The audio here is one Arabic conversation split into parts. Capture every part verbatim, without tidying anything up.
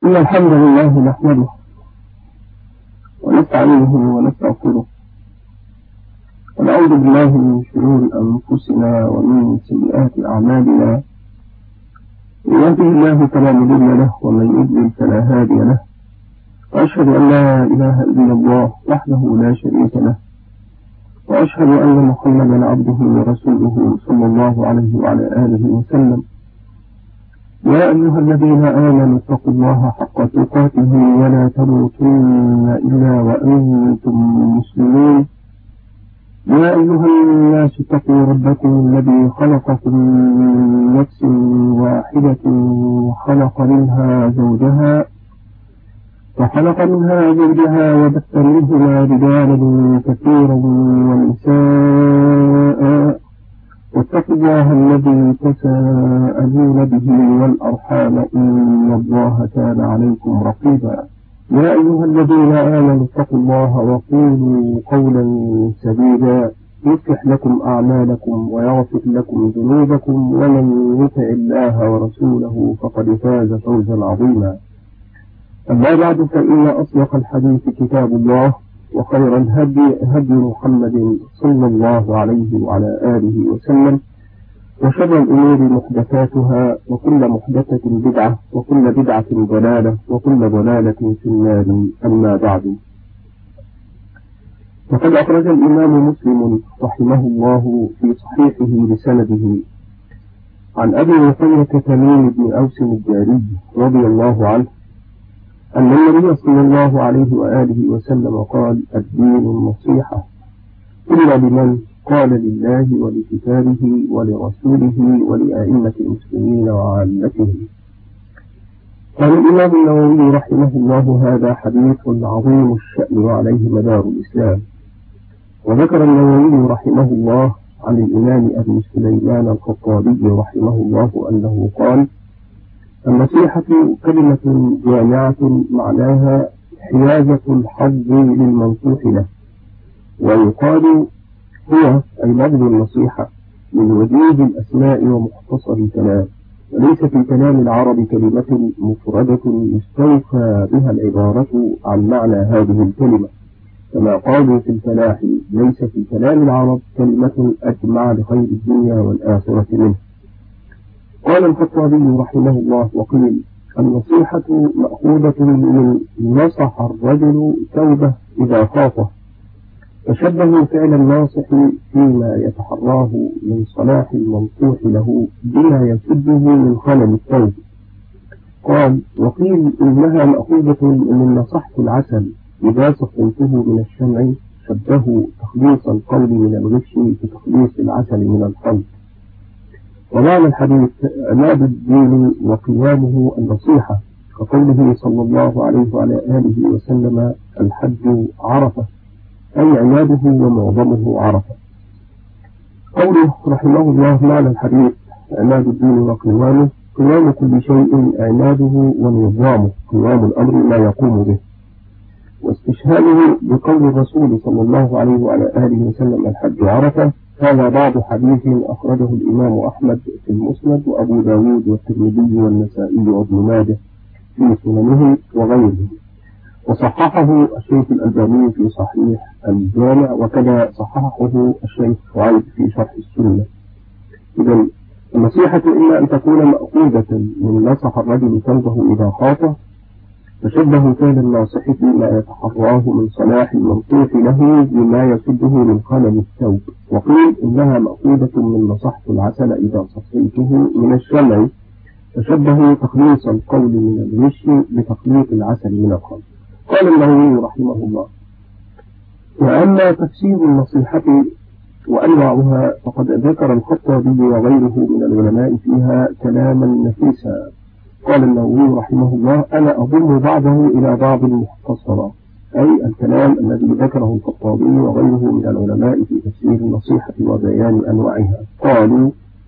إن الحمد لله نحمده ونستعينه ونستغفره ونعوذ بالله من شرور أنفسنا ومن سيئات أعمالنا. من يهده الله فلا مضل له ومن يضلل فلا هادي له، وأشهد أن لا إله إلا الله وحده لا شريك له، وأشهد أن محمدا عبده ورسوله صلى الله عليه وعلى آله وسلم. يا أيها الذين آمنوا اتقوا الله حق تقاته ولا تموتن إلا وأنتم مسلمون. يا أيها الناس اتقوا ربكم الذي خلقكم من نفس واحدة وخلق منها زوجها وخلق منها زوجها وبث منهما رجالا كثيرا ونساء، واتقوا الله الذي تساءلون به والأرحام إن الله كان عليكم رقيبا. يا أيها الذين آمنوا اتقوا الله وقولوا قولا سديدا يصلح لكم أعمالكم ويغفر لكم ذنوبكم، ومن يطع الله ورسوله فقد فاز فوزا عظيما. أما بعد، فإن أصدق الحديث كتاب الله، وخير الهدي هدي محمد صلى الله عليه وعلى آله وسلم، وشر الأمور محدثاتها، وكل محدثة بدعة، وكل بدعة ضلالة، وكل ضلالة في النار. أما بعد، فقد أخرج الإمام مسلم رحمه الله في صحيحه بسنده عن أبي وفية تميم بن أوس الداري رضي الله عنه أن النبي صلى الله عليه وآله وسلم قال: الدين النصيحة، إلا لمن قال لله ولكتابه ولرسوله ولأئمة المسلمين وعامتهم. قال الإمام النووي رحمه الله: هذا حديث عظيم الشأن وعليه مدار الإسلام. وذكر النووي رحمه الله عن الإمام أبي سليمان الخطابي رحمه الله أنه قال: النصيحة كلمة جامعة معناها حيازة الحظ للمنصوح له، ويقال هو أي لفظ النصيحة من وجوه الأسماء ومختصر الكلام، وليس في كلام العرب كلمة مفردة يستوفى بها العبارة عن معنى هذه الكلمة، كما قالوا في الفلاح: ليس في كلام العرب كلمة أجمع لخير الدنيا والآخرة منه. قال الخطابي رحمه الله: وقيل النصيحة مأخوذة من نصح الرجل ثوبه إذا خافه، فشبهوا فعل الناصح فيما يتحراه من صلاح المنصوح له بما يسده من خلل الثوب. قال: وقيل إنها مأخوذة من نصحت العسل إذا سقمته من الشمع، شبهوا تخليص القول من الغش بتخليص العسل من الخلط. ومعنى الحديث عماد الدين وقيامه النصيحة، كقوله صلى الله عليه وعلى آله وسلم: الحج عرفة، أي عماده ومعظمه عرفة. قوله رحمه الله: معنى الحديث عماد الدين وقيامه، قيام كل شيء عماده ونظامه، قيام الأمر ما يقوم به. واستشهاده بقول الرسول صلى الله عليه وعلى آله وسلم: الحج عرفة، هذا بعض حديث أخرجه الإمام أحمد في المسند، وأبو داود والترمذي والنسائي وابن ماجه في سننه وغيره، وصححه الشيخ الألباني في صحيح الجامع، وكذا صححه الشيخ شعيب في شرح السنة. إذن النصيحة إما أن تكون مأخوذة من نصح الرجل ثوبه إذا خافه، فشبه فعل الناصح فيما يتحراه من صلاح المنصوح له بما يسده من خلل الثوب. وقيل إنها مأخوذة من نصحت العسل إذا صفيته من الشمع، فشبه تخليص القول من الغش بتخليط العسل من الخلط. قال النووي رحمه الله: وأما تفسير النصيحة وأنواعها فقد ذكر الخطابي وغيره من العلماء فيها كلاما نفيسا. قال النووي رحمه الله: أنا أضم بعضه إلى بعض مختصرا، أي الكلام الذي ذكره الخطابي وغيره من العلماء في تفسير النصيحة وبيان أنواعها. قالوا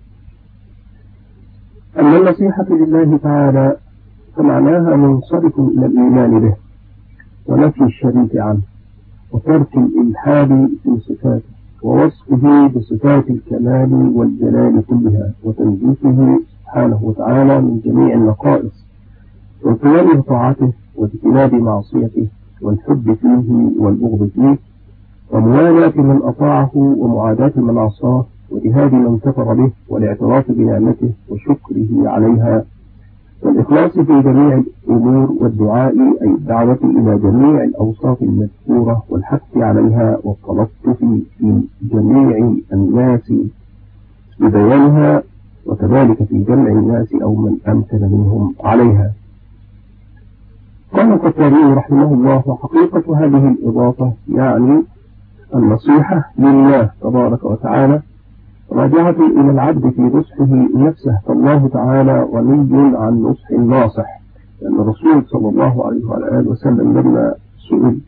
أن النصيحة لله تعالى فمعناها منصرف إلى الإيمان به ونفي الشريك عنه، وترك الإلحاد في صفاته، ووصفه بصفات الكمال والجلال كلها، وتنزيهه سبحانه وتعالى من جميع النقائص، والقيام بطاعته واجتناب معصيته والحب فيه والبغض فيه وموالاة من أطاعه ومعاداة من عصاه وجهاد من كفر به والاعتراف بنعمته وشكره عليها والإخلاص في جميع الأمور والدعاء أي الدعوة إلى جميع الأوصاف المذكورة والحث عليها والتلطف في جميع الناس ببيانها وكذلك في جمع الناس أو من أمكن منهم عليها. قال الخطابي رحمه الله: وحقيقة هذه الإضافة يعني النصيحة لله تبارك وتعالى راجعة إلى العبد في نصحه نفسه، فالله تعالى غني عن نصح الناصح، لأن الرسول صلى الله عليه وآله وسلم لما سئل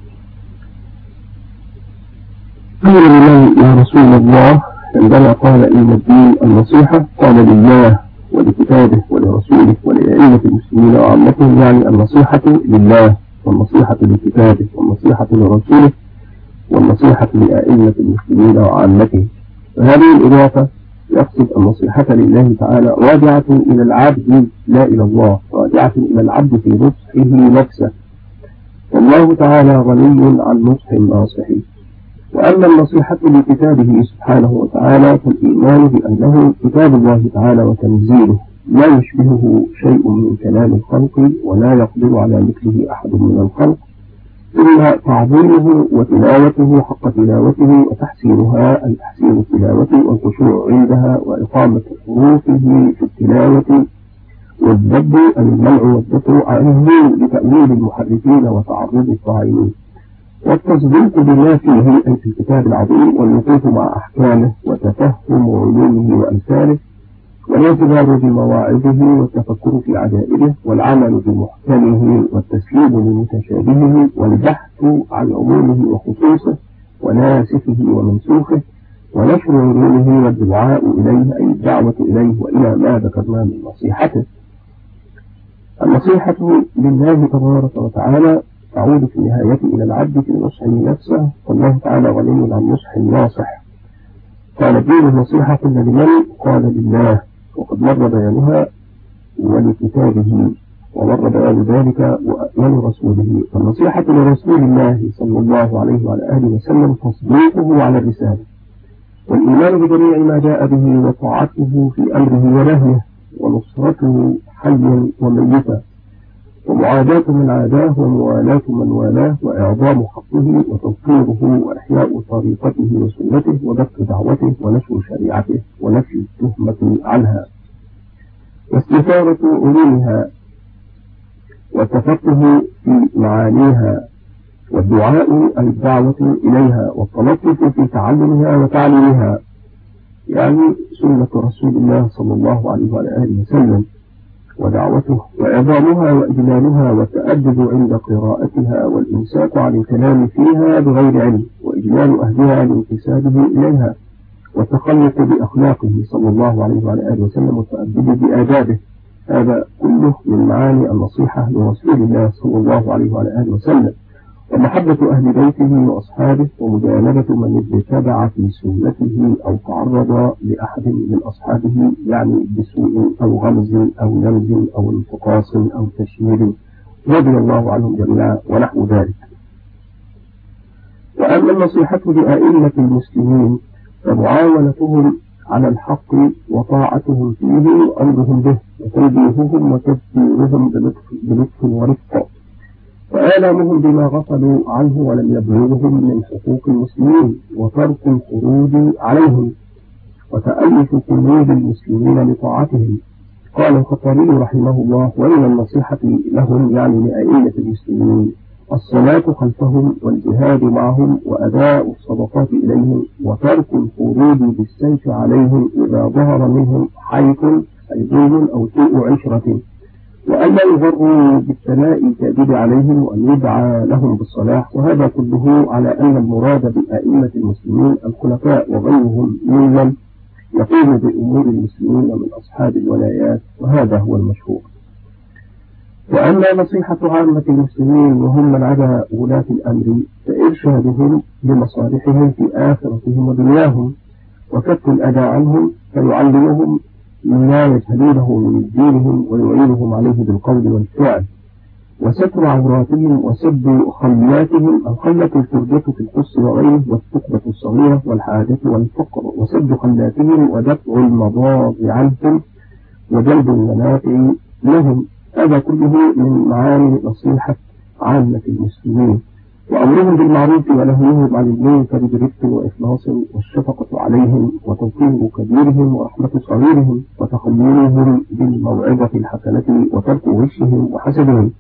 قيل لمن يا رسول الله عندما قال إن الدين النصيحة؟ قال لله ولكتابه ولرسوله ولأئمة المسلمين وعامتهم، يعني النصيحة لله والنصيحة لكتابه والنصيحة لرسوله والنصيحة لأئمة المسلمين وعامتهم. فهذه الإضافة يقصد النصيحة لله تعالى راجعة إلى العبد لا إلى الله، راجعة إلى العبد في نصحه نفسه، والله تعالى غني عن نصح الناصح. وأما النصيحة لكتابه سبحانه وتعالى فالإيمان بأنه كتاب الله تعالى وتنزيله لا يشبهه شيء من كلام الخلق ولا يقدر على مثله أحد من الخلق، ثم تعظيمه وتلاوته حق تلاوته وتحسينها أي تحسين التلاوة والخشوع عندها وإقامة حروفه في التلاوة والضبط أي المنع والدفع عنه لتأويل المحرفين وتعرض الطاعنين والتصديق بما فيه أي في الكتاب العظيم والوقوف مع أحكامه وتفهم علومه وأمثاله والاعتبار بمواعظه والتفكر في عجائبه والعمل بمحكمه والتسليم لمتشابهه والبحث عن عمومه وخصوصه وناسخه ومنسوخه ونشر علومه والدعاء إليه أي الدعوة إليه وإلى ما ذكرنا من نصيحته. النصيحة لله تبارك وتعالى تعود في النهاية إلى العبد في نصحه نفسه، والله تعالى غني عن نصح الناصح. قال الدين النصيحة لمن؟ قال لله، وقد مر بيانها ولكتابه ومر بيان ذلك ولرسوله. فالنصيحة لرسول الله صلى الله عليه وعلى آله وسلم تصديقه على الرسالة والإيمان بجميع ما جاء به وطاعته في أمره ونهيه ونصرته حيا وميتا ومعاداة من عاداه وموالاة من والاه وإعظام حقه وتوقيره وإحياء طريقته وسنته وبث دعوته ونشر شريعته ونفي التهمة عنها واستثارة علومها والتفقه في معانيها والدعاء الدعوة إليها والتلطف في تعلمها وتعليمها، يعني سنة رسول الله صلى الله عليه وآله وسلم ودعوته وإعظامها وإجلالها والتأدب عند قراءتها والإمساك عن الكلام فيها بغير علم وإجلال أهلها لانتسابه إليها والتخلق بأخلاقه صلى الله عليه وآله وسلم والتأدب بآدابه. هذا كله من معاني النصيحة لرسول الله صلى الله عليه وآله وسلم، ومحبة أهل بيته وأصحابه ومجانبة من اتبع في سنته أو تعرض لأحد من أصحابه، يعني بسوء أو غمز أو نمز أو انتقاص أو تشهير رضي الله عنهم جميعا ونحو ذلك. وأما النصيحة لأئمة المسلمين فمعاونتهم على الحق وطاعتهم فيه وأمرهم به وتنبيههم وتذكيرهم بلطف, بلطف ورفق وآلامهم بما غفلوا عنه ولم يبلغهم من حقوق المسلمين وترك الخروج عليهم وتألف قلوب المسلمين لطاعتهم. قال الخطابي رحمه الله: ومن النصيحة لهم يعني لأئمة المسلمين الصلاة خلفهم والجهاد معهم وأداء الصدقات إليهم وترك الخروج بالسيف عليهم إذا ظهر منهم حيث أي ظلم أو سوء عشرة، وألا يغروا بالثناء الكاذب عليهم وأن يدعى لهم بالصلاح. وهذا كله على أن المراد بأئمة المسلمين الخلفاء وغيرهم ممن يقوم بأمور المسلمين من أصحاب الولايات، وهذا هو المشهور. وأما نصيحة عامة المسلمين وهم من عدا ولاة الأمر فإرشادهم لمصالحهم في آخرتهم ودنياهم وكف الأذى عنهم فيعلمهم ما يجهلونه من دينهم ويعينهم عليه بالقول والفعل، وستر عوراتهم وسد خلاتهم. الخلة الفرجة في القص وغيره، والثقبة الصغيرة والحاجة والفقر، وسد خلاتهم ودفع المضار عنهم وجلب المنافع لهم. هذا كله من معاني نصيحة عامة المسلمين، وأمرهم بالمعروف ونهيهم عن المنكر برفق وإخلاص، والشفقة عليهم وتوقير كبيرهم ورحمة صغيرهم، وتخليلهم بالموعظة الحسنة وترك غشهم وحسدهم.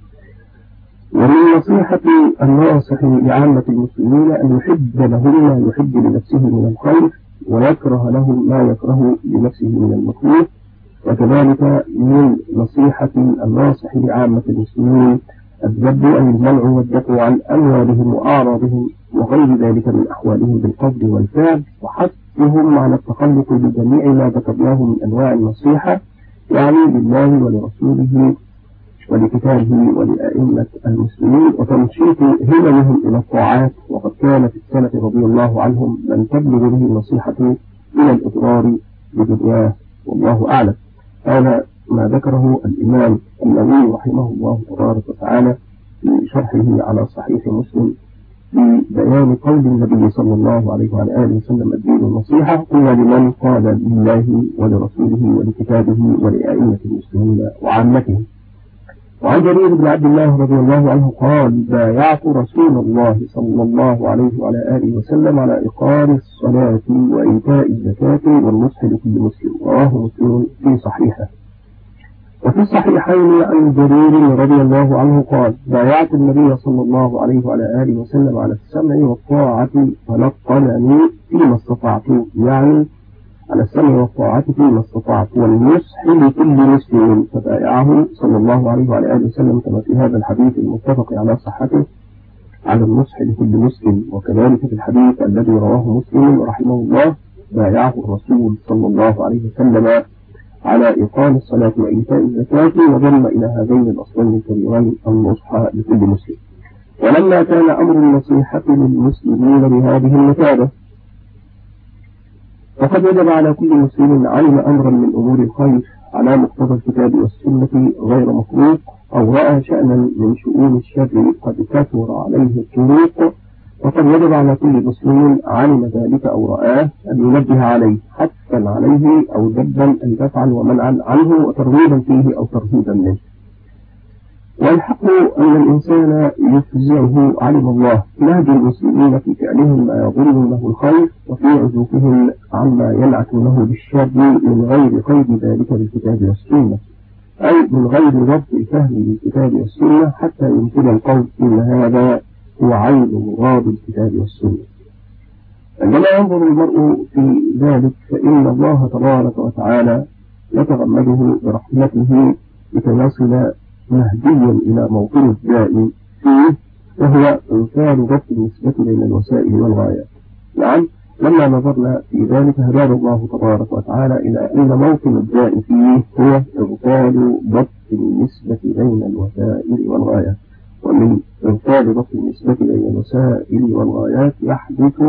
ومن نصيحة الناصح لعامة المسلمين أن يحب لهم ما يحب لنفسه من الخير، ويكره لهم ما يكره لنفسه من المكروه. وكذلك من نصيحة الناصح لعامة المسلمين الذب عن المنع والدفع عن أموالهم وأعراضهم وغير ذلك من أحوالهم بالقول والفعل، وحثهم على التخلق بجميع ما ذكرناه من أنواع النصيحة، يعني لله ولرسوله ولكتابه ولأئمة المسلمين، وتنشيط هممهم إلى الطاعات. وقد كان في السلف رضي الله عنهم من تبلغ به النصيحة إلى الإضرار بدنياه، والله أعلم. هذا ما ذكره الإمام النووي رحمه الله تبارك وتعالى في شرحه على صحيح مسلم في بيان قول النبي صلى الله عليه وعلى آله وسلم: الدين النصيحة. قلنا لمن؟ قال: لله ولرسوله ولكتابه ولأئمة المسلمين وعامتهم. وعن جرير بن عبد الله رضي الله عنه قال: بايعت رسول الله صلى الله عليه وعلى آله وسلم على إقام الصلاة وإيتاء الزكاة والنصح لكل مسلم. رواه مسلم في صحيحه. وفي الصحيحين عن جرير رضي الله عنه قال: بايعت النبي صلى الله عليه وعلى آله وسلم على السمع والطاعة فلقنني فيما استطعت، يعني على السمع والطاعة فيما استطعت، والنصح لكل مسلم. فبايعه صلى الله عليه وعلى آله وسلم كما في هذا الحديث المتفق على صحته على النصح لكل مسلم. وكذلك في الحديث الذي رواه مسلم رحمه الله: بايعه الرسول صلى الله عليه وسلم على إقام الصلاة وإيتاء الزكاة، وضم إلى هذين الأصلين الكبيرين النصح لكل مسلم. ولما كان أمر النصيحة للمسلمين بهذه المثابة، فقد وجب على كل مسلم علم أمرا من أمور الخير على مقتضى الكتاب والسنة غير مخلوق، أو رأى شأنا من شؤون الشر قد كثر عليه الطريق، وقد وجب على كل مسلم علم ذلك أو رآه أن ينبه عليه، حثا عليه أو ذبا أن يفعل ومنعا عنه، وترغيبا فيه أو ترهيبا منه. والحق أن الإنسان يفزعه علم الله نهج المسلمين في فعلهم ما يضر له الخير، وفي عزوفهم عما ينعتونه بالشر من غير قيد ذلك بالكتاب والسنة، أي من غير ضبط الفهم بالكتاب والسنة حتى يمكن القول إن هذا هو عين مراد الكتاب والسنة. عندما ينظر المرء في ذلك فإن الله تبارك وتعالى يتغمده برحمته لكي يصل مهديا إلى موطن الداء فيه، وهو إنكار ضبط النسبة بين الوسائل والغايات. نعم، لما نظرنا في ذلك هدانا الله تبارك وتعالى إلى أن موطن الداء فيه هو إبطال ضبط النسبة بين الوسائل والغايات. ومن إبطال ضبط النسبة بين الوسائل والغايات يحدث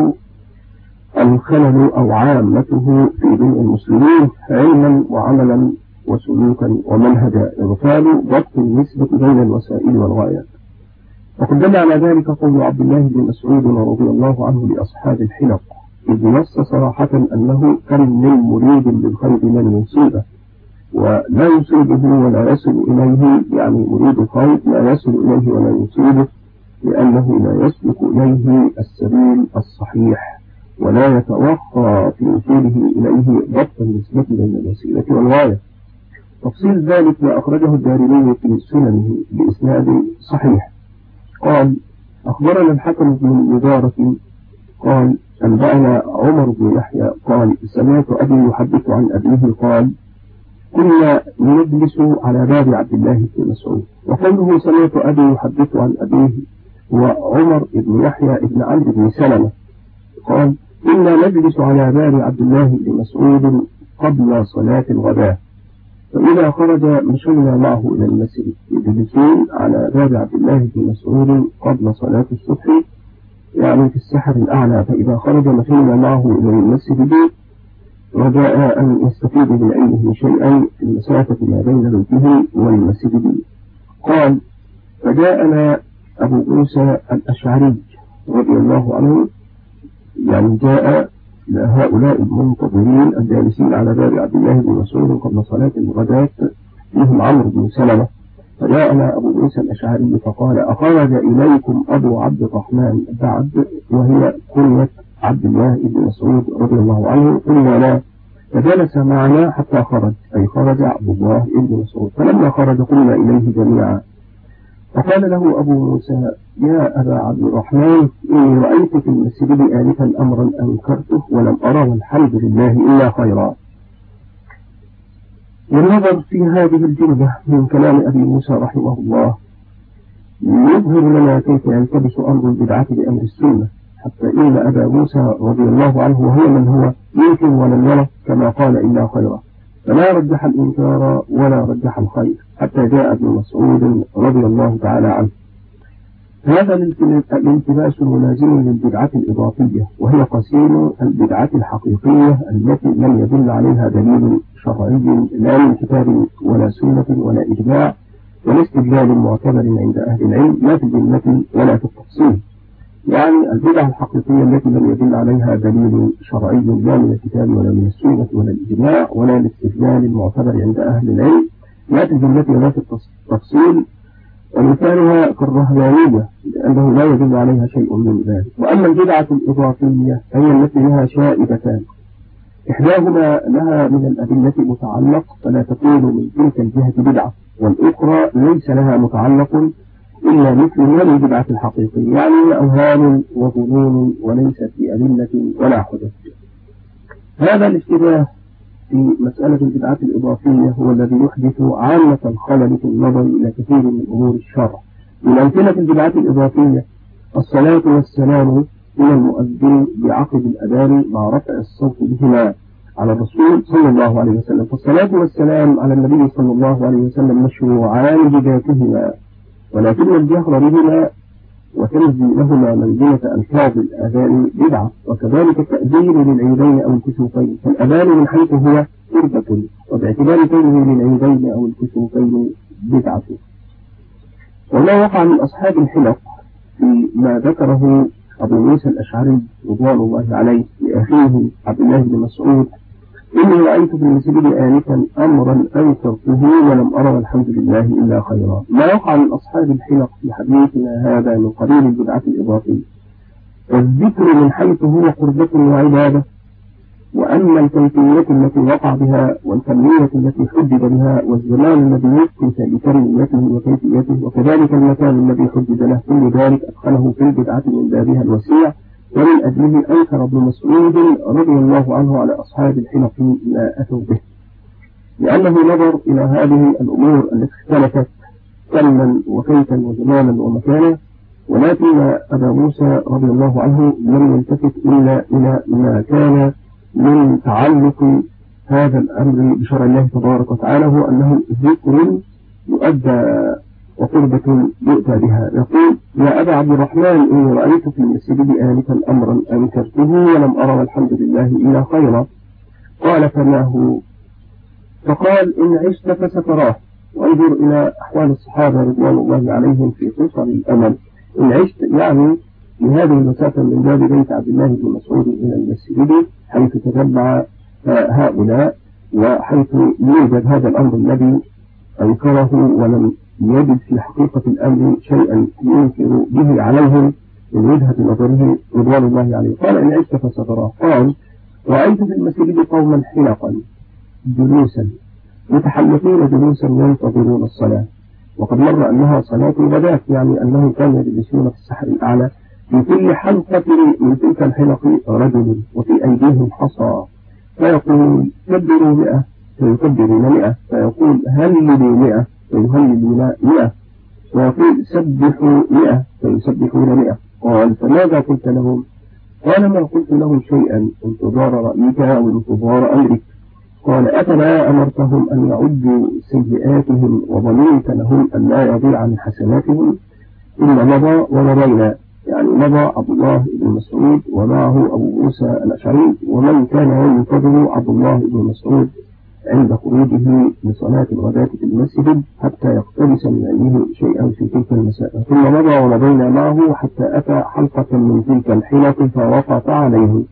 الخلل أو عامته في دين المسلمين علما وعملا وسلوكا ومنهجا، إغفال ضبط النسبة بين الوسائل والغايات. وقد دل على ذلك قول عبد الله بن مسعود رضي الله عنه لأصحاب الحلق، إذ نص صراحة أنه كم من مريد للخير من يصيبه ولا يصيبه ولا يصل إليه، يعني مريد الخير لا يصل إليه ولا يصيبه، لأنه لا يسلك إليه السبيل الصحيح ولا يتوخى في وصوله إليه ضبط النسبة بين الوسيلة والغاية. تفصيل ذلك ما أخرجه الدارمي في سننه بإسناد صحيح. قال: أخبرنا الحكم بن المبارك قال: أنبأنا عمر بن يحيى قال: سمعت أبي يحدث عن أبيه قال: كنا نجلس على باب عبد الله بن مسعود. وقوله سمعت أبي يحدث عن أبيه وعمر بن يحيى بن عمرو بن سلمة قال: كنا نجلس على باب عبد الله بن مسعود قبل صلاة الغداء، فإذا خرج مشينا معه إلى المسجد. يجلسون على باب عبد الله بن مسعود قبل صلاة الصبح، يعني في السحر الأعلى، فإذا خرج مشينا معه إلى المسجد رجاء أن يستفيد من علمه شيئا في المسافة ما بين بيته والمسجد. قال: فجاءنا أبو موسى الأشعري رضي الله عنه، يعني جاء هؤلاء المنتظرين الجالسين على باب عبد الله بن مسعود قبل صلاة الغداة فيهم عمرو بن سلمة، فجاءنا أبو موسى الأشعري فقال: أخرج إليكم أبو عبد الرحمن بعد، وهي كنية عبد الله بن مسعود رضي الله عنه. قلنا لا، فجلس معنا حتى خرج، أي خرج عبد الله بن مسعود، فلما خرج قلنا إليه جميعا، فقال له أبو موسى: يا أبا عبد الرحمن، إني رأيت في المسجد آنفا أمرا أنكرته ولم أرى والحمد لله إلا خيرا. والنظر في هذه الجملة من كلام أبي موسى رحمه الله يظهر لنا كيف يلتبس أمر البدعة بأمر السنة، حتى إن أبا موسى رضي الله عنه وهو من هو يمكن ولم يرى كما قال إلا خيرا، فلا رجح الإنكار ولا رجح الخير، حتى جاء ابن مسعود رضي الله تعالى عنه. هذا الالتباس ملازم للبدعة الإضافية، وهي قسيم البدعة الحقيقية التي لم يدل عليها دليل شرعي لا من كتاب ولا سنة ولا إجماع ولا استدلال معتبر عند أهل العلم، لا في الجملة ولا في التفصيل. يعني البدعة الحقيقية التي لم يدل عليها دليل شرعي لا من الكتاب ولا من السنة ولا الإجماع ولا الاستدلال المعتبر عند أهل العلم، لا في الجملة ولا في التفصيل، ومثالها كالرهبانية لأنه لا يدل عليها شيء من ذلك. وأما البدعة الإضافية فهي التي لها شائبتان، إحداهما لها من الأدلة متعلق فلا تكون من تلك الجهة بدعة، والأخرى ليس لها متعلق إلا مثل هذه البدعة الحقيقية، يعني أوهام وظنون وليست بأدلة ولا حدث. هذا الاشتباه في مسألة البدعة الإضافية هو الذي يحدث عامة الخلل في النظر إلى كثير من أمور الشرع. من أمثلة البدعة الإضافية الصلاة والسلام من المؤذن بعقد الأذان مع رفع الصوت بهما على الرسول صلى الله عليه وسلم، فالصلاة والسلام على النبي صلى الله عليه وسلم مشروعان بذاتهما، ولكن الجهر بهما وتنزيلهما منزلة ألفاظ الأذان بدعة، وكذلك التأذين للعيدين أو الكسوفين، فالأذان من حيث هو قربة، وباعتبار كونه للعيدين أو الكسوفين بدعة. وما وقع من أصحاب الحلق في ما ذكره أبو موسى الأشعري رضوان الله عليه لأخيه عبد الله بن مسعود: إني رأيت في المسجد آنفا أمرا أنكرته ولم أرى والحمد لله إلا خيرا. ما وقع من أصحاب الحلق في حديثنا هذا من قبيل البدعة الإضافية، والذكر من حيث هو قربة وعبادة، وأما الكيفية التي وقع بها والكمية التي حدد بها والزمان الذي يثبت لكميته وكيفيته وكذلك المكان الذي حدد له، كل ذلك أدخله في البدعة من بابها الوسيع، ومن أجله أنكر ابن مسعود رضي الله عنه على أصحاب الحلق ما أتوا به، لأنه نظر إلى هذه الأمور التي اختلفت كما وكيفا وزمانا ومكانا، ولكن أبا موسى رضي الله عنه لم يلتفت إلا إلى ما كان من تعلق هذا الأمر بشرع الله تبارك وتعالى، هو أنه ذكر يؤدى وقربة يؤتى بها. يقول: يا أبا عبد الرحمن، إني رأيت في المسجد آنفا أمرا أنكرته ولم أرى والحمد لله إلا خيرا. قال: فما هو؟ فقال: إن عشت فستراه. وانظر إلى أحوال الصحابة رضوان الله عليهم في قصر الأمل. إن عشت يعني بهذه المسافة من باب بيت عبد الله بن مسعود إلى المسجد حيث تتبع هؤلاء، وحيث يوجد هذا الأمر الذي أنكره ولم يجد في حقيقة الأمر شيئا ينكر به عليهم من وجهة نظره رضوان الله عليه. قال: إن عشت فستراه. قال: رأيت في المسجد قوما حلقا جلوسا متحلقين جلوسا ينتظرون الصلاة، وقد مر أنها صلاة الغداة، يعني أنهم كانوا يجلسون في السحر الأعلى، في كل حلقة من تلك الحلق رجل وفي أيديهم حصى، فيقول: كبروا مئة فيكبرون مئة، فيقول: هللوا مئة فيهللون مئة، ويقول: سبحوا مئة فيسبحون مئة. قال: فماذا قلت لهم؟ قال: ما قلت لهم شيئا، انتظار رأيك أو انتظار أمرك. قال: أفلا أمرتهم أن يعدوا سيئاتهم وظننت لهم أن لا يضيع من حسناتهم؟ إن مضى ومضينا، يعني مضى عبد الله بن مسعود ومعه أبو موسى الأشعري، ومن كان ينتظر عبد الله بن مسعود عند خروجه لصلاة الغداة في المسجد حتى يقتبس من عينه شيئا في تلك المساء، ثم مضى ومضينا معه حتى أتى حلقة من تلك الحلق فوقف عليه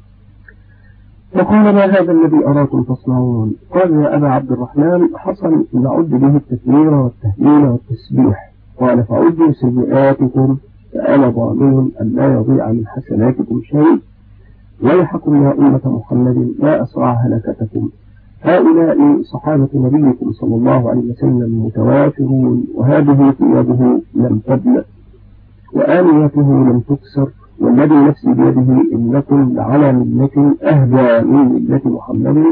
فقال: ما هذا الذي أراكم تصنعون؟ قال: يا أبا عبد الرحمن، حصل نعد به التكبير والتهليل والتسبيح. قال: فعدوا سيئاتكم فأنا ضامن أن لا يضيع من حسناتكم شيء، ويحكم يا أمة محمد ما أسرع هلكتكم. هؤلاء صحابة نبيكم صلى الله عليه وسلم متوافرون، وهذه ثيابه لم تبلى وآنيته لم تكسر، والذي نفسي بيده إنكم لعلى ملة أهدى من ملة محمد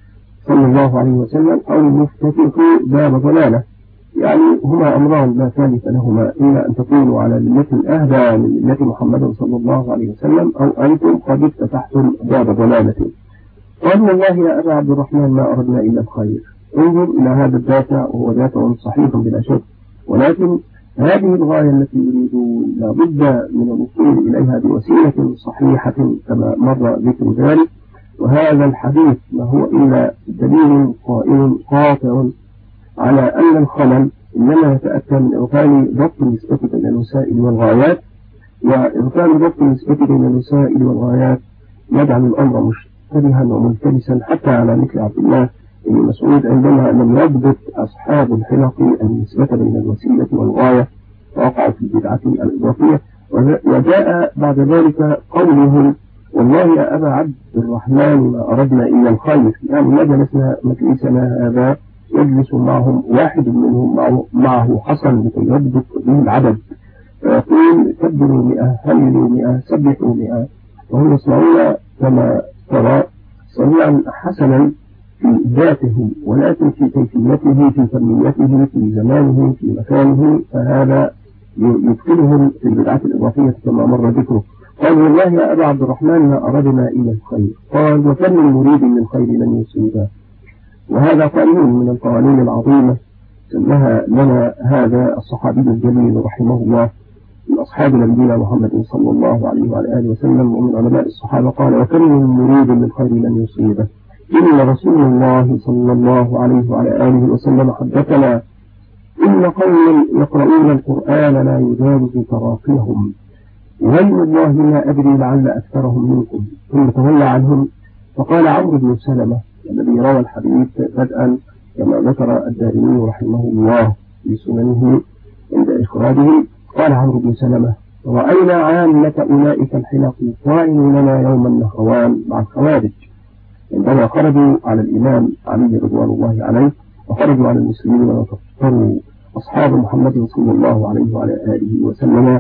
صلى الله عليه وسلم، أو مفتتح باب ضلالة. يعني هما أمران لا ثالث لهما، إما أن تكونوا على ملة أهدى من ملة محمد صلى الله عليه وسلم، أو أنتم قد افتتحتم باب ضلالة. قال: والله يا أبا عبد الرحمن ما أردنا إلا الخير. انظر إلى هذا الدافع، وهو دافع صحيح بلا شك، ولكن هذه الغاية التي يريدون لا بد من الوصول إليها بوسيلة صحيحة كما مر ذكر ذلك. وهذا الحديث ما هو إلا دليل قائم قاطع على أن الخلل إنما يتأتى من إغفال ضبط النسبة بين الوسائل والغايات، وإغفال ضبط النسبة بين الوسائل والغايات يجعل الأمر مشتبها وملتبسا حتى على مثل عبد الله بن مسعود عندما لم يضبط أصحاب الحلق النسبة بين الوسيلة والغاية وقعوا في البدعة الإضافية. وجاء بعد ذلك قوله: والله يا أبا عبد الرحمن ما أردنا إلا الخير. يعني ما جلسنا مجلسنا هذا يجلس معهم واحد منهم معه, معه حصن لكي يضبط به العدد، فيقول: كبروا مئة، هللوا مئة، سبحوا مئة، وهم يصنعون كما ترى صنيعا حسنا في ذاته، ولكن في كيفيته، في فنيته، في زمانه، في مكانه، فهذا يدخلهم في البدعة الإضافية كما مر ذكره. قال: والله يا أبا عبد الرحمن ما أردنا إلا الخير. قال: وكم من مريد للخير لن يصيبه. وهذا قانون من القوانين العظيمة سمها لنا هذا الصحابي الجليل رحمه الله من أصحاب نبينا محمد صلى الله عليه وعلى آله وسلم ومن علماء الصحابة. قال: وكم من مريد للخير لن يصيبه، إن رسول الله صلى الله عليه وعلى آله وسلم حدثنا: إن قوما يقرؤون القرآن لا يجاوز تراقيهم، ويل والله ما أدري لعل أكثرهم منكم. ثم تولى عنهم فقال عمرو بن سلمة الذي روى الحديث بدءا كما ذكر الدارمي رحمه الله في سننه عند إخراجه. قال عمرو بن سلمة: رأينا عامة أولئك الحلق طاعنوا لنا يوم النهروان مع الخوارج، عندما خرجوا على الإمام علي رضوان الله عليه وخرجوا على المسلمين وكفروا أصحاب محمد صلى الله عليه وعلى آله وسلم،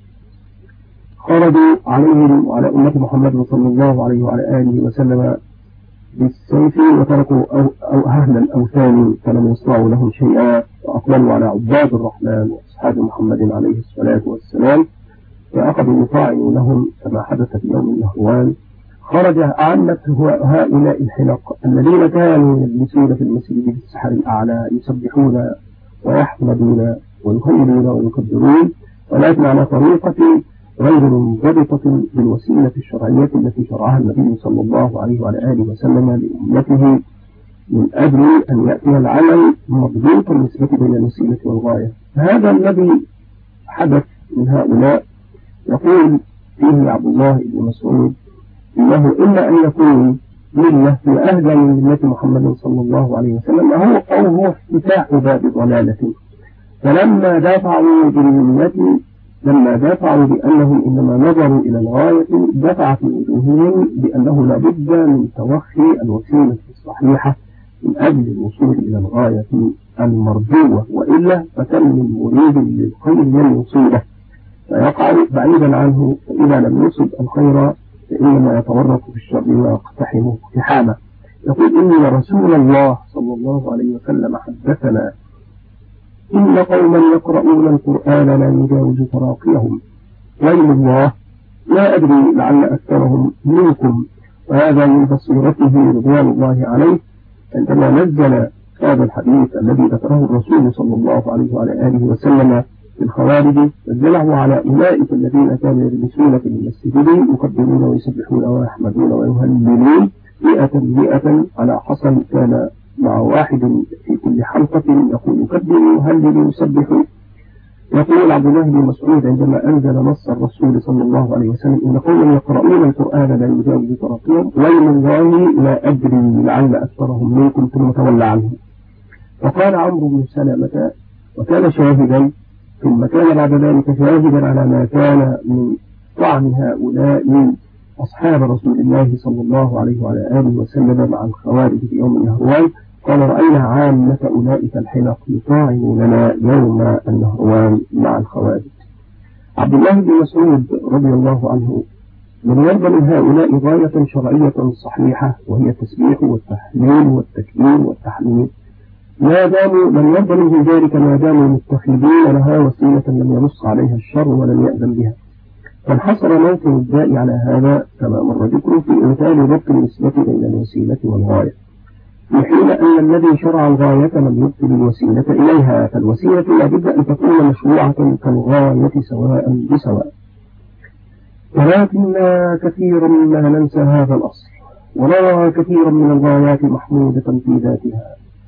خرجوا عليهم وعلى أمة محمد صلى الله عليه وعلى آله وسلم بالسيف، وتركوا أو أو أهل الأوثان فلم يصنعوا لهم شيئا، وأقبلوا على عباد الرحمن وأصحاب محمد عليه الصلاة والسلام، فأخذوا يطاعنوا لهم كما حدث في يوم النهروان. خرج عامة هؤلاء الحلق الذين كانوا يجلسون في المسجد بالسحر الأعلى يسبحون ويحمدون ويهللون ويكبرون، ولكن على طريقة غير منضبطة بالوسيلة الشرعية التي شرعها النبي صلى الله عليه وعلى آله وسلم لأمته، من أجل أن يأتي العمل مضبوطا النسبة بين الوسيلة والغاية. هذا الذي حدث من هؤلاء. يقول فيه عبد الله بن مسعود: إنه إلا أن يكون ملة وأهدى من ملة محمد صلى الله عليه وسلم، هو أو هو افتتاح باب ضلالة. فلما دافعوا بالملة لما دافعوا بأنهم إنما نظروا إلى الغاية، دفع في وجوههم بأنه لابد من توخي الوسيلة الصحيحة من أجل الوصول إلى الغاية المرجوة، وإلا فكم من مريد للخير لن يصيبه فيقع بعيدا عنه، فإذا لم يصب الخير فإنما يتورط في الشر ويقتحمه اقتحاما. يقول: إن رسول الله صلى الله عليه وسلم حدثنا: إن قوما يقرؤون القرآن لا يجاوز تراقيهم، ويل الله لا أدري لعل أكثرهم منكم. وهذا من بصيرته رضوان الله عليه عندما نزل هذا الحديث الذي ذكره الرسول صلى الله عليه وعلى آله وسلم في الخوارج فجله على أولئك الذين كانوا يجلسون في المسجد يكبرون ويسبحون ويحمدون ويهللون مئة مئة على حصل كان مع واحد في كل حلقة يقول يكبر ويهلل ويسبح. يقول عبد الله بن مسعود عندما أنزل نص الرسول صلى الله عليه وسلم إن قوما يقرؤون القرآن لا يجاوز تراقيهم ويم الله لا أدري لعل أكثرهم منكم ثم تولى عنهم. وقال عمرو بن سلمة وكان شاهدا ثم كان بعد ذلك شاهدا على ما كان من طعن هؤلاء أصحاب رسول الله صلى الله عليه وعلى آله وسلم مع الخوارج في يوم النهروان قال رأينا عامة أولئك الحلق يطاعنوننا يوم النهروان مع الخوارج. عبد الله بن مسعود رضي الله عنه من يرضى من هؤلاء غاية شرعية صحيحة وهي التسبيح والتحليل والتكبير والتحميد ما داموا من يرضى منهم ذلك ما داموا متخذين لها وسيلة لم ينص عليها الشر ولم يأذن بها. فانحصر موطن الداء على هذا كما مر ذكره في إمثال ضبط النسبة بين الوسيلة والغاية في حين أن الذي شرع الغاية لم يبطل الوسيلة إليها فالوسيلة لابد أن تكون مشروعة كالغاية سواء بسواء. ولكن كثيرا ما ننسى هذا الأصل ونرى كثيرا من الغايات محمودة في ذاتها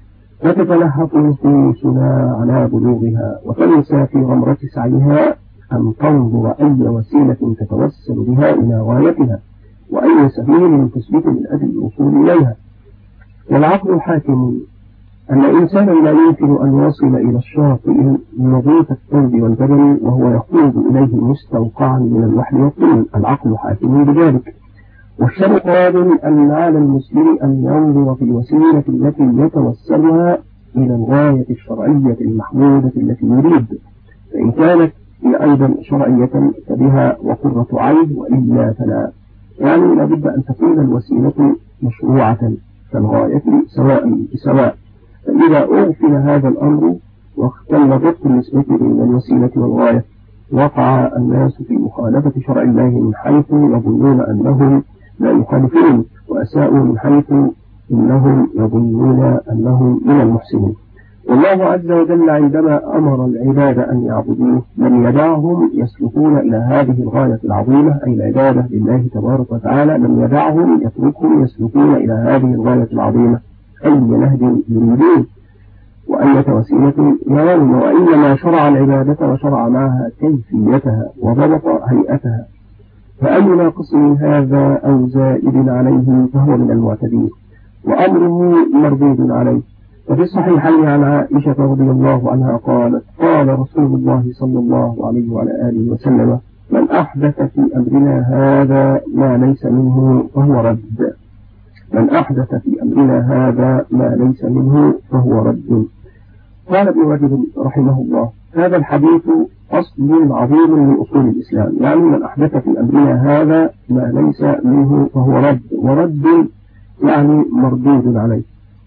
فتتلهف نفوسنا على بلوغها وتنسى في غمرة سعيها أن تنظر أي وسيلة تتوسل بها إلى غايتها وأي سبيل تثبت من أجل الوصول إليها. والعقل حاكم أن الإنسان لا يمكن أن يصل إلى الشاطئ نظيف الثوب والبدن وهو يخوض إليه مستوقعا من الوحل والطين. العقل حاكم بذلك. والشرع قادم أن على المسلم أن ينظر في الوسيلة التي يتوسلها إلى الغاية الشرعية المحمودة التي يريد فإن كانت هي أيضا شرعية فبها وقرة عين وإلا فلا. يعني لابد أن تكون الوسيلة مشروعة كالغاية سواء بسواء. فإذا أغفل هذا الأمر واختل ضبط النسبة بين الوسيلة والغاية وقع الناس في مخالفة شرع الله من حيث يظنون أنهم لا يخالفون وأساءوا من حيث إنهم يظنون أنهم من المحسنين. والله عز وجل عندما أمر العباد أن يعبدوه لم يدعهم يسلكون إلى هذه الغاية العظيمة أي العبادة لله تبارك وتعالى لم يدعهم يتركهم يسلكون إلى هذه الغاية العظيمة أي نهج يريدون وأية وسيلة يرون وإنما شرع العبادة وشرع معها كيفيتها وضبط هيئتها فأي ناقص من هذا أو زائد عليه فهو من المعتدين وأمره مردود عليه. وفي الصحيحين عن عائشة رضي الله عنها قالت قال رسول الله صلى الله عليه وعلى آله وسلم من أحدث في أمرنا هذا ما ليس منه فهو رد. من أحدث في أمرنا هذا ما ليس منه فهو رد. قال ابن رجب رحمه الله هذا الحديث أصل عظيم من أصول الإسلام يعني من أحدث في أمرنا هذا ما ليس منه فهو رد ورد يعني مردود عليه.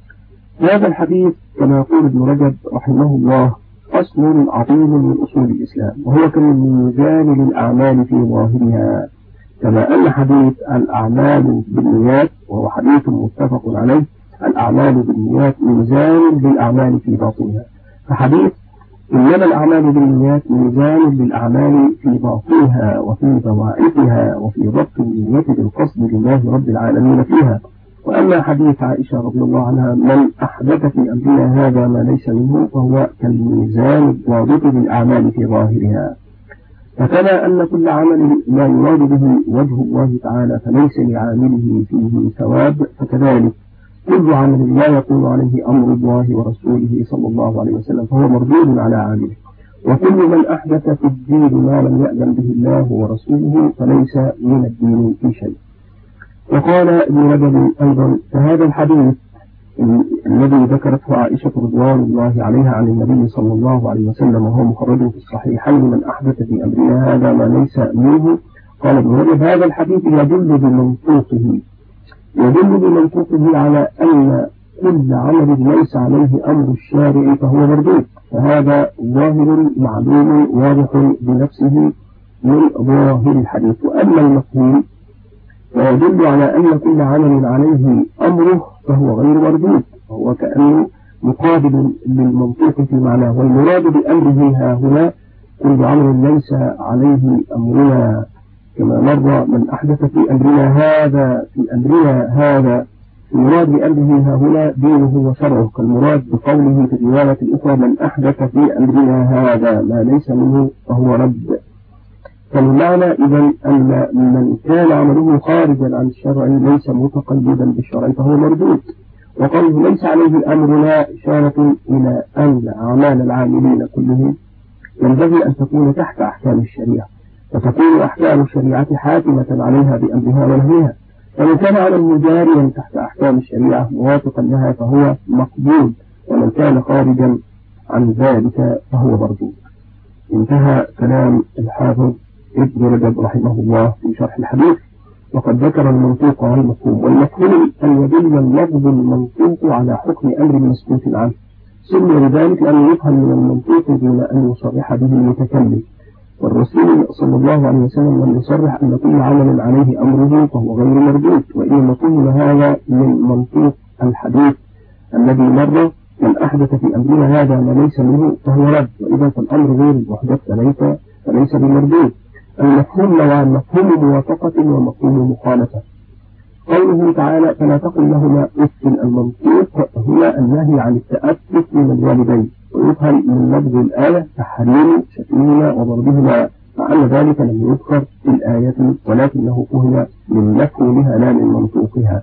هذا الحديث كما يقول ابن رجب رحمه الله أصل عظيم من أصول الإسلام وهو كالميزان للأعمال في ظاهرها كما أن حديث الأعمال بالنيات وهو حديث متفق عليه الأعمال بالنيات ميزان للأعمال في باطنها فحديث إنما الأعمال بالنيات ميزان للأعمال في باطنها وفي ضوائفها وفي ضبط النية بالقصد لله رب العالمين فيها. وأما حديث عائشة رضي الله عنها من أحدث في أمرنا هذا ما ليس منه فهو كالميزان الضابط للأعمال في ظاهرها. فكما أن كل عمل لا يراد به وجه الله تعالى فليس لعامله فيه ثواب فكذلك كل عمل لا يكون عليه أمر الله ورسوله صلى الله عليه وسلم فهو مردود على عامله. وكل من أحدث في الدين ما لم يأذن به الله ورسوله فليس من الدين في شيء. وقال ابن رجب أيضا فهذا الحديث الذي ذكرته عائشة رضوان الله عليها عن النبي صلى الله عليه وسلم وهو مخرج في الصحيحين من أحدث في أمرنا هذا ما ليس منه قال ابن رجب هذا الحديث يدل بمنطوقه يدل بمنطوقه على أن كل عمل ليس عليه أمر الشارع فهو مردود فهذا ظاهر معلوم واضح بنفسه من ظاهر الحديث. وأما المفهوم ويدل على أن كل عمل عليه أمره فهو غير مردود وهو كأنه مقابل للمنطوق في معناه والمراد بأمره ها هنا كل أمر ليس عليه أمرنا، كما مر من أحدث في أمرنا هذا في أمرنا هذا المراد بأمره ها هنا دينه وشرعه، كالمراد بقوله في الرواية الأخرى من أحدث في أمرنا هذا ما ليس منه فهو رد. فالمعنى إذن أن من كان عمله خارجا عن الشرع ليس متقيدا بالشرع فهو مردود. وقوله ليس عليه أمرنا إشارة إلى أن أعمال العاملين كلهم ينبغي أن تكون تحت أحكام الشريعة، فتكون أحكام الشريعة حاكمة عليها بأمرها ونهيها. فمن كان عمله جاريا تحت أحكام الشريعة موافقا لها فهو مقبول، ومن كان خارجا عن ذلك فهو مردود. انتهى كلام الحافظ ابن رجب رحمه الله في شرح الحديث. وقد ذكر المنطوق والمفهوم. والمفهوم أن يدل اللفظ المنطوق على حكم أمر مسكوت عنه، سمي بذلك لأنه يفهم من المنطوق دون أن يصرح به المتكلم. والرسول صلى الله عليه وسلم لم يصرح أن كل عمل عليه أمره فهو غير مردود، وإنما فهم هذا من منطوق الحديث الذي مر من أحدث في أمرنا هذا ما ليس منه فهو رد، وإذا فالأمر غير المحدث فليس فليس بمردود. المفهوم نوعان: مفهوم موافقة ومفهوم مخالفة. قوله تعالى فلا تقل لهما أف، المنطوق هنا النهي عن التأسف من الوالدين، ويفهم من لفظ الآية تحريم شتمهما وضربهما، مع أن ذلك لم يذكر في الآية ولكنه فهم من مفهومها لا من منطوقها.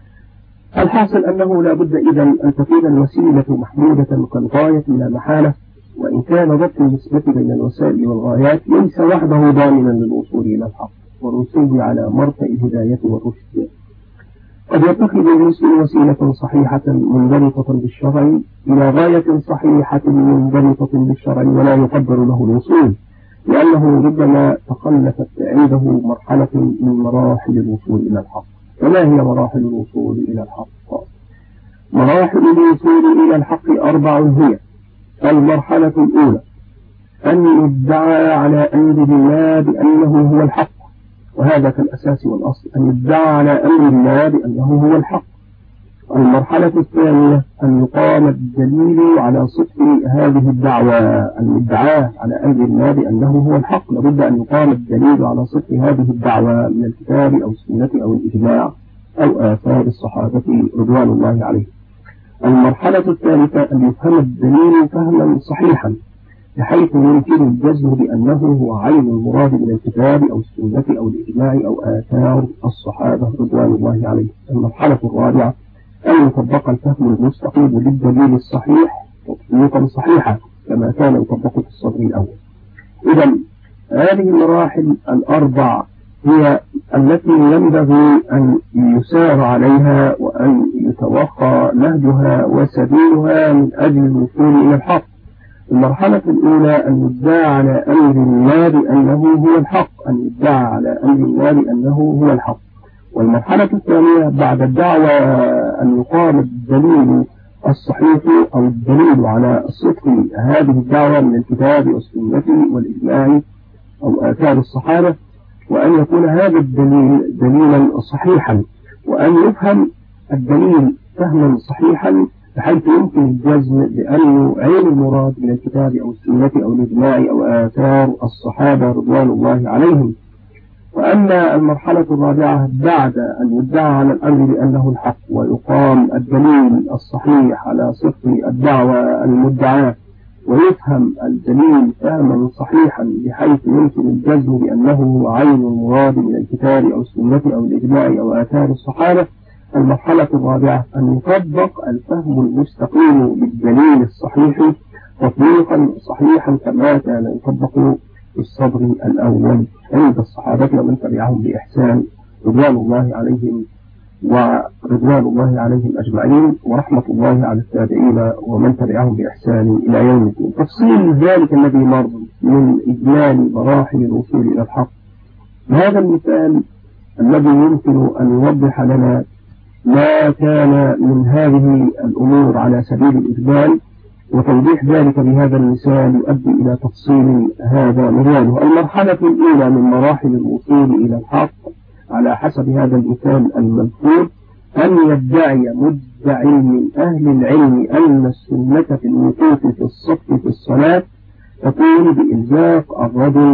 الحاصل أنه لا بد إذن أن تكون الوسيلة محمودة كالغاية لا محالة، وإن كان ضبط النسبة بين الوسائل والغايات ليس وحده ضامنا للوصول إلى الحق والرسول على مرتأ الهداية والرشد. قد يتخذ المسلم وسيلة صحيحة منضبطة بالشرع إلى غاية صحيحة منضبطة بالشرع ولا يقدر له الوصول، لأنه ربما تخلفت عنده مرحلة من مراحل الوصول إلى الحق. وما هي مراحل الوصول إلى الحق؟ مراحل الوصول إلى الحق أربع هي: المرحلة الأولى أن يدعى على أمر الله بأنه هو الحق، وهذا كالأساس والأصل، أن يدعى على أمر الله بأنه هو الحق. المرحلة الثانية أن يقام الدليل على صدق هذه الدعوة، المدعاة على أمر الله بأنه هو الحق لابد أن يقام الدليل على صدق هذه الدعوة من الكتاب أو السنة أو الإجماع أو آثار الصحابة رضوان الله عليهم. المرحلة الثالثة أن يفهم الدليل فهما صحيحا بحيث يمكن الجزم بأنه هو عين المراد من الكتاب أو السنة أو الإجماع أو آثار الصحابة رضوان الله عليهم. المرحلة الرابعة أن يطبق الفهم المستقيم للدليل الصحيح تطبيقا صحيحا كما كان يطبق في الصدر الأول. إذا هذه المراحل الأربع هي التي ينبغي أن يسار عليها وأن يتوخى نهجها وسبيلها من أجل الوصول إلى الحق. المرحلة الأولى أن يدعى على أمر الله بأنه هو الحق، أن يدعى على أمر الله بأنه هو الحق. والمرحلة الثانية بعد الدعوة أن يقام الدليل الصحيح أو الدليل على صدق هذه الدعوة من الكتاب والسنة والإجماع أو آثار الصحابة، وأن يكون هذا الدليل دليلا صحيحا، وأن يفهم الدليل فهما صحيحا بحيث يمكن الجزم بأنه عين المراد من الكتاب أو السنة أو الإجماع أو آثار الصحابة رضوان الله عليهم. وأما المرحلة الرابعة بعد أن يدعى على الأمر بأنه الحق ويقام الدليل الصحيح على صدق الدعوة المدعاة ويفهم الدليل فهما صحيحا بحيث يمكن الجزم بأنه هو عين المراد من الكتاب أو السنة أو الإجماع أو آثار الصحابة. المرحلة الرابعة أن يطبق الفهم المستقيم بالدليل الصحيح تطبيقا صحيحا كما كان يطبق في الصدر الأول عند الصحابة ومن تبعهم بإحسان رضوان الله عليهم ورضوان الله عليهم أجمعين، ورحمة الله على التابعين ومن تبعهم بإحسان إلى يوم الدين. تفصيل ذلك الذي مر من إجمال مراحل الوصول إلى الحق. هذا المثال الذي يمكن أن يوضح لنا ما كان من هذه الأمور على سبيل الإجمال، وتوضيح ذلك بهذا المثال يؤدي إلى تفصيل هذا مراده. المرحلة الأولى من مراحل الوصول إلى الحق على حسب هذا المثال المذكور أن يدعي مدعي من أهل العلم أن السنة في الوقوف في الصف في الصلاة تقول بإلزاق الرجل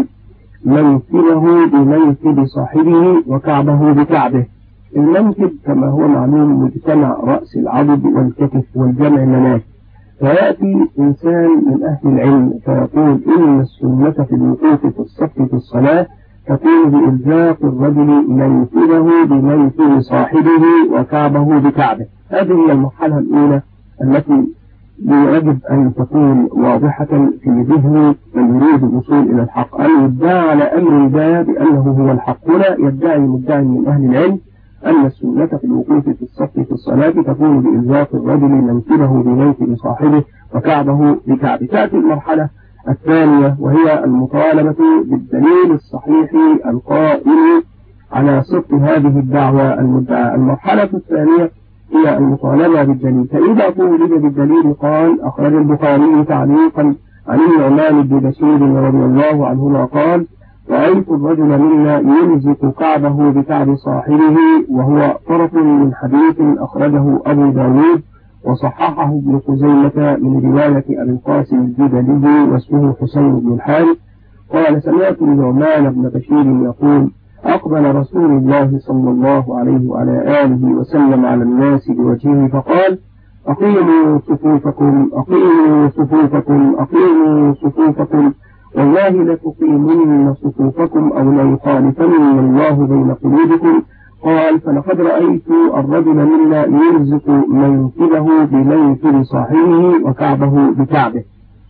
منكبه بمنكب صاحبه وكعبه بكعبه. المنكب كما هو معلوم مجتمع رأس العضد والكتف والجمع مناك. فيأتي إنسان من أهل العلم فيقول إن السنة في الوقوف في الصف في الصلاة تكون بإلزاق الرجل منكبه بمنكب صاحبه وكعبه بكعبه. هذه هي المرحلة الأولى التي يجب أن تكون واضحة في ذهن من يريد الوصول إلى الحق. أن يدعى على أمر الباب بأنه هو الحق. هنا يدعي مدعي من أهل العلم أن السنة في الوقوف في الصف في الصلاة تكون بإلزاق الرجل منكبه بمنكب صاحبه وكعبه بكعبه. تأتي المرحلة الثانية وهي المطالبة بالدليل الصحيح القائم على صدق هذه الدعوة المدعى. المرحلة الثانية هي المطالبة بالدليل. فإذا طولب بالدليل قال أخرج البخاري تعليقا عن النعمان بن بشير رضي الله عنهما قال رأيت الرجل منا يلزق كعبه بكعب صاحبه، وهو طرف من حديث أخرجه أبو داود وصححه ابن خزيمة من رواية أبي القاسم الجدلي واسمه حسين بن الحارث قال سمعت النعمان بن بشير يقول أقبل رسول الله صلى الله عليه وعلى آله وسلم على الناس بوجهه فقال أقيموا صفوفكم أقيموا صفوفكم أقيموا صفوفكم والله لتقيمن صفوفكم أو ليخالفن الله بين قلوبكم. قال فلقد رأيت الرجل منا يلزق منكبه بمنكب صاحبه وكعبه بكعبه.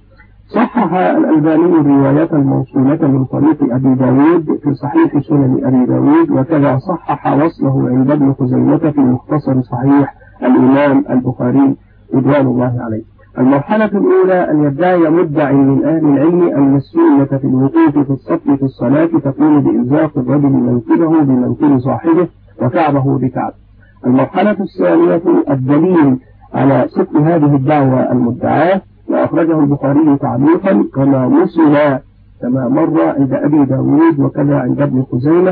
صحح الألباني الرواية الموصولة من طريق أبي داود في صحيح سنن أبي داود، وكذا صحح وصله عند ابن خزيمة في مختصر صحيح الإمام البخاري رضوان الله عليه. المرحلة الأولى أن يدعي مدع من أهل العلم أن السنة في الوقوف في الصف في الصلاة تكون بإلزاق الرجل منكبه بمنكب صاحبه وكعبه بكعبه. المرحلة الثانية الدليل على صدق هذه الدعوة المدعاة، وأخرجه البخاري تعليقا كما وصل كما مر عند أبي داود وكذا عند ابن خزيمة،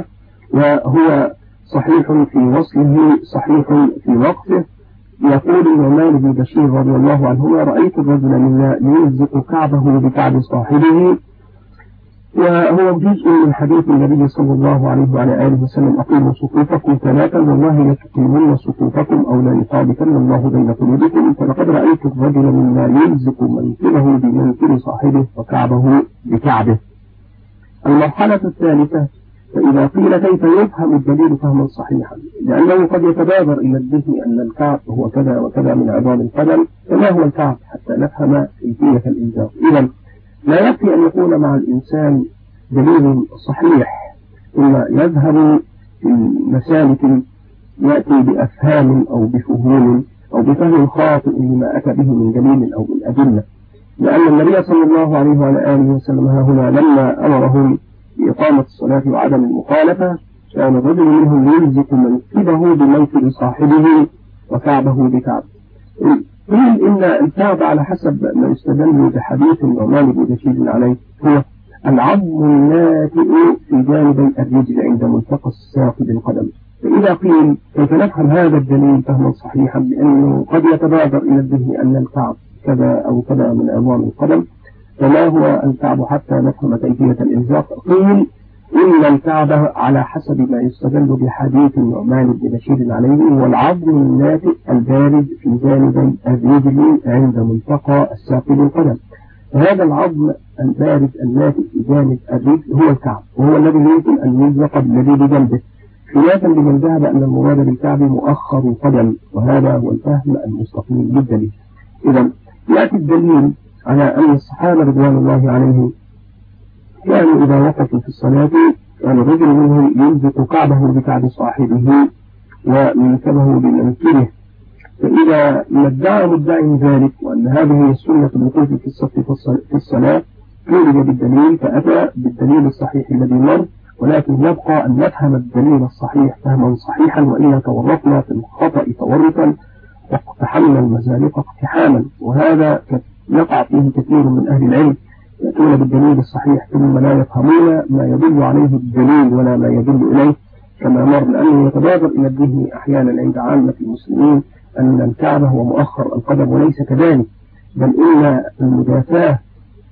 وهو صحيح في وصله صحيح في وقفه. يقول النعمان بن بشير رضي الله عنهما رأيت الرجل منا يلزق كعبه بكعب صاحبه، وهو جزء من حديث النبي صلى الله عليه وعلى آله وسلم أقيموا صفوفكم ثلاثا والله لتقيمون صفوفكم أو لا يخالفن الله بين قلوبكم. فلقد رأيت الرجل منا يلزق منكبه بمنكب صاحبه وكعبه بكعبه. المرحلة الثالثة فإذا قيل كيف يفهم الدليل فهما صحيحا، لأنه قد يتبادر إلى الذهن أن الكعب هو كذا وكذا من عظام القدم، فما هو الكعب حتى نفهم كيفية الإلزاق. إذا لا يكفي أن يكون مع الإنسان دليل صحيح ثم يذهب في مسالك يأتي بأفهام أو بفهوم أو بفهم خاطئ لما أتى به من دليل أو من أدلة، لأن النبي صلى الله عليه وعلى آله وسلم ها هنا لما أمرهم بإقامة الصلاة وعدم المخالفة كان الرجل منهم يلزق منكبه بمنكب صاحبه وكعبه بكعب. قيل إن الكعب على حسب ما يستدل بحديث النعمان بن بشير عليه هو العظم الناتئ في جانبي الرجل عند ملتقى الساق بالقدم. فإذا قيل كيف نفهم هذا الدليل فهما صحيحا، لأنه قد يتبادر إلى الذهن أن الكعب كذا أو كذا من عظام القدم، فما هو الكعب حتى نفهم كيفية الإلزاق؟ قيل إن الكعب على حسب ما يستدل بحديث النعمان بن بشير عليه هو العظم الناتئ البارز في جانبي الرجل عند ملتقى الساق بالقدم. هذا العظم البارز الناتئ في جانب الرجل هو الكعب، وهو الذي يمكن أن يلزق بالذي بجنبه، خلافا لمن ذهب أن المراد بالكعب مؤخر القدم، وهذا هو الفهم المستقيم بالدليل. إذا يأتي الدليل على أن الصحابة رضوان الله عليهم كانوا إذا وقفوا في الصلاة كان الرجل منهم يلزق كعبه بكعب صاحبه ومنكبه بمنكبه. فإذا ادعى مدعي ذلك وأن هذه السنة الوقوف في الصف في الصلاة طولب بالدليل فأتى بالدليل الصحيح الذي مر، ولكن يبقى أن نفهم الدليل الصحيح فهما صحيحا، وإلا تورطنا في الخطأ تورطا واقتحمنا المزالق اقتحاما، وهذا يقع فيه كثير من أهل العلم يأتون بالدليل الصحيح ثم لا يفهمون ما يدل عليه الدليل ولا ما يدل إليه كما مر، لأنه يتبادر إلى الذهن أحيانا عند عامة المسلمين أن الكعبة هو مؤخر القدم، وليس كذلك، بل إن المدافاة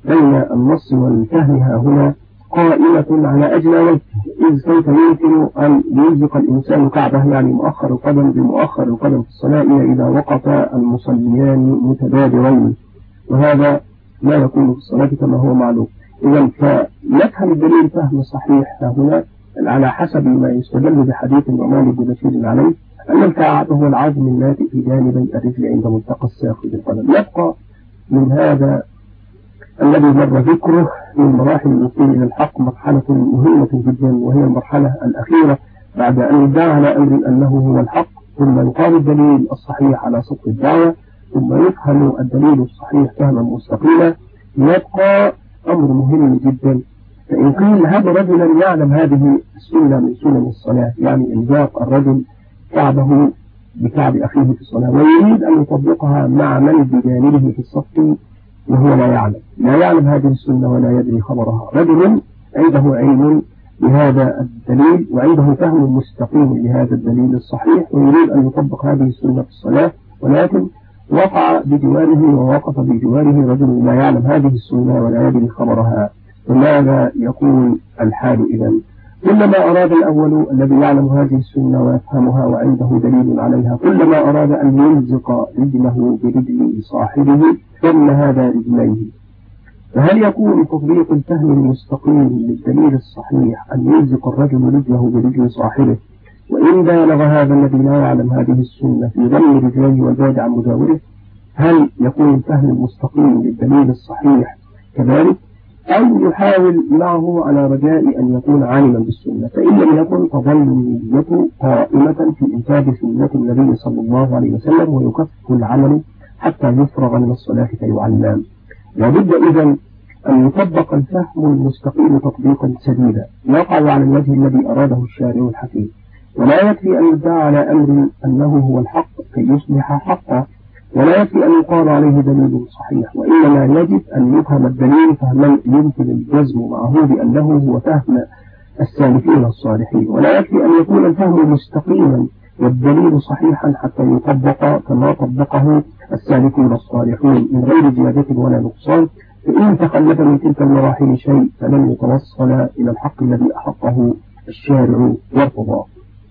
بين النص والفهم ها هنا قائمة على أجل وجه، إذ كيف يمكن أن يلزق الإنسان كعبه يعني مؤخر القدم بمؤخر القدم في الصلاة إذا وقف المصليان متبادرين، وهذا لا يكون في الصلاة كما هو معلوم. إذا فنفهم الدليل فهم صحيح هنا على حسب ما يستدل بحديث النعمان بن بشير عليه أن الكعب هو العظم الناتئ في جانبي الرجل عند ملتقى الساق بالقدم. يبقى من هذا الذي مر ذكره من مراحل الوصول إلى الحق مرحلة مهمة جدا، وهي المرحلة الأخيرة بعد أن يدعى على أمر أنه هو الحق، ثم يقام الدليل الصحيح على صدق الدعوة، ثم يفهم الدليل الصحيح فهما مستقيما. يبقى أمر مهم جدا. فإن قيل هذا رجلا يعلم هذه السنة من سنن الصلاة، يعني إلزاق الرجل كعبه بكعب أخيه في الصلاة، ويريد أن يطبقها مع من بجانبه في الصف وهو لا يعلم لا يعلم هذه السنة ولا يدري خبرها. رجل عنده علم بهذا الدليل وعنده فهم مستقيم لهذا الدليل الصحيح، ويريد أن يطبق هذه السنة في الصلاة، ولكن وقع بجواره ووقف بجواره رجل لا يعلم هذه السنة ولا يدري خبرها. فماذا يكون الحال إذن؟ كلما أراد الأول الذي يعلم هذه السنة ويفهمها وعنده دليل عليها، كلما أراد أن يلزق رجله برجل صاحبه ثم هذا رجليه. فهل يكون تطبيق الفهم المستقيم للدليل الصحيح أن يلزق الرجل رجله برجل صاحبه، وإن بالغ هذا الذي لا يعلم هذه السنة في ضم رجليه والبعد عن مجاوره، هل يكون الفهم المستقيم للدليل الصحيح كذلك، أو يحاول معه على رجاء أن يكون عالما بالسنة؟ فإن لم يكن تظل نيته قائمة في إنتاج سنة النبي صلى الله عليه وسلم، ويكف العمل حتى يفرغ من الصلاة فيعلم. لابد إذن أن يطبق الفهم المستقيم تطبيقا سديدا يقع على الوجه الذي أراده الشارع الحكيم، ولا يكفي أن يدعى على أمر أنه هو الحق كي يصبح حقا، ولا يكفي أن يقال عليه دليل صحيح، وإنما يجب أن يفهم الدليل فهما يمكن الجزم معه بأنه هو فهم السالفين الصالحين، ولا يكفي أن يكون الفهم مستقيما والدليل صحيحا حتى يطبق كما طبقه السالكون الصالحون من غير زيادة ولا نقصان. فإن تخلف من تلك المراحل شيء فلن يتوصل إلى الحق الذي أحقه الشارع وارتضاه.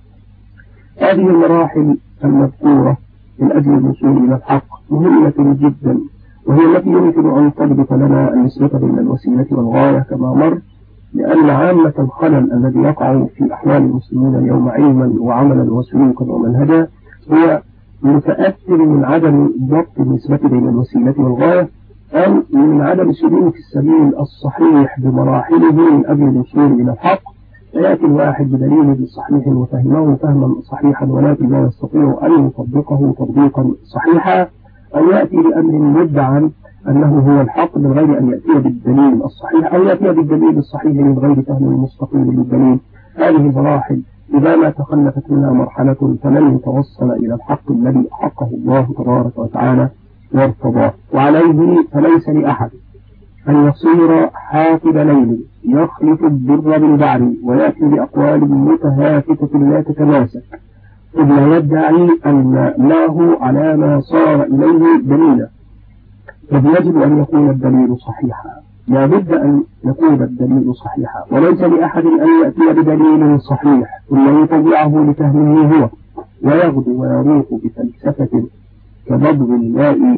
هذه المراحل المذكورة من أجل الوصول إلى الحق مهمة جدا، وهي التي يمكن أن تضبط لنا النسبة بين الوسيلة والغاية كما مر، لأن عامة الخلل الذي يقع في أحوال المسلمين اليوم علما وعملا وسلوكا ومنهجا هو متأثر من عدم ضبط النسبة بين الوسيلة والغاية، أو من عدم سلوك السبيل الصحيح بمراحله من أجل الوصول إلى الحق. فيأتي الواحد بدليل صحيح وفهمه فهما صحيحا ولكن لا يستطيع أن يطبقه تطبيقا صحيحا، أو يأتي بأمر مدعا أنه هو الحق من غير أن يأتي بالدليل الصحيح، أو يأتي بالدليل الصحيح من غير فهم مستقيم للدليل. هذه المراحل إذا ما تخلفت منها مرحلة فلن يتوصل إلى الحق الذي أحقه الله تبارك وتعالى وارتضاه. وعليه فليس لأحد أن يصير حاطب ليل يخلط البر بالبعر ويأتي بأقوال متهافتة لا تتماسك، إذ لا يدعي أن له على ما صار إليه دليلا، إذ يجب أن يكون الدليل صحيحا. لا بد أن يكون الدليل صحيحا، وليس لأحد أن يأتي بدليل صحيح ثم يطبعه لفهمه هو، ويغدو ويروح بفلسفة كمضغ الماء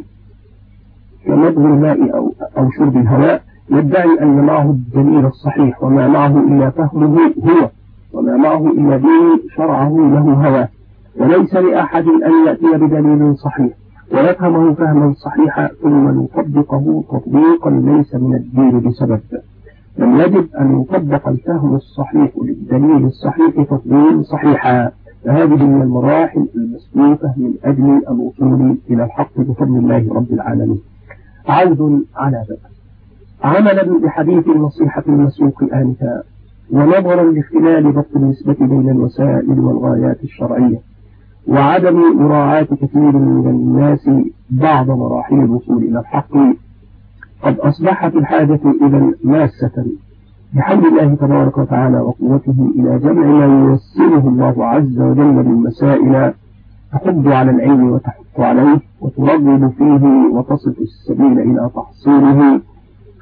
كمضغ الماء أو, أو شرب الهواء، يدعي أن معه الدليل الصحيح وما معه إلا فهمه هو، وما معه إلا دين شرعه له هواه. وليس لأحد أن يأتي بدليل صحيح ويفهمه فهما صحيحا ثم يطبقه تطبيقا ليس من الدين بسبب، بل يجب أن يطبق الفهم الصحيح للدليل الصحيح تطبيقا صحيحا. فهذه من المراحل المسلوكة من أجل الوصول إلى الحق بفضل الله رب العالمين. عود على ذلك عملا بحديث النصيحة المسوق آنفا، ونظرا لاختلال ضبط النسبة بين الوسائل والغايات الشرعية، وعدم مراعاة كثير من الناس بعض مراحل الوصول إلى الحق، قد أصبحت الحاجة إذا ماسة بحمد الله تبارك وتعالى وقوته إلى جمع ما يوسله الله عز وجل من مسائل تحض على العلم وتحث عليه وترغب فيه وتصف السبيل إلى تحصيله،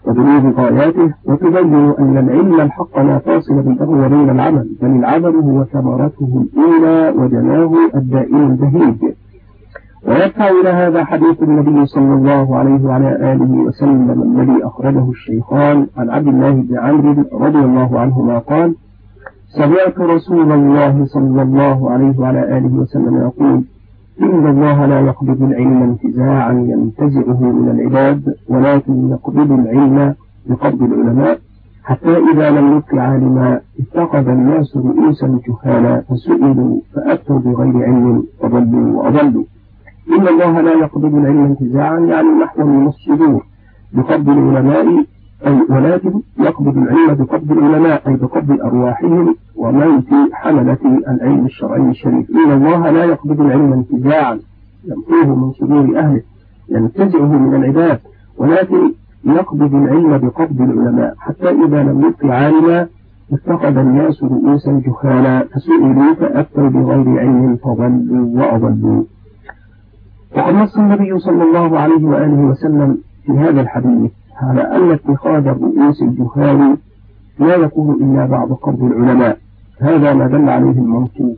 وبلوغ غاياته، وتبين أن العلم الحق لا فاصل بينه وبين العمل، بل العمل هو ثمرته الأولى وجناه الدائم البهيج. ويدفع إلى هذا حديث النبي صلى الله عليه وعلى آله وسلم الذي أخرجه الشيخان عن عبد الله بن عمرو رضي الله عنهما قال: سمعت رسول الله صلى الله عليه وعلى آله وسلم يقول: إن الله لا يقبض العلم انتزاعا ينتزعه من العباد، ولكن يقبض العلم بقبض العلماء، حتى إذا لم يبق عالما اتخذ الناس رؤوسا جهالا فسئلوا فأفتوا بغير علم فضلوا وأضلوا. إن الله لا يقبض العلم انتزاعا يعني نحو من الصدور بقبض العلماء، أي ولكن يقبض العلم بقبض العلماء، أي بقبض أرواحهم وموت حملة العلم الشرعي الشريف. إن الله لا يقبض العلم انتزاعا يمحوه من صدور أهله ينتزعه من العباد، ولكن يقبض العلم بقبض العلماء، حتى إذا لم يبق عالما اتخذ الناس رؤوسا جهالا فسئلوا فأفتوا بغير علم فضلوا وأضلوا. وقد نص النبي صلى الله عليه وآله وسلم في هذا الحديث على أن اتخاذ الرؤوس الجهال لا يكون إلا بعد قبض العلماء، هذا ما دل عليه المنطوق.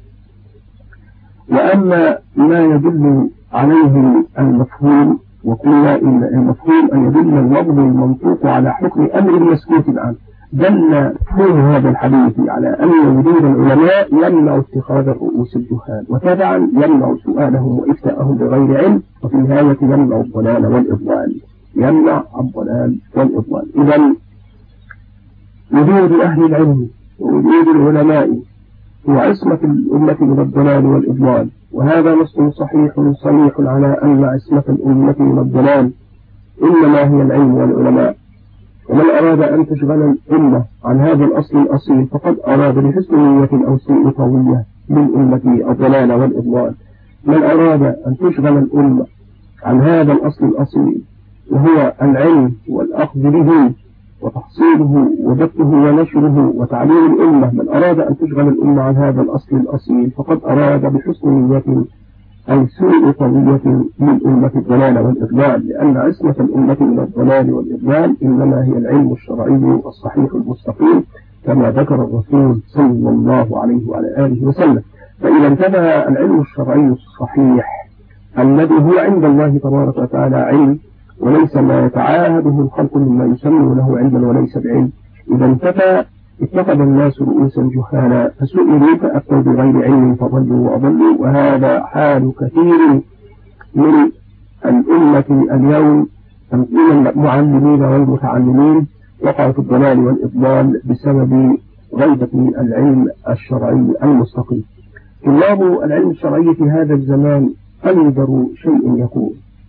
وأما ما يدل عليه المفهوم، وقلنا إن المفهوم أن يدل اللفظ المنطوق على حكم أمر مسكوت عنه، دل مفهوم هذا الحديث على أن وجود العلماء يمنع اتخاذ الرؤوس الجهال، وتبعا يمنع سؤالهم وإفتاءهم بغير علم، وفي النهاية يمنع الضلال والإضلال يمنع الضلال والإضلال. إذن وجود أهل العلم ووجود العلماء هو عصمة الأمة من الضلال والإضلال، وهذا نص صحيح صريح على أن عصمة الأمة من الضلال إنما هي العلم والعلماء. ومن أراد أن تشغل الأمة عن هذا الأصل الأصيل فقد أراد بحسن نية أو سوء طوية من أمة الضلال والإضلال. من أراد أن تشغل الأمة عن هذا الأصل الأصيل وهو العلم والأخذ به وتحصيله وبثه ونشره وتعليم الأمة، من أراد أن تشغل الأمة عن هذا الأصل الأصيل فقد أراد بحسن نية أو سوء طوية من أمة الضلال والإضلال، لأن عصمة الأمة من الضلال والإضلال إنما هي العلم الشرعي الصحيح المستقيم كما ذكر الرسول صلى الله عليه وعلى آله وسلم. فإذا انتبه العلم الشرعي الصحيح الذي هو عند الله تبارك وتعالى علم وليس ما يتعاهده الخلق مما يسمى له علما وليس بعلم، إذا انتفى اتخذ الناس رؤوسا جهالا فسئلوا فأفتوا بغير علم فضلوا وأضلوا. وهذا حال كثير من الأمة اليوم من المعلمين والمتعلمين وقعوا في الضلال والإضلال بسبب غيبة العلم الشرعي المستقيم. طلاب العلم الشرعي في هذا الزمان أنذر شيء يكون،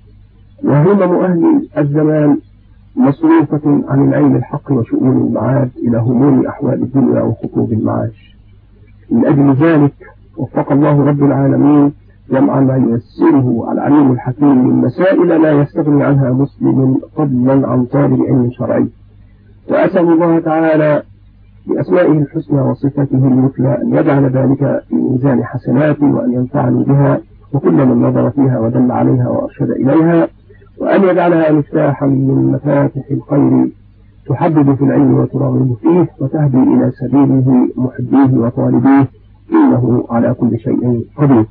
وهمم أهل الزمان مصروفة عن العلم الحق وشؤون المعاد إلى هموم أحوال الدنيا وخطوب المعاش. من أجل ذلك وفق الله رب العالمين جمع ما ييسره العليم الحكيم من مسائل لا يستغني عنها مسلم فضلا عن طالب علم شرعي. وأسأل الله تعالى بأسمائه الحسنى وصفاته المثلى أن يجعل ذلك في ميزان حسناتي وأن ينفعني بها وكل من نظر فيها ودل عليها وأرشد إليها، وأن يجعلها مفتاحا من مفاتح الخير تحبب في العلم وترغب فيه وتهدي إلى سبيله محبيه وطالبيه، إنه على كل شيء قدير.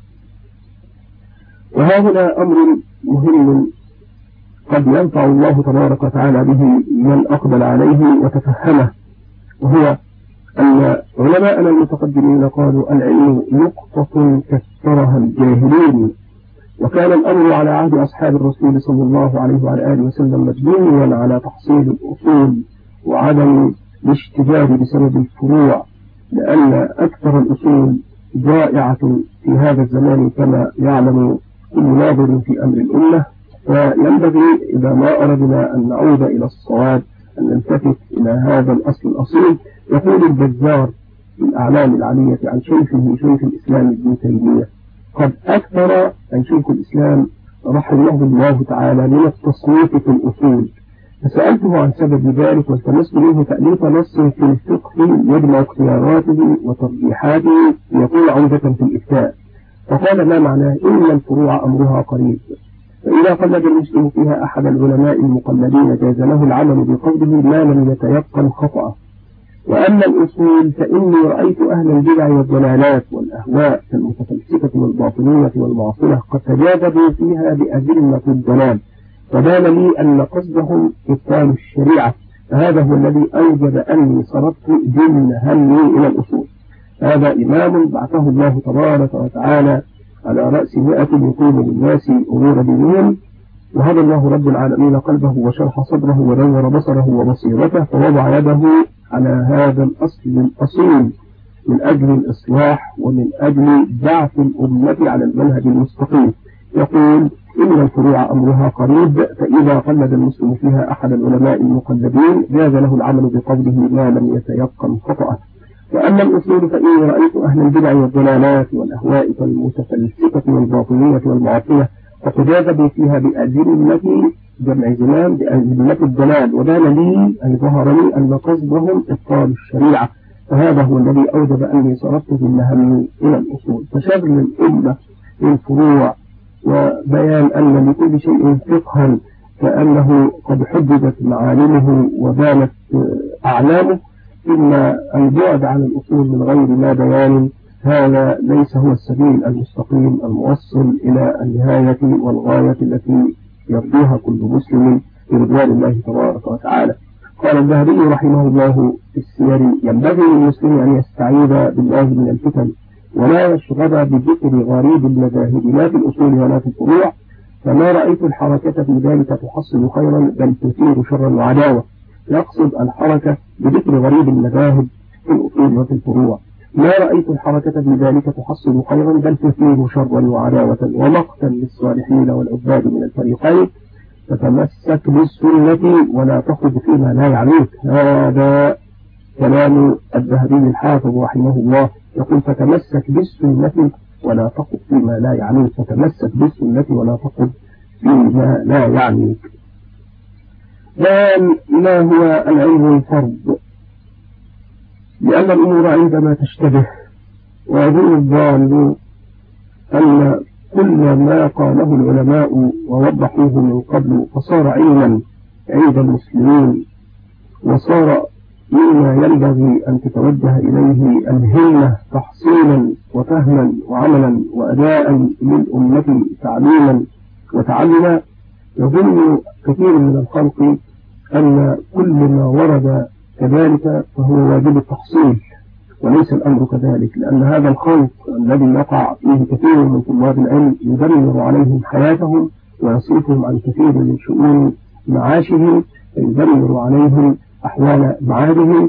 وهذا أمر مهم قد ينفع الله تبارك وتعالى به من أقبل عليه وتفهمه، وهو أن علماءنا المتقدمين قالوا العلم نقطة كثرها الجاهلين، وكان الأمر على عهد أصحاب الرسول صلى الله عليه وعلى آله وسلم مبنيا على تحصيل الأصول وعدم الاشتغال بسبب الفروع، لأن أكثر الأصول ضائعة في هذا الزمان كما يعلم كل ناظر في أمر الأمة. فينبغي إذا ما أردنا أن نعود إلى الصواب أن نلتفت إلى هذا الأصل الأصيل. يقول البزار في الأعلام العلية عن شيخه شيخ الإسلام ابن تيمية: قد أكثر عن شيخ الإسلام رحمه الله تعالى من التصنيف في الأصول، فسألته عن سبب ذلك والتمست منه تأليف نص في الفقه يجمع اختياراته وترجيحاته يقول عودة في الإفتاء، فقال ما معناه إن الفروع أمرها قريب، فإذا قلد المسلم فيها أحد العلماء المقلدين جاز له العمل بقوله ما لم يتيقن خطأه. وأما الأصول فإني رأيت أهل البدع والضلالات والأهواء كالمتفلسفة والباطنية والمعطلة قد تجاذبوا فيها بأذلة الضلال، وبان لي أن قصدهم إبطال الشريعة، فهذا هو الذي أوجب أني صرفت جل همي إلى الأصول. هذا إمام بعثه الله تبارك وتعالى على رأس مئة يقيم للناس أمور دينهم، وهدى الله رب العالمين قلبه وشرح صدره ونور بصره وبصيرته، فوضع يده على هذا الأصل الأصيل من أجل الإصلاح ومن أجل بعث الأمة على المنهج المستقيم. يقول إن الفروع أمرها قريب، فإذا قلد المسلم فيها أحد العلماء المقلدين جاز له العمل بقوله ما لم يتيقن خطأه. وأما الأصول فإني رأيت أهل البدع والضلالات والأهواء كالمتفلسفة والباطنية والمعطلة وتجاذبوا فيها بأذلة جمع زمان بأذلة الضلال، وبان لي أي ظهر لي أن قصدهم إبطال الشريعة، فهذا هو الذي أوجب أني صرفت بالنهم إلى الأصول. فشغل الأمة بالفروع وبيان أن لكل شيء فقها كأنه قد حددت معالمه وبانت أعلامه، إن البعد عن الأصول من غير ما بيان هذا ليس هو السبيل المستقيم الموصل إلى النهاية والغاية التي يرضيها كل مسلم برضوان الله تبارك وتعالى. قال الذهبي رحمه الله في السير ينبغي للمسلم أن يستعيذ بالله من الفتن ولا يشغب بذكر غريب المذاهب لا في الأصول ولا في الفروع، فما رأيت الحركة في ذلك تحصل خيرا بل تثير شرا وعداوة. يقصد الحركة بذكر غريب المذاهب في الأصول وفي الفروع. ما رأيت الحركة في ذلك تحصل خيرا بل تثير شرا وعداوة ومقتا للصالحين والعباد من الفريقين، فتمسك بالسنة ولا تخذ فيما لا يعنيك. هذا كلام الذهبي الحافظ رحمه الله، يقول فتمسك بالسنة ولا تخذ فيما لا يعنيك، فتمسك بالسنة ولا تخذ فيما لا يعنيك. بيان ما هو العلم الفرض، لأن الأمور عندما تشتبه ويظن الضال أن كل ما قاله العلماء ووضحوه من قبل فصار علما عند المسلمين وصار مما ينبغي أن تتوجه إليه الهمة تحصيلا وفهما وعملا وأداء للأمة تعليما وتعلما، يظن كثير من الخلق أن كل ما ورد كذلك فهو واجب التحصيل، وليس الأمر كذلك، لأن هذا الخلق الذي يقع فيه كثير من طلاب العلم يدمر عليهم حياتهم ويصرفهم عن كثير من شؤون معاشهم ويدمر عليهم أحوال معادهم.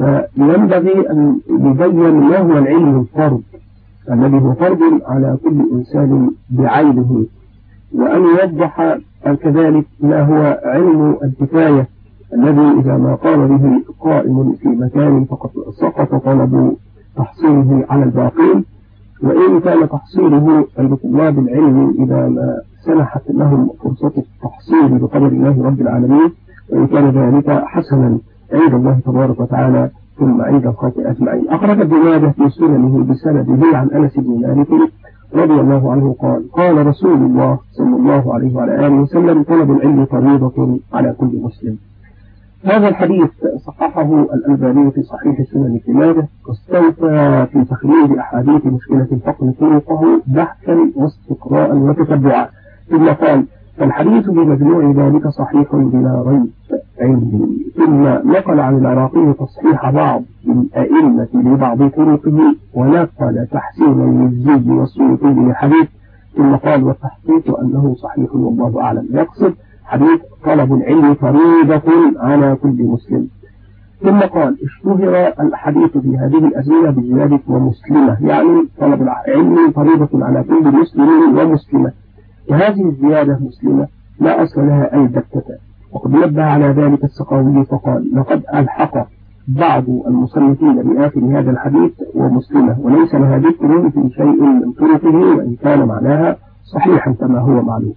فينبغي أن يبين ما هو العلم الفرض الذي هو فرض على كل إنسان بعينه، وأن يوضح كذلك ما هو علم الكفاية الذي إذا ما قام به قائم في مكان فقد سقط طلب تحصيله على الباقين، وإن كان تحصيله لطلاب العلم إذا ما سنحت لهم فرصة التحصيل بقدر الله رب العالمين، وإن كان ذلك حسنا عند الله تبارك وتعالى ثم عند الخلق أجمعين. أخرج ابن ماجه في سننه بسنده عن أنس بن مالك رضي الله عنه قال قال رسول الله صلى الله عليه وعلى آله وسلم طلب العلم فريضة على كل مسلم. هذا الحديث صححه الألباني في صحيح سنن ابن ماجه، واستوفى في تخريج أحاديث مشكلة الفقر طرقه بحثا واستقراء وتتبعا، ثم قال فالحديث بمجموع ذلك صحيح بلا ريب عندي. ثم نقل عن العراقي تصحيح بعض الأئمة لبعض طرقه ونقل تحسين المزي والسيوطي للحديث، ثم قال والتحقيق أنه صحيح والله أعلم. يقصد حديث طلب العلم فريضة على كل مسلم. ثم قال اشتهر الحديث في هذه الأزمنة بزيادة ومسلمة، يعني طلب العلم فريضة على كل مسلم ومسلمة، وهذه الزيادة مسلمة لا أصل لها البتة. وقد نبه على ذلك السقاوي فقال لقد ألحق بعض المصنفين بآخر هذا الحديث ومسلمة وليس لها ذكر في شيء من طرقه وإن كان معناها صحيحا كما هو معلوم.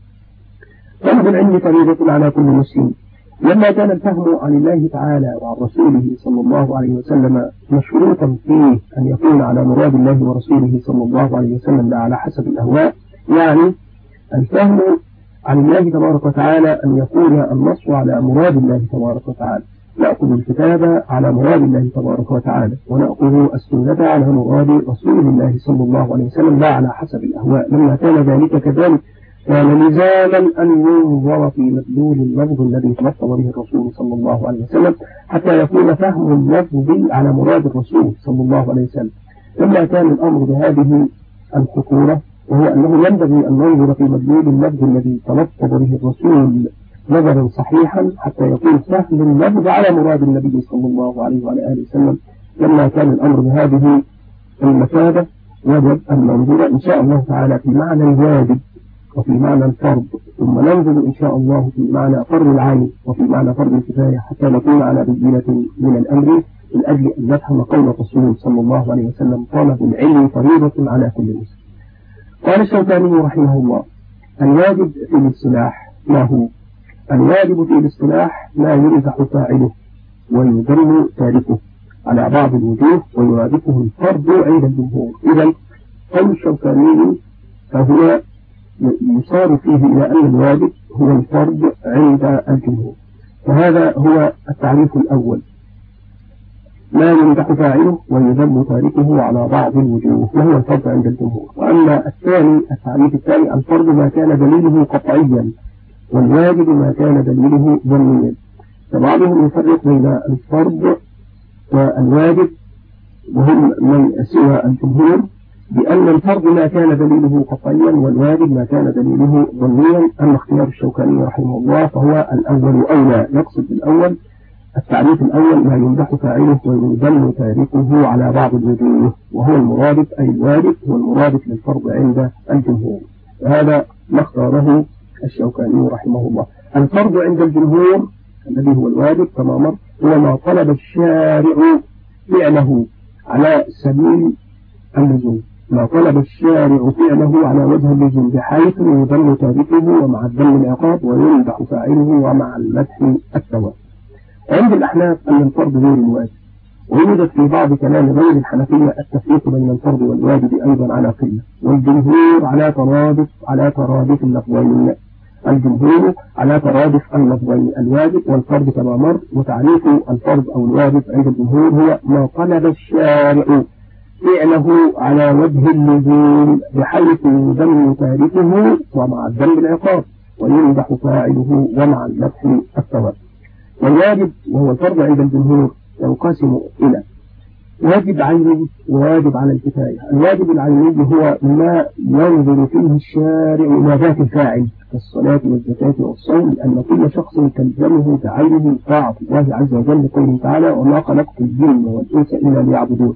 طلب العلم فريضة على كل مسلم. لما كان الفهم عن الله تعالى وعن رسوله صلى الله عليه وسلم مشروطا فيه أن يكون على مراد الله ورسوله صلى الله عليه وسلم لا على حسب الأهواء، يعني الفهم عن الله تبارك وتعالى أن يكون النص على مراد الله تبارك وتعالى. نأخذ الكتاب على مراد الله تبارك وتعالى، ونأخذ السنة على مراد رسول الله صلى الله عليه وسلم لا على حسب الأهواء. لما كان ذلك كذلك كان لزاما أن ينظر في مدلول اللفظ الذي تلفظ به الرسول صلى الله عليه وسلم حتى يكون فهم اللفظ على مراد الرسول صلى الله عليه وسلم. لما كان الأمر بهذه الخطورة، وهو أنه ينبغي أن ننظر في مدلول اللفظ الذي تلفظ به الرسول نظرا صحيحا حتى يكون فهم اللفظ على مراد النبي صلى الله عليه وعلى آله وسلم. لما كان الأمر بهذه المثابة وجب أن ننظر إن شاء الله تعالى في معنى الواجب وفي معنى الفرض، ثم ننظر إن شاء الله في معنى فرض العين وفي معنى فرض الكفاية حتى نكون على بينة من الأمر، من أجل أن نفهم قول الرسول صلى الله عليه وسلم: طلب العلم فريضة على كل مسلم. قال الشوكاني رحمه الله: الواجب في الاصطلاح ما هو؟ الواجب في الاصطلاح ما يمدح فاعله ويذم تاركه على بعض الوجوه ويرادفه الفرض عند الجمهور. إذن قول الشوكاني فهو يصار فيه إلى أن الواجب هو الفرض عند الجمهور، فهذا هو التعريف الأول: ما يمدح فاعله ويذم تاركه على بعض الوجوه، وهو الفرض عند الجمهور. وأما الثاني التعريف الثاني: الفرض ما كان دليله قطعيا، والواجب ما كان دليله ظنيا. فبعضهم يفرق بين الفرض والواجب، وهم من سوى الجمهور، بأن الفرض ما كان دليله قطعيا والواجب ما كان دليله ظنيا. أما اختيار الشوكاني رحمه الله فهو الأول أولى، يقصد الأول التعريف الأول: ما يمدح فاعله ويذم تاركه على بعض الوجوه، وهو المرادف أي الواجب هو المرادف للفرض عند الجمهور. وهذا ما اختاره الشوكاني رحمه الله. الفرض عند الجمهور الذي هو الواجب كما مر هو ما طلب الشارع فعله على سبيل اللزوم، ما طلب الشارع فعله على وجه اللزوم بحيث يذم تاركه ومع الذم العقاب ويمدح فاعله ومع المدح الثواب. عند الأحناف أن الفرض غير الواجب، ويوجد في بعض كلام غير الحنفية التفريق بين الفرض والواجب أيضا على قلة، والجمهور على ترادف على ترادف اللفظين. الجمهور على ترادف اللفظين الواجب والفرض كما مر. وتعريف الفرض أو الواجب عند الجمهور هو ما طلب الشارع فعله على وجه اللزوم بحيث يذم تاركه ومع الذم العقاب ويمدح فاعله ومع المدح الثواب. والواجب وهو الفرض عند الجمهور ينقسم إلى واجب عيني وواجب على الكفاية. الواجب العيني هو ما ينظر فيه الشارع إلى ذات الفاعل كالصلاة والزكاة والصوم، لأن كل شخص تلزمه بعينه طاعة الله عز وجل قوله تعالى: وما خلقت الجن والإنس إلا ليعبدون.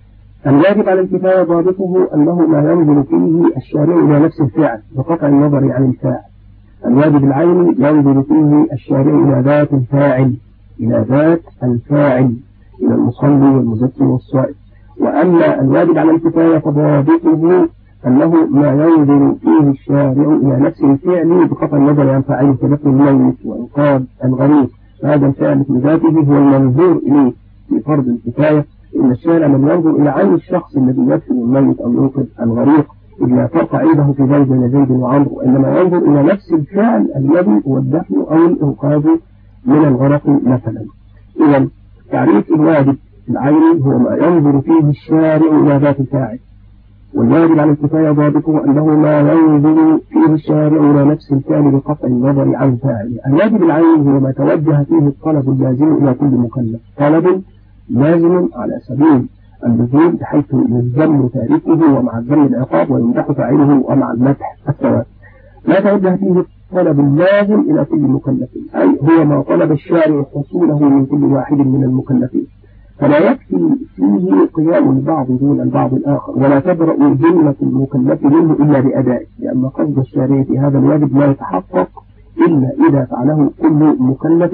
الواجب على الكفاية ضابطه أنه ما ينظر فيه الشارع إلى نفس الفعل بقطع النظر عن الفاعل. الواجب العيني ينظر فيه الشارع إلى ذات الفاعل إلى ذات الفاعل إلى المصلي والمزكي والصائم. وأما الواجب على الكفاية فضابطه أنه ما ينظر فيه الشارع إلى نفس الفعل بقطع النظر عن فاعله كدفن الميت وإنقاذ الغريق، فهذا الفعل في ذاته هو المنظور إليه في فرض الكفاية. إن الشارع من ينظر إلى عين الشخص الذي يدفن الميت أو ينقذ الغريق إلا فرق عنده في ذلك بين زيد وعمرو، وإنما ينظر إلى نفس الفعل الذي هو الدفن أو الإنقاذ من الغرق مثلا. إذا تعريف الواجب العيني هو ما ينظر فيه الشارع إلى ذات الفاعل، والواجب على الكفاية ضابطه أنه ما ينظر فيه الشارع إلى نفس الفعل بقطع النظر عن فاعله. الواجب العيني هو ما توجه فيه الطلب اللازم إلى كل مكلف، طلب لازم على سبيل اللزوم بحيث يذم تاركه ومع الذم العقاب ويمدح فاعله ومع المدح الثواب. ما توجه فيه الطلب اللازم إلى كل مكلف، أي هو ما طلب الشارع حصوله من كل واحد من المكلفين، فلا يكفي فيه قيام البعض دون البعض الآخر، ولا تبرأ ذمة المكلف منه إلا بأدائه، لأن قصد الشارع في هذا الواجب لا يتحقق إلا إذا فعله كل مكلف،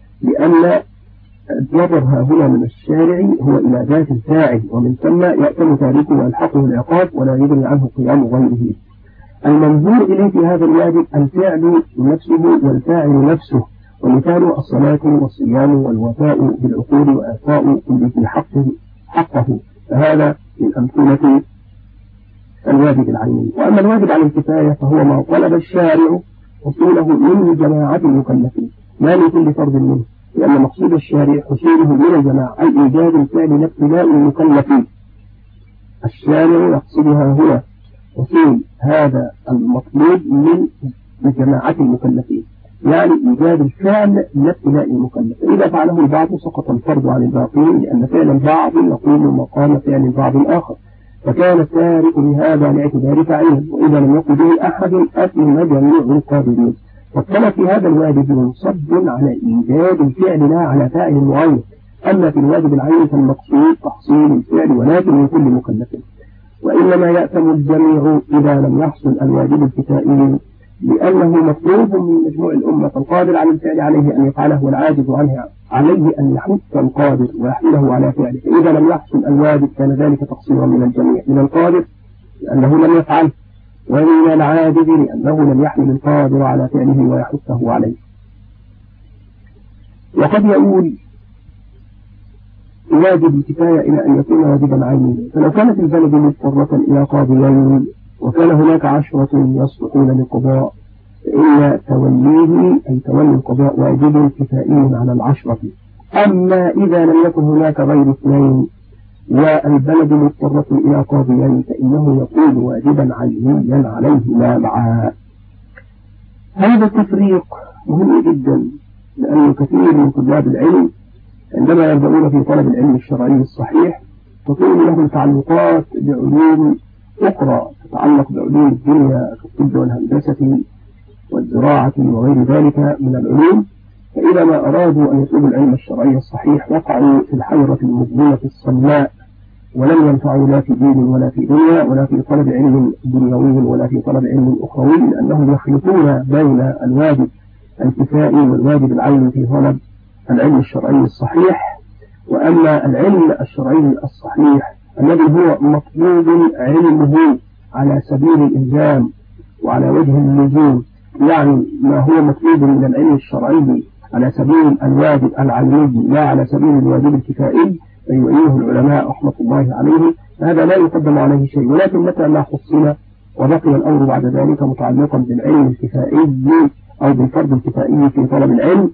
لأن النظر ها هنا من الشارع هو إلى ذات الفاعل، ومن ثم يأتم تاريخه ويلحقه العقاب ولا يغني عنه قيام غيره. المنظور إليه في هذا الواجب الفعل نفسه والفاعل نفسه، ومثال الصلاة والصيام والوفاء بالعقول وإعطاء كل ذي حقه حقه، فهذا من أمثلة الواجب العيني. وأما الواجب على الكفاية فهو ما طلب الشارع حصوله من جماعة المكلفين لا من كل فرد منه، لأن مقصود الشارع حصوله من الجماعة أي إيجاد الفعل لابتلاء المكلفين. الشارع يقصدها هنا حصول هذا المطلوب من جماعة المكلفين، يعني إيجاد الفعل لابتلاء المكلف. إذا فعله البعض سقط الفرض عن الباقين، لأن فعل البعض يقوم مقام فعل البعض الآخر، فكان التارك بهذا لاعتبار فاعله، وإذا لم يقل به أحد أثم جميع القادرين. فالطلب في هذا الواجب منصب على إيجاد الفعل لا على فاعل معين. أما في الواجب العين فالمقصود تحصيل الفعل ولكن من كل مكلف، وإنما يأثم الجميع إذا لم يحصل الواجب الكفائي، لأنه مطلوب من مجموع الأمة، القادر على الفعل عليه أن يفعله والعاجز عنه عليه أن يحث القادر ويحمله على فعله. فإذا لم يحصل الواجب كان ذلك تقصيرا من الجميع، من القادر لأنه لم يفعل، ومن العاجز لأنه لم يحمل القادر على فعله ويحثه عليه. وقد يقول واجب الكفاية إلى أن يكون واجبا عينيا، فلو كانت البلد مضطرة إلى قاضيين وكان هناك عشرة يصلحون للقضاء فإن توليه أي تولي القضاء واجب كفائي على العشرة. أما إذا لم يكن هناك غير اثنين والبلد مضطرة إلى قاضيين فإنه يكون واجبا عينيا عليهما معا. هذا التفريق مهم جدا، لأن كثير من طلاب العلم عندما يبدأون في طلب العلم الشرعي الصحيح تكون لهم تعلقات بعلوم أخرى تتعلق بعلوم الدنيا كالطب والهندسة والزراعة وغير ذلك من العلوم، فإذا ما أرادوا أن يطلبوا العلم الشرعي الصحيح وقعوا في الحيرة المظلمة الصماء، ولم ينفعوا لا في دين ولا في دنيا ولا في طلب علم دنيوي ولا في طلب علم أخروي، لأنهم يخلطون بين الواجب الكفائي والواجب العيني في طلب العلم الشرعي الصحيح. وأما العلم الشرعي الصحيح الذي هو مطلوب علمه على سبيل الإلزام وعلى وجه اللزوم، يعني ما هو مطلوب من العلم الشرعي على سبيل الواجب العلمي لا على سبيل الواجب الكفائي، فيؤيه العلماء رحمة الله عليهم، هذا لا يقدم عليه شيء. ولكن متى ما حصل وبقي الأمر بعد ذلك متعلقا بالعلم الكفائي أو بالفرض الكفائي في طلب العلم،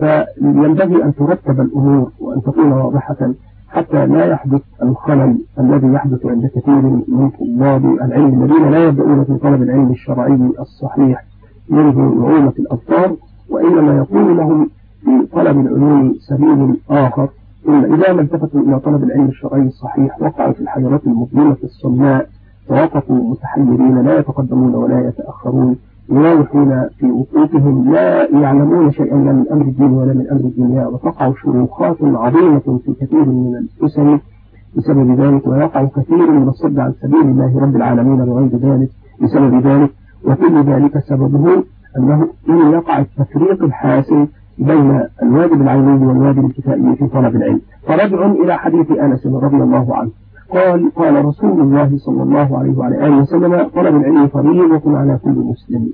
فينبغي أن ترتب الأمور وأن تكون واضحة حتى لا يحدث الخلل الذي يحدث عند كثير من طلاب العلم الذين لا يبدأون في طلب العلم الشرعي الصحيح منذ نعومة الأبصار، وإنما يكون لهم في طلب العلوم سبيل آخر، ثم إذا ما التفتوا إلى طلب العلم الشرعي الصحيح وقعوا في الحيرة المظلمة الصماء، فوقفوا متحيرين لا يتقدمون ولا يتأخرون، يراوحون في وقوفهم لا يعلمون شيئا لا من أمر الدين ولا من أمر الدنيا، وتقع شروخات عظيمة في كثير من الأسر بسبب ذلك، ويقع كثير من الصد عن سبيل الله رب العالمين بغير ذلك بسبب ذلك. وكل ذلك سببه أنه إن يقع التفريق الحاسم بين الواجب العيني والواجب الكفائي في طلب العلم. فرجع إلى حديث أنس رضي الله عنه قال قال رسول الله صلى الله عليه وعلى آله وسلم طلب العلم فريضة على كل مسلم.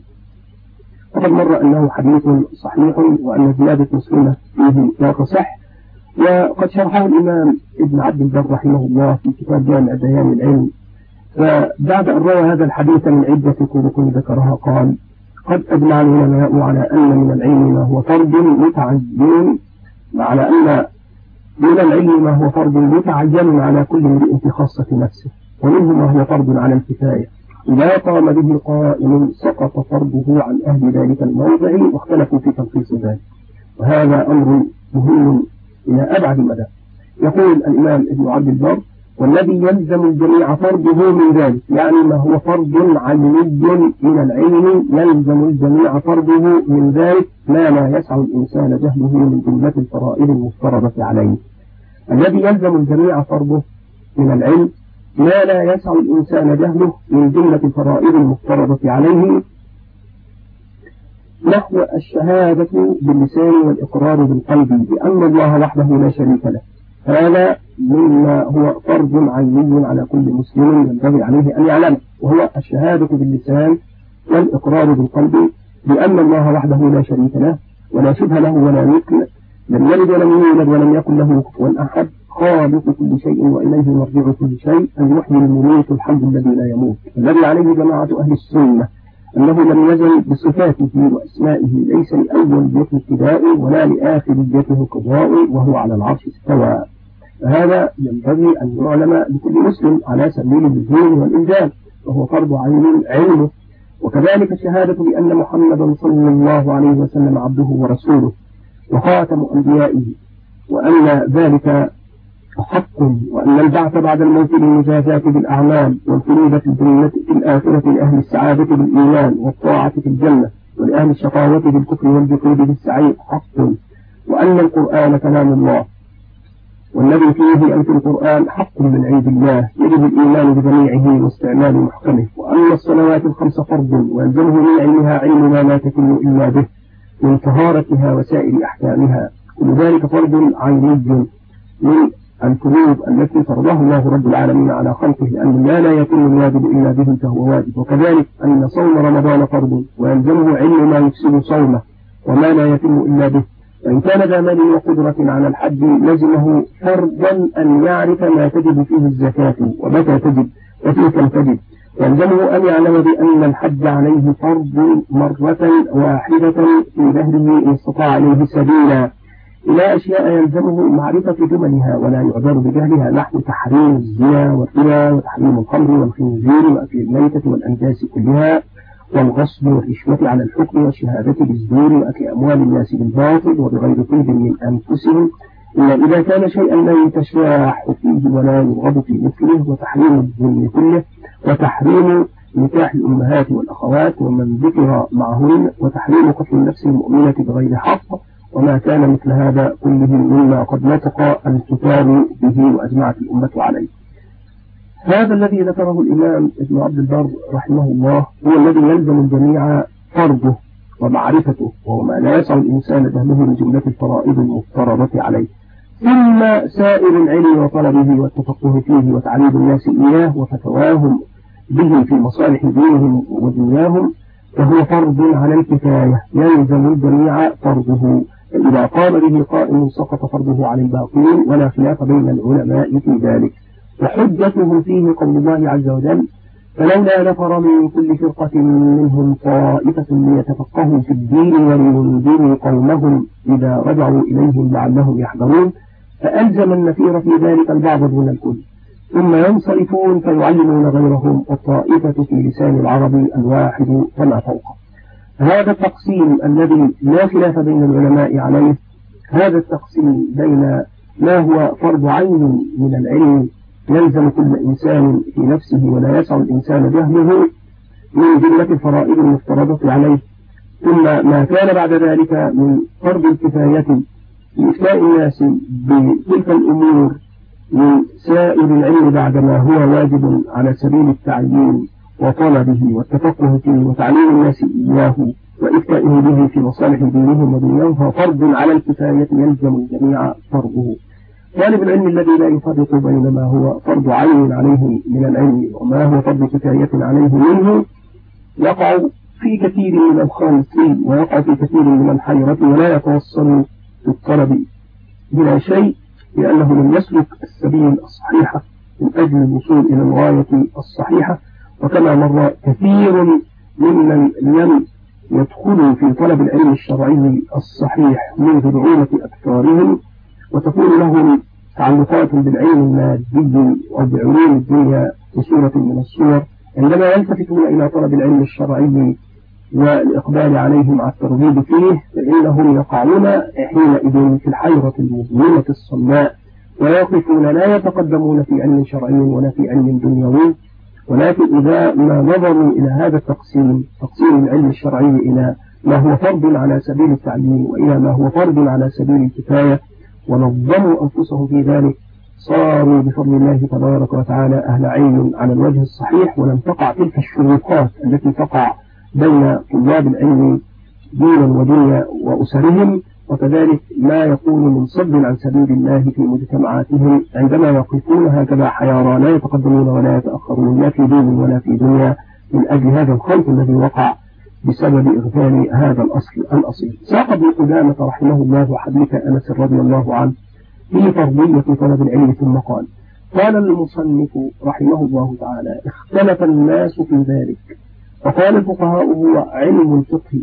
وقد مر أنه حديث صحيح وأن زيادة مسلمة فيه لا تصح، وقد شرحه الإمام ابن عبد البر رحمه الله في كتاب جامع بيان العلم. فبعد أن روى هذا الحديث من عدة طرق ذكرها قال قد أجمع العلماء على أن من العلم ما هو فرض متعين على أن من العلم ما هو فرض متعين على كل امرئ في خاصة نفسه، ومنه ما هو فرض على الكفاية إذا قام به قائم سقط فرضه عن أهل ذلك الموضع، واختلفوا في تنقيص ذلك، وهذا أمر مهم إلى أبعد مدى. يقول الإمام ابن عبد البر والذي يلزم الجميع فرضه من ذلك، يعني ما هو فرض علمي من العلم يلزم الجميع فرضه من ذلك ما لا يسع الإنسان جهله من جملة الفرائض المفترضة عليه. الذي يلزم الجميع فرضه من العلم ما لا يسع الإنسان جهله من جملة الفرائض المفترضة عليه، نحو الشهادة باللسان والإقرار بالقلب بأن الله وحده لا شريك له، هذا مما هو فرض عيني على كل مسلم ينبغي عليه أن يعلم، وهو الشهادة باللسان والإقرار بالقلب بأن الله وحده لا شريك له ولا شبه له ولا مثل، لم يلد ولم يولد ولم يكن له كفوا أحد، خالق كل شيء وإليه مرجع كل شيء، المحيي المميت الحمد الذي لا يموت، الذي عليه جماعة أهل السنة أنه لم يزل بصفاته وأسمائه ليس لأول ابتداء ولا لآخر قضاء، وهو على العرش استوى. فهذا ينبغي أن يعلم لكل مسلم على سبيل اللزوم والإلزام، وهو فرض عين علمه. وكذلك الشهادة بأن محمدا صلى الله عليه وسلم عبده ورسوله وخاتم أنبيائه، وأن ذلك حق، وأن البعث بعد الموت للمجازاة بالأعمال والخلود في الآخرة لأهل السعادة بالإيمان والطاعة في الجنة، ولأهل الشقاوة بالكفر والجحود بالسعير حق، وأن القرآن كلام الله والذي فيه أن في القرآن حق من عند الله يجب الإيمان بجميعه واستعمال محكمه، وأن الصلوات الخمس فرض ويلزمه من علمها علم ما لا تكن إلا به من طهارتها وسائر أحكامها، كل ذلك فرض عيني من الفروض التي فرضها الله رب العالمين على خلقه، لأن ما لا يكون الواجب إلا به فهو واجب. وكذلك أن صوم رمضان فرض ويلزمه علم ما يفسد صومه وما لا يتم إلا به، وإن كان ذا مال وقدرة على الحج لزمه فرضا أن يعرف ما تجب فيه الزكاة ومتى تجب وفيه كم تجب، ويلزمه أن يعلم بأن الحج عليه فرض مرة واحدة في دهره إن استطاع عليه سبيلا، إلى أشياء يلزمه معرفة جملها ولا يعذر بجهلها، نحو تحريم الزنا والربا وتحريم الخمر والخنزير وأكل الميتة والأنجاس كلها والغصب والرشوة على الحكم والشهادة بالزور وأكل أموال الناس بالباطل وبغير طيب من أنفسهم، إلا إذا كان شيئا لا يتشاح فيه ولا يرغب في مثله، وتحريم الظلم كله، وتحريم نكاح الأمهات والأخوات ومن ذكر معهن، وتحريم قتل النفس المؤمنة بغير حق، وما كان مثل هذا كله مما قد نطق الكتاب به وأجمعت الأمة عليه. هذا الذي ذكره الإمام ابن عبد البر رحمه الله هو الذي يلزم الجميع فرضه ومعرفته، وهو ما لا يسع الإنسان جهله من جملة الفرائض المفترضة عليه، ثم سائر العلم وطلبه والتفقه فيه وتعليم الناس إياه وفتواهم به في مصالح دينهم ودنياهم، فهو فرض على الكفاية يلزم الجميع فرضه، فإذا قام به قائم سقط فرضه على الباقين، ولا خلاف بين العلماء في ذلك. وحجته فيه قول الله عز وجل: فلولا نفر من كل فرقة منهم طائفة ليتفقهوا في الدين ولينذروا قومهم إذا رجعوا إليهم لعلهم يحذرون، فألزم النفير في ذلك البعض دون الكل، ثم ينصرفون فيعلمون غيرهم، والطائفة في لسان العرب الواحد فما فوقه. هذا التقسيم الذي لا خلاف بين العلماء عليه، هذا التقسيم بين ما هو فرض عين من العلم يلزم كل إنسان في نفسه ولا يسع الإنسان جهله من جملة الفرائض المفترضة عليه، ثم ما كان بعد ذلك من فرض الكفاية في إفتاء الناس بتلك الأمور من سائر العلم بعدما هو واجب على سبيل التعيين وطلبه والتفقه فيه وتعليم الناس إياه وإفتائه به في مصالح دينهم ودنياهم، ففرض على الكفاية يلزم الجميع فرضه. طالب العلم الذي لا يفرق بين ما هو فرض عين عليه من العلم وما هو فرض كفاية عليه منه يقع في كثير من الخلط ويقع في كثير من الحيرة، ولا يتوصل في الطلب بلا شيء، لأنه لم يسلك السبيل الصحيحة من أجل الوصول إلى الغاية الصحيحة. وكما مر كثير ممن لم يدخلوا في طلب العلم الشرعي الصحيح منذ رعونة أكثارهم، وتكون لهم تعلقات بالعلم المادي أو بعلوم الدنيا بصورة من الصور، عندما يلتفتون إلى طلب العلم الشرعي والإقبال عليهم على الترغيب فيه، فإنهم يقعون حينئذ في الحيرة المظلمة الصماء، ويقفون لا يتقدمون في علم شرعي ولا في علم دنيوي. ولكن إذا ما نظروا إلى هذا التقسيم، تقسيم العلم الشرعي إلى ما هو فرض على سبيل التعليم وإلى ما هو فرض على سبيل الكفاية، ونظموا أنفسهم في ذلك، صاروا بفضل الله تبارك وتعالى أهل علم على الوجه الصحيح، ولم تقع تلك الشروقات التي تقع بين طلاب العلم دينا ودنيا وأسرهم، وكذلك ما يكون من صد عن سبيل الله في مجتمعاتهم عندما يقفون هكذا حيارى لا يتقدمون ولا يتأخرون لا في دين ولا في دنيا، من أجل هذا الخلط الذي وقع بسبب إغفال هذا الأصل الأصيل. ساق ابن قدامة رحمه الله حديث أنس رضي الله عنه في فرضية طلب العلم، ثم قال: قال المصنف رحمه الله تعالى: اختلف الناس في ذلك، وقال الفقهاء هو علم الفقه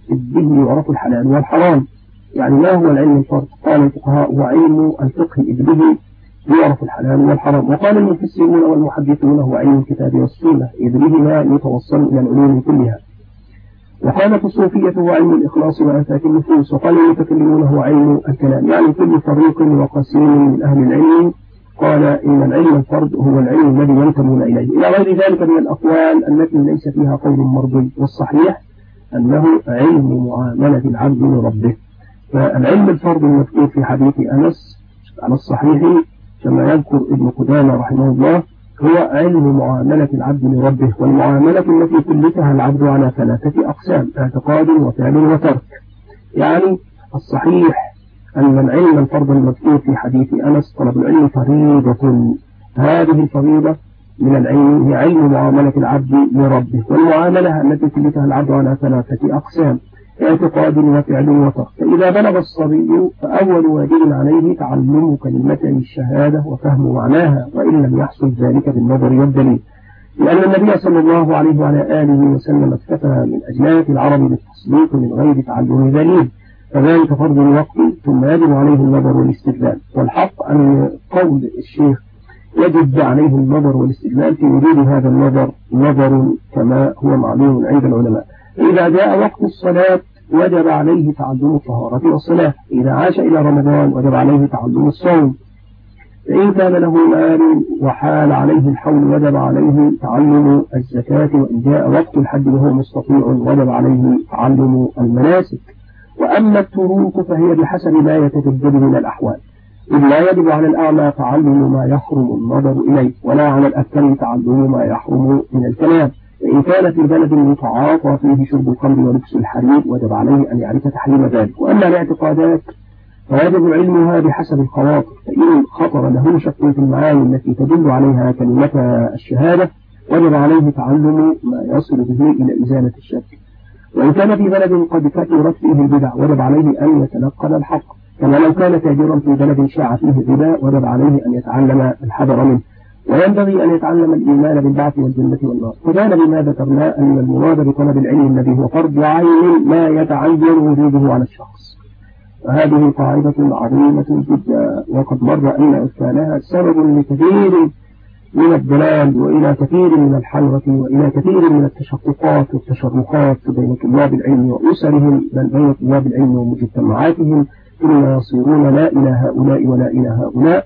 به يعرف الحلال والحرام. يعني ما هو العلم الفرد؟ قال الفقهاء هو علم الفقه به يعرف الحلال والحرام. وقال المفسرون والمحدثون هو علم الكتاب والسنة إذ بهما يتوصل إلى العلوم كلها. وقال في الصوفية هو علم الإخلاص وآفات النفوس. وقال المتكلمون هو علم الكلام. يعني كل فريق وقسيم من أهل العلم قال إن العلم الفرد هو العلم الذي ينتمون إليه، إلى غير ذلك من الأقوال التي ليس فيها قول مرضي. والصحيح أنه علم معاملة العبد لربه. فالعلم الفرد المذكور في حديث أنس على الصحيح كما يذكر ابن قدامة رحمه الله هو علم معاملة العبد لربه، والمعاملة التي كلفها العبد على ثلاثة أقسام: اعتقاد وفعل وترك. يعني الصحيح أن العلم الفرد المذكور في حديث أنس طلب العلم فريضة. هذه الفريضة من العلم هي علم معاملة العبد لربه، والمعاملة التي كلفها العبد على ثلاثة أقسام: اعتقاد وفعل وترك. فإذا بلغ الصبي فأول واجب عليه تعلم كلمتي الشهادة وفهم معناها، وإن لم يحصل ذلك بالنظر والدليل، لأن النبي صلى الله عليه وعلى آله وسلم اكتفى من أجناس العرب بالتصديق من غير تعلم دليل، فذلك فرض الوقت ثم يجب عليه النظر والاستدلال. والحق أن قول الشيخ يجب عليه النظر والاستدلال في وجود هذا النظر نظر كما هو معلوم عند العلماء. إذا جاء وقت الصلاة وجب عليه تعلم الطهارة والصلاة. إذا عاش إلى رمضان وجب عليه تعلم الصوم. فإن كان له مال وحال عليه الحول وجب عليه تعلم الزكاة. وإن جاء وقت الحج وهو مستطيع وجب عليه تعلم المناسك. وأما التروك فهي بحسب ما يتجدد من الأحوال، إذ لا يجب على الأعمى تعلم ما يحرم النظر إليه، ولا على الأكثر تعلم ما يحرم من الكلام. فإن كان في بلد يتعاطى فيه شرب الخمر ولبس الحرير وجب عليه أن يعرف تحريم ذلك. وأما الاعتقادات فيجب علمها بحسب الخواطر، فإن خطر له شك في المعاني التي تدل عليها كلمة الشهادة وجب عليه تعلم ما يصل به إلى إزالة الشك. وإن كان في بلد قد كثرت فيه البدع وجب عليه أن يتنقل الحق، كما لو كان تاجرا في بلد شاع فيه الربا وجب عليه أن يتعلم الحذر منه. وينبغي أن يتعلم الإيمان بالبعث والجنة والنار. فكان بما ذكرنا أن المراد بطلب العلم الذي هو فرض عين ما يتعين وجوده على الشخص. وهذه قاعدة عظيمة جدا، وقد مر أن إرسالها سبب لكثير من الضلال وإلى كثير من الحيرة وإلى كثير من التشققات والتشرخات بين طلاب العلم وأسرهم، بل بين طلاب العلم ومجتمعاتهم، ثم يصيرون لا إلى هؤلاء ولا إلى هؤلاء.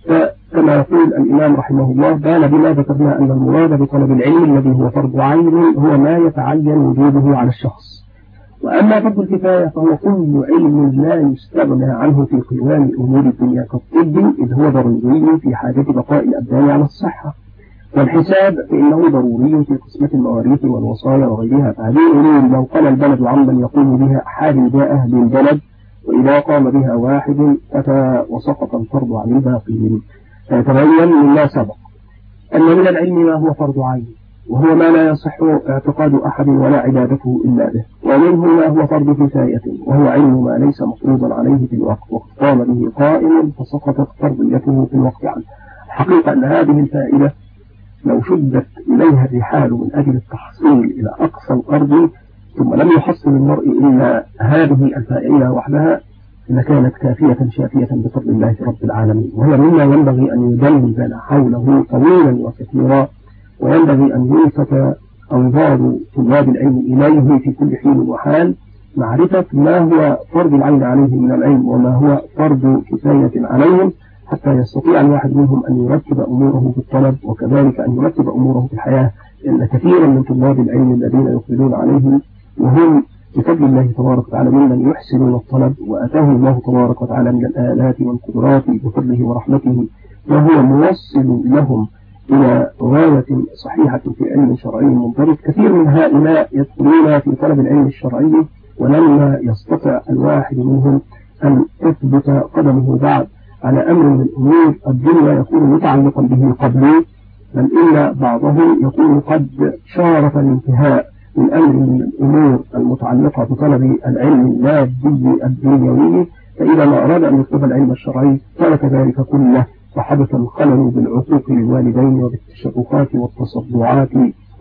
فكما يقول الإمام رحمه الله: بان بما ذكرنا أن المراد بطلب العلم الذي هو فرض عين هو ما يتعين وجوده على الشخص. وأما فرض الكفاية فهو كل علم لا يستغنى عنه في قوام أمور الدنيا كالطب، إذ هو ضروري في حاجة بقاء الأبدان على الصحة. والحساب فإنه ضروري في قسمة المواريث والوصايا وغيرها. فهذه العلوم لو قال البلد عمن يقوم بها أحد جاء أهل البلد، وإذا قام بها واحد أتى وسقط الفرض عن الباقين. فيتبين مما سبق أن من العلم ما هو فرض عين، وهو ما لا يصح اعتقاد أحد ولا عبادته إلا به. ومنه ما هو فرض كفاية، وهو علم ما ليس مفروضا عليه في الوقت، وقد قام به قائم فسقطت فرضيته في الوقت عنه. الحقيقة أن هذه الفائدة لو شدت إليها الرحال من أجل التحصيل إلى أقصى الأرض ثم لم يحصل المرء إلا هذه الفائدة وحدها لكانت كافية شافية بفضل الله رب العالمين. وهي مما ينبغي أن يدلل حوله طويلا وكثيرا، وينبغي أن يلفت أنظار طلاب العلم إليه في كل حين وحال، معرفة ما هو فرض العين عليهم من العلم وما هو فرض كفاية عليهم، حتى يستطيع الواحد منهم أن يرتب أموره في الطلب، وكذلك أن يرتب أموره في الحياة. لأن كثيرا من طلاب العلم الذين يقبلون عليه وهم بفضل الله تبارك وتعالى ممن يحسنون الطلب، وأتاهم الله تبارك وتعالى من الآلات والقدرات بفضله ورحمته، وهو موصل لهم إلى غاية صحيحة في علم شرعي منضبط. كثير من هؤلاء يدخلون في طلب العلم الشرعي ولما يستطع الواحد منهم أن يثبت قدمه بعد على أمر من أمور الدنيا يكون متعلقا به قبله، بل إن بعضهم يكون قد شارف الانتهاء من أمر من الأمور المتعلقة بطلب العلم المادي الدنيوي، فإذا ما أراد أن يطلب العلم الشرعي ترك ذلك كله، وحدث الخلل بالعقوق للوالدين وبالتشرفات والتصدعات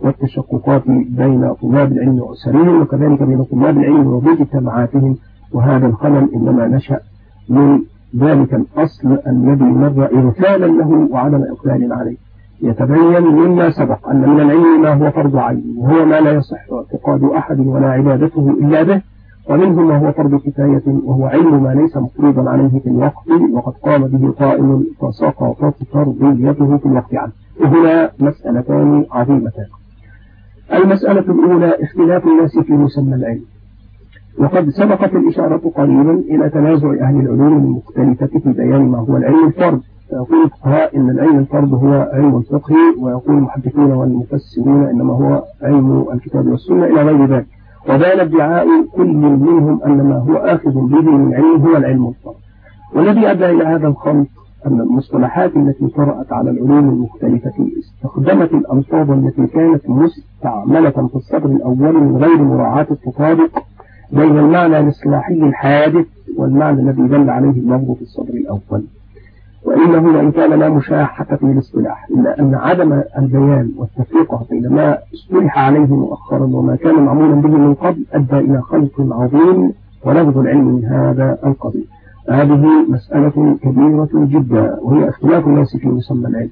والتشققات بين طلاب العلم وأسرهم، وكذلك بين طلاب العلم ومجتمعاتهم. وهذا الخلل إنما نشأ من ذلك الأصل الذي مر إغفالا له وعدم إقبال عليه. يتبين مما سبق أن من العلم ما هو فرض عين، وهو ما لا يصح اعتقاد أحد ولا عبادته إلا به، ومنه ما هو فرض كفاية، وهو علم ما ليس مفروضا عليه في الوقت وقد قام به قائم فسقطت فرضيته في الوقت عنه. وهنا مسألتان عظيمتان. المسألة الأولى اختلاف الناس في مسمى العلم، وقد سبقت الإشارة قليلا إلى تنازع أهل العلوم المختلفة في بيان ما هو العلم الفرد. فيقول الفقهاء إن العلم الفرد هو علم الفقه، ويقول المحدثون والمفسرون إنما هو علم الكتاب والسنة إلى غير ذلك. وبان ادعاء كل منهم أن ما هو آخذ به من علم هو العلم الفرد. والذي أدى إلى هذا الخلط أن المصطلحات التي طرأت على العلوم المختلفة استخدمت الألفاظ التي كانت مستعملة في الصدر الأول من غير مراعاة التطابق بين المعنى الإصلاحي الحادث والمعنى الذي دل عليه اللفظ في الصدر الأول. وإنه وإن كان لا مشاحة في الاصطلاح، إلا أن عدم البيان والتفرقة بين ما اصطلح عليه مؤخرا وما كان معمولا به من قبل أدى إلى خلط عظيم ولفظ العلم من هذا القبيل. هذه مسألة كبيرة جدا، وهي اختلاف الناس في مسمى العلم.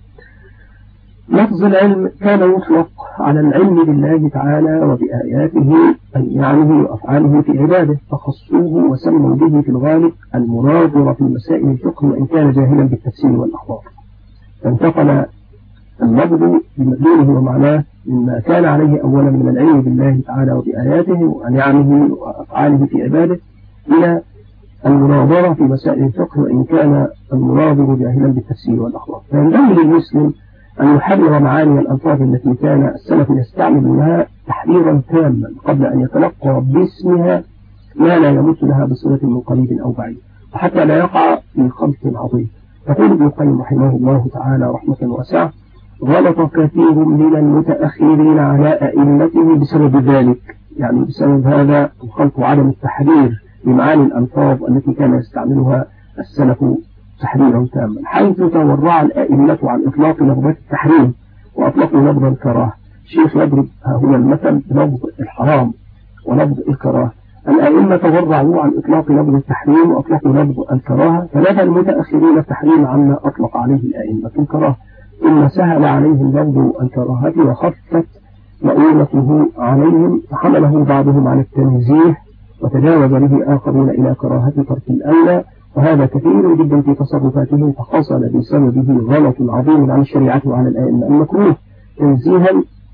لفظ العلم كان يطلق على العلم بالله تعالى وبآياته أنواعه وأفعاله في عباده، فخصوه وسموا به في الغالب المناظر في مسائل الفقه وإن كان جاهلا بالتفسير والأخبار. فانتقل اللفظ بمدلوله ومعناه مما كان عليه أولا من العلم بالله تعالى وبآياته وأنواعه وأفعاله في عباده إلى المناظرة في مسائل الفقه وإن كان المناظر جاهلا بالتفسير والأخبار. فينبغي للمسلم أن يحرر معاني الألفاظ التي كان السلف يستعملونها تحريرا تاما قبل أن يتلقى باسمها ما لا يمت لها بصلة من قريب أو بعيد، وحتى لا يقع في خلط عظيم. يقول ابن القيم رحمه الله تعالى رحمة واسعة: غلط كثير من المتأخرين على أئمته بسبب ذلك، يعني بسبب هذا الخلط وعدم التحرير بمعاني الألفاظ التي كان يستعملها السلف تحريرا تاما، حيث تورع الأئمة عن إطلاق لفظ التحريم وأطلقوا لفظ الكراهة. الشيخ يضرب هنا المثل بلفظ الحرام ولفظ الكراهة. الأئمة تورعوا عن إطلاق لفظ التحريم وأطلقوا لفظ الكراهة، فنفى المتأخرين التحريم عما أطلق عليه الأئمة الكراهة، ثم سهل عليهم لفظ الكراهة وخفت مؤونته عليهم، فحمله بعضهم على التنزيه وتجاوز به آخرون إلى كراهة ترك الأولى، وهذا كثير جدا في تصرفاتهم، فحصل بسببه غلط عظيم عن الشريعة وعن الأئمة. المكروه تنزيها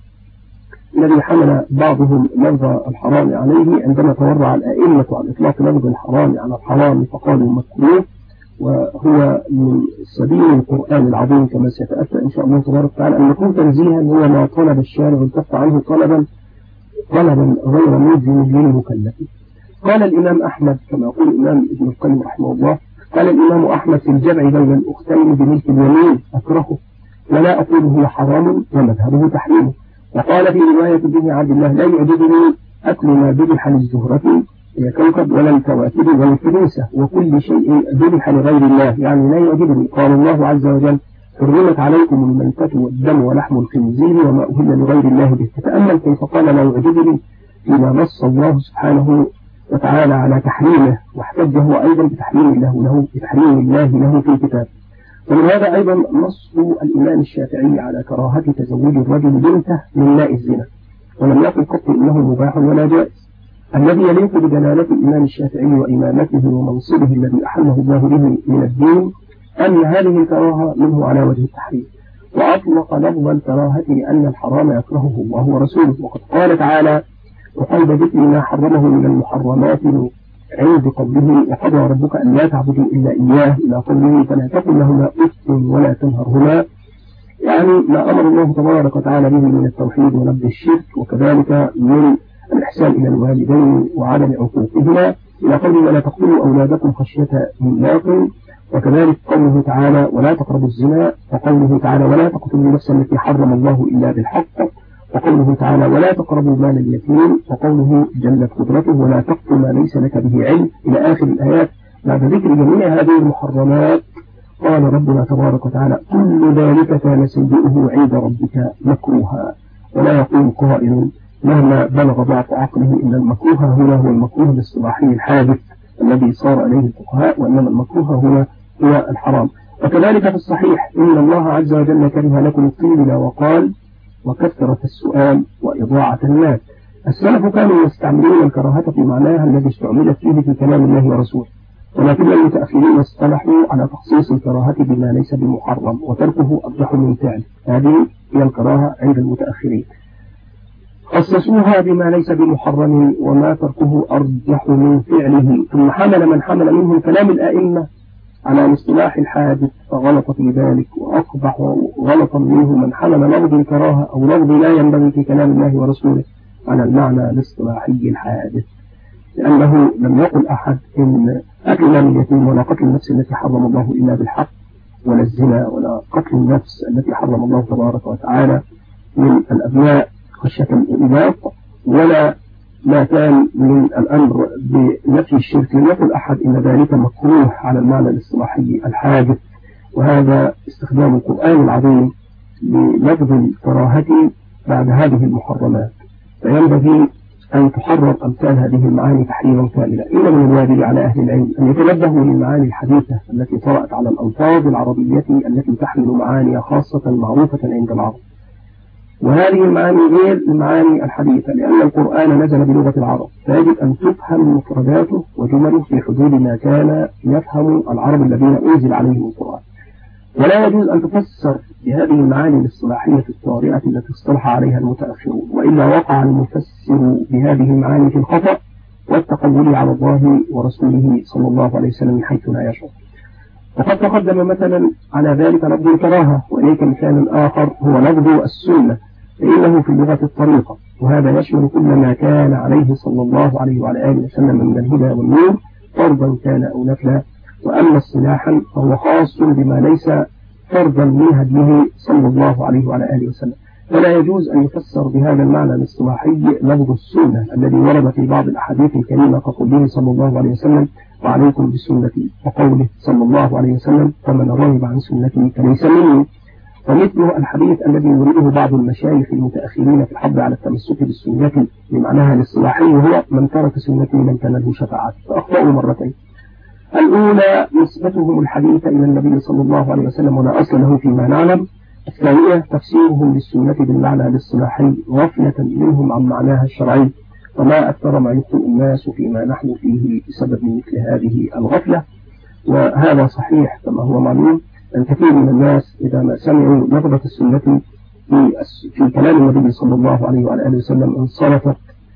الذي حمل بعضهم لفظ الحرام عليه عندما تورع الأئمة عن إطلاق لفظ الحرام على الحرام فقالوا مكروه، وهو من سبيل القرآن العظيم كما سيتأتى إن شاء الله تبارك وتعالى. المكروه تنزيها هو ما طلب الشارع الكف عنه طلبا طلبا غير ملزم للمكلف. قال الإمام أحمد كما يقول الإمام ابن القيم رحمه الله، قال الإمام أحمد في الجمع بين الأختين بملك اليمين أكرهه ولا أقول هو حرام ومذهبه تحريمه. وقال في رواية ابن عبد الله: لا يعجبني أكل ما ذبح للزهرة هي كوكب ولا الكواكب ولا الفريسة وكل شيء ذبح لغير الله، يعني لا يعجبني. قال الله عز وجل: حرمت عليكم الميتة والدم ولحم الخنزير وما أهل لغير الله به. فتأمل كيف قال لا يعجبني فيما نص الله سبحانه وتعالى على تحريمه، واحتجه أيضا بتحريم الله له بتحريم الله له في الكتاب. ومن هذا أيضا نص الإمام الشافعي على كراهة تزوج الرجل بنته من ماء الزنا، ولم يقل قط إنه مباح ولا جائز، الذي يليق بدلالة الإمام الشافعي وإمامته ومنصبه الذي أحله الله به من الدين أن هذه الكراهة منه على وجه التحريم، وأطلق لفظ الكراهة لأن الحرام يكرهه الله ورسوله. وقد قال تعالى: وقال ذكر ما حرمه من المحرمات عند قوله: وقضى ربك أن لا تعبدوا إلا إياه، إلى قوله: فلا تقل لهما أف ولا تنهرهما، يعني ما أمر الله تبارك وتعالى به من التوحيد ونبذ الشرك، وكذلك من الإحسان إلى الوالدين وعدم عقوقهما، إلى قوله: ولا تقتلوا أولادكم خشية إملاق، وكذلك قوله تعالى: ولا تقربوا الزنا، وقوله تعالى: ولا تقتلوا النفس التي حرم الله إلا بالحق، وقوله تعالى: ولا تقربوا مال اليتيم، وقوله جلت قدرته: ولا تقتل ما ليس لك به علم، إلى آخر الآيات. بعد ذكر جميع هذه المحرمات قال ربنا تبارك وتعالى: كل ذلك كان سيئه عند ربك مكروها. ولا يقول قائل مهما بلغ ضعف عقله إن المكروه هنا هو المكروه الاصطلاحي الحادث الذي صار إليه الفقهاء، وإنما المكروه هنا هو الحرام. وكذلك في الصحيح إن الله عز وجل كره لكم الطين وقال وكثرة السؤال وإضاعة المال. السلف كانوا يستعملون الكراهة في معناها الذي استعملت فيه في كلام الله ورسوله، ولكن المتأخرين اصطلحوا على تخصيص الكراهة بما ليس بمحرم وتركه أرجح من فعل. هذه هي الكراهة عند المتأخرين، خصصوها بما ليس بمحرم وما تركه أرجح من فعله. ثم حمل من حمل منهم كلام الآئمة على الاصطلاح الحادث فغلط في ذلك، وأقبح غلطا منه من حمل لفظ الكراهة أو لفظ لا ينبغي في كلام الله ورسوله على المعنى الاصطلاحي الحادث، لأنه لم يقل أحد إن أكل مال اليتيم ولا قتل النفس التي حرم الله إلا بالحق، ولا الزنا ولا قتل النفس التي حرم الله تبارك وتعالى من الأبناء خشية الإملاق، ولا ما كان من الأمر بنفي الشرك. لم يقل أحد إن ذلك مكروه على المعنى الاصطلاحي الحادث. وهذا استخدام القرآن العظيم للفظ الكراهة بعد هذه المحرمات، فينبغي أن تحرر أمثال هذه المعاني تحريرا كاملا. إن من الواجب على أهل العلم أن يتنبهوا للمعاني الحديثة التي طرأت على الألفاظ العربية التي تحمل معاني خاصة معروفة عند العرب، وهذه المعاني غير المعاني الحديثة، لأن القرآن نزل بلغة العرب، فيجب أن تفهم مفرداته وجمله في حدود ما كان يفهم العرب الذين أنزل عليهم القرآن. ولا يجوز أن تفسر بهذه المعاني الاصطلاحية الطارئة التي اصطلح عليها المتأخرون، وإلا وقع المفسر بهذه المعاني في الخطأ والتقول على الله ورسوله صلى الله عليه وسلم من حيث لا يشعر. وقد تقدم مثلا على ذلك لفظ الكراهة، وإليك مثال آخر هو لفظ السنة، فإنه في اللغة الطريقة، وهذا يشمل كل ما كان عليه صلى الله عليه وعلى آله وسلم من الهدى والنور فرضا كان أو نفلا. وأما اصطلاحا فهو خاص بما ليس فرضا من هديه صلى الله عليه وعلى آله وسلم، فلا يجوز أن يفسر بهذا المعنى الاصطلاحي لفظ السنة الذي ورد في بعض الأحاديث الكريمة كقوله صلى الله عليه وسلم وعليكم بسنتي، وقوله صلى الله عليه وسلم فمن رغب عن سنتي فليس مني. ومثله الحديث الذي يريده بعض المشايخ المتأخرين في الحض على التمسك بالسنة بمعناها الاصطلاحي، وهو من ترك سنتي لم تنله شفاعتي، فأخطأوا مرتين. الأولى نسبتهم الحديث إلى النبي صلى الله عليه وسلم ولا أصل له فيما نعلم. الثانية تفسيرهم للسنة بالمعنى الاصطلاحي غفلة منهم عن معناها الشرعي، وما أكثر ما يخطئ الناس فيما نحن فيه بسبب مثل هذه الغفلة. وهذا صحيح كما هو معلوم أن كثير من الناس إذا ما سمعوا لفظة السنة في, في كلام النبي صلى الله عليه وآله وسلم انصرفت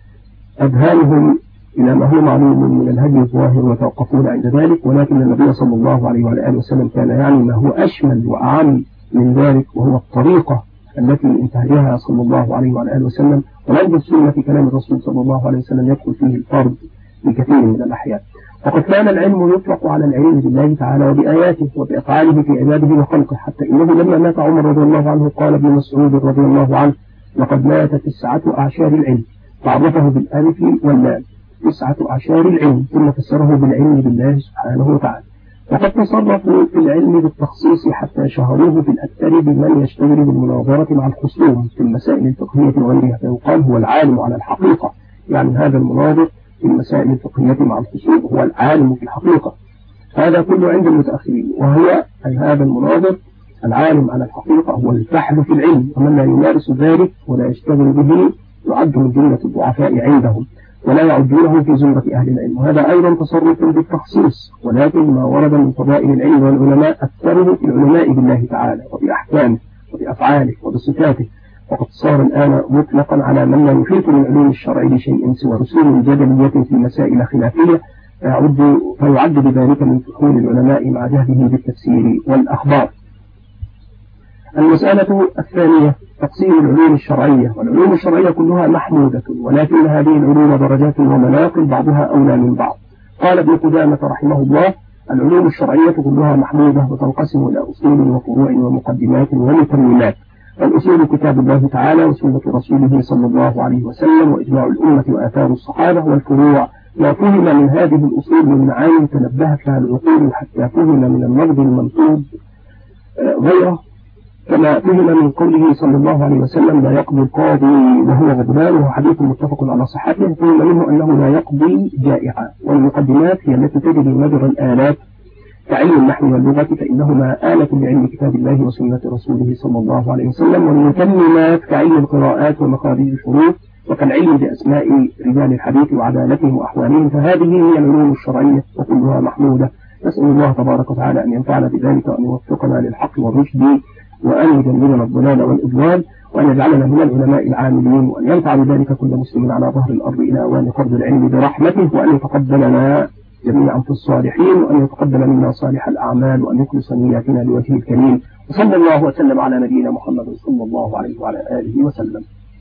أذهانهم إلى ما هو معلوم من الهدي الظاهر وتوقفون عند ذلك، ولكن النبي صلى الله عليه وآله وسلم كان يعني ما هو أشمل وأعم من ذلك، وهو الطريقة التي انتهجها صلى الله عليه وآله وسلم. ولفظ السنة في كلام الرسول صلى الله عليه وسلم يدخل فيه الفرد بكثير من الأحيان. وقد كان العلم يطلق على العلم بالله تعالى وبآياته وبأفعاله في عباده وخلقه، حتى إنه لما مات عمر رضي الله عنه قال ابن مسعود رضي الله عنه لقد مات تسعة أعشار العلم، فعرفه بالألف واللام، تسعة أعشار العلم، ثم فسره بالعلم بالله سبحانه وتعالى. وقد تصرفوا في العلم بالتخصيص حتى شهروه في الأكثر بمن يشتغل بالمناظرة مع الخصوم في المسائل الفقهية وغيرها، فيقال هو العالم على الحقيقة، يعني هذا المناظر في المسائل الفقهية مع الخصوم هو العالم في الحقيقة. هذا كله عند المتأخرين، وهو أي هذا المناظر العالم على الحقيقة هو الفحل في العلم، ومن لا يمارس ذلك ولا يشتغل به يعد من جملة الضعفاء عندهم ولا يعدونه في زمرة أهل العلم. وهذا أيضا تصرف بالتخصيص، ولكن ما ورد من فضائل العلم والعلماء أكثره في العلماء بالله تعالى وبأحكامه وبأفعاله وبصفاته، وقد صار الآن مطلقا على من لا يحيط من علوم الشرع بشيء سوى رسوم جدلية في مسائل خلافية، فيعد, فيعد بذلك من فحول العلماء مع جهده بالتفسير والأخبار. المسألة الثانية تقسيم العلوم الشرعية. والعلوم الشرعية كلها محمودة، ولكن هذه العلوم درجات ومناقب بعضها أولى من بعض. قال ابن قدامة رحمه الله العلوم الشرعية كلها محمودة وتنقسم إلى أصول وفروع ومقدمات ومتممات. الأصول كتاب الله تعالى وسنة رسوله صلى الله عليه وسلم وإجماع الأمة وآثار الصحابة. والفروع ما فهم من هذه الأصول من معاني تنبهت لها العقول حتى فهم من اللفظ المنصوب غيره كما فهم من قوله صلى الله عليه وسلم لا يقضي القاضي وهو غضبان، وهو حديث متفق على صحته. فهم منه أنه لا يقضي جائعا. والمقدمات هي التي تجري مجرى الآلات كعلم النحو واللغة، فإنهما آلة لعلم كتاب الله وسنة رسوله صلى الله عليه وسلم. والمتممات كعلم القراءات ومخارج الحروف، وكالعلم بأسماء رجال الحديث وعدالتهم وأحوالهم. فهذه هي العلوم الشرعية وكلها محمودة. نسأل الله تبارك وتعالى أن ينفعنا بذلك وأن يوفقنا للحق والرشد، وأن يجنبنا الضلال والإضلال، وأن يجعلنا من العلماء العاملين، وأن ينفع بذلك كل مسلم على ظهر الأرض إلى أوان فرض العلم برحمته، وأن يتقبلنا جميعا في الصالحين، وأن يتقبل منا صالح الأعمال، وأن يخلص نياتنا لوجهه الكريم. وصلى الله وسلم على نبينا محمد صلى الله عليه وعلى آله وسلم.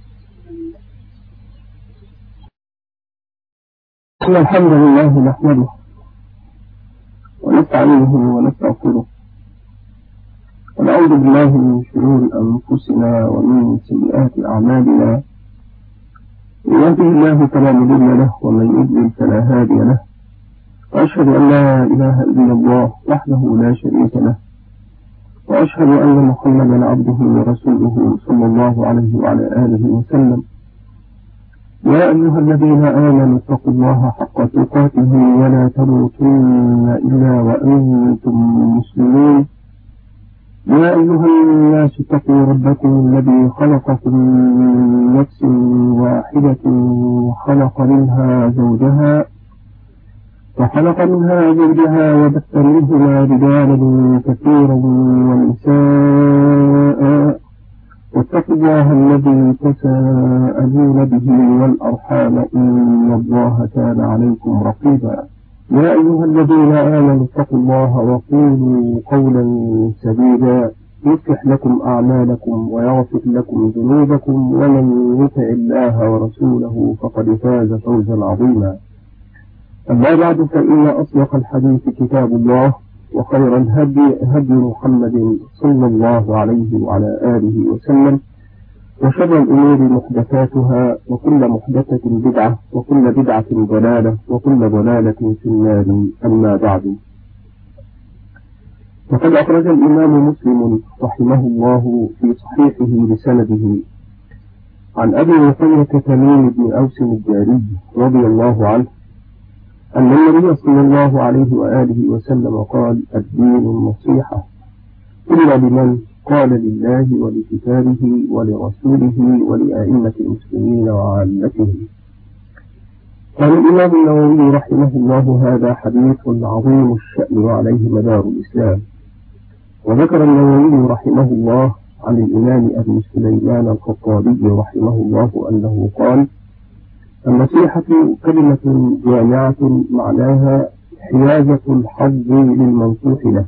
إن الحمد لله نحمده ونستعينه ونستغفره، ونعوذ بالله من شرور أنفسنا ومن سيئات أعمالنا. من يهده الله فلا مضل له، ومن يضلل فلا هادي له. وأشهد أن لا إله إلا الله وحده لا شريك له، وأشهد أن محمدا عبده ورسوله صلى الله عليه وعلى آله وسلم. يا أيها الذين آمنوا اتقوا الله حق تقاته ولا تموتن إلا وأنتم مسلمون. يا أيها الناس اتقوا ربكم الذي خلقكم من نفس واحدة وخلق منها زوجها وخلق منها زوجها وبث منهما رجالا كثيرا ونساء، واتقوا الله الذي تساءلون به والأرحام إن الله كان عليكم رقيبا. يا أيها الذين آمنوا اتقوا الله وقولوا قولا سديدا يصلح لكم أعمالكم ويغفر لكم ذنوبكم، ومن يطع الله ورسوله فقد فاز فوزا عظيما. أما بعد، فإن أصدق الحديث كتاب الله، وخير الهدي هدي محمد صلى الله عليه وعلى آله وسلم، وشر الأمور محدثاتها، وكل محدثة بدعة، وكل بدعة ضلالة، وكل ضلالة في النار. أما بعد، فقد أخرج الإمام مسلم رحمه الله في صحيحه بسنده عن أبي هريرة تميم بن أوس الداري رضي الله عنه أن النبي صلى الله عليه وآله وسلم قال: الدين النصيحة. إلا بمن قال لله ولكتابه ولرسوله ولأئمة المسلمين وعامتهم. قال الإمام النووي رحمه الله: هذا حديث عظيم الشأن وعليه مدار الإسلام. وذكر النووي رحمه الله عن الإمام أبي سليمان الخطابي رحمه الله أنه قال: النصيحة كلمة جامعة معناها حيازة الحظ للمنصوح له،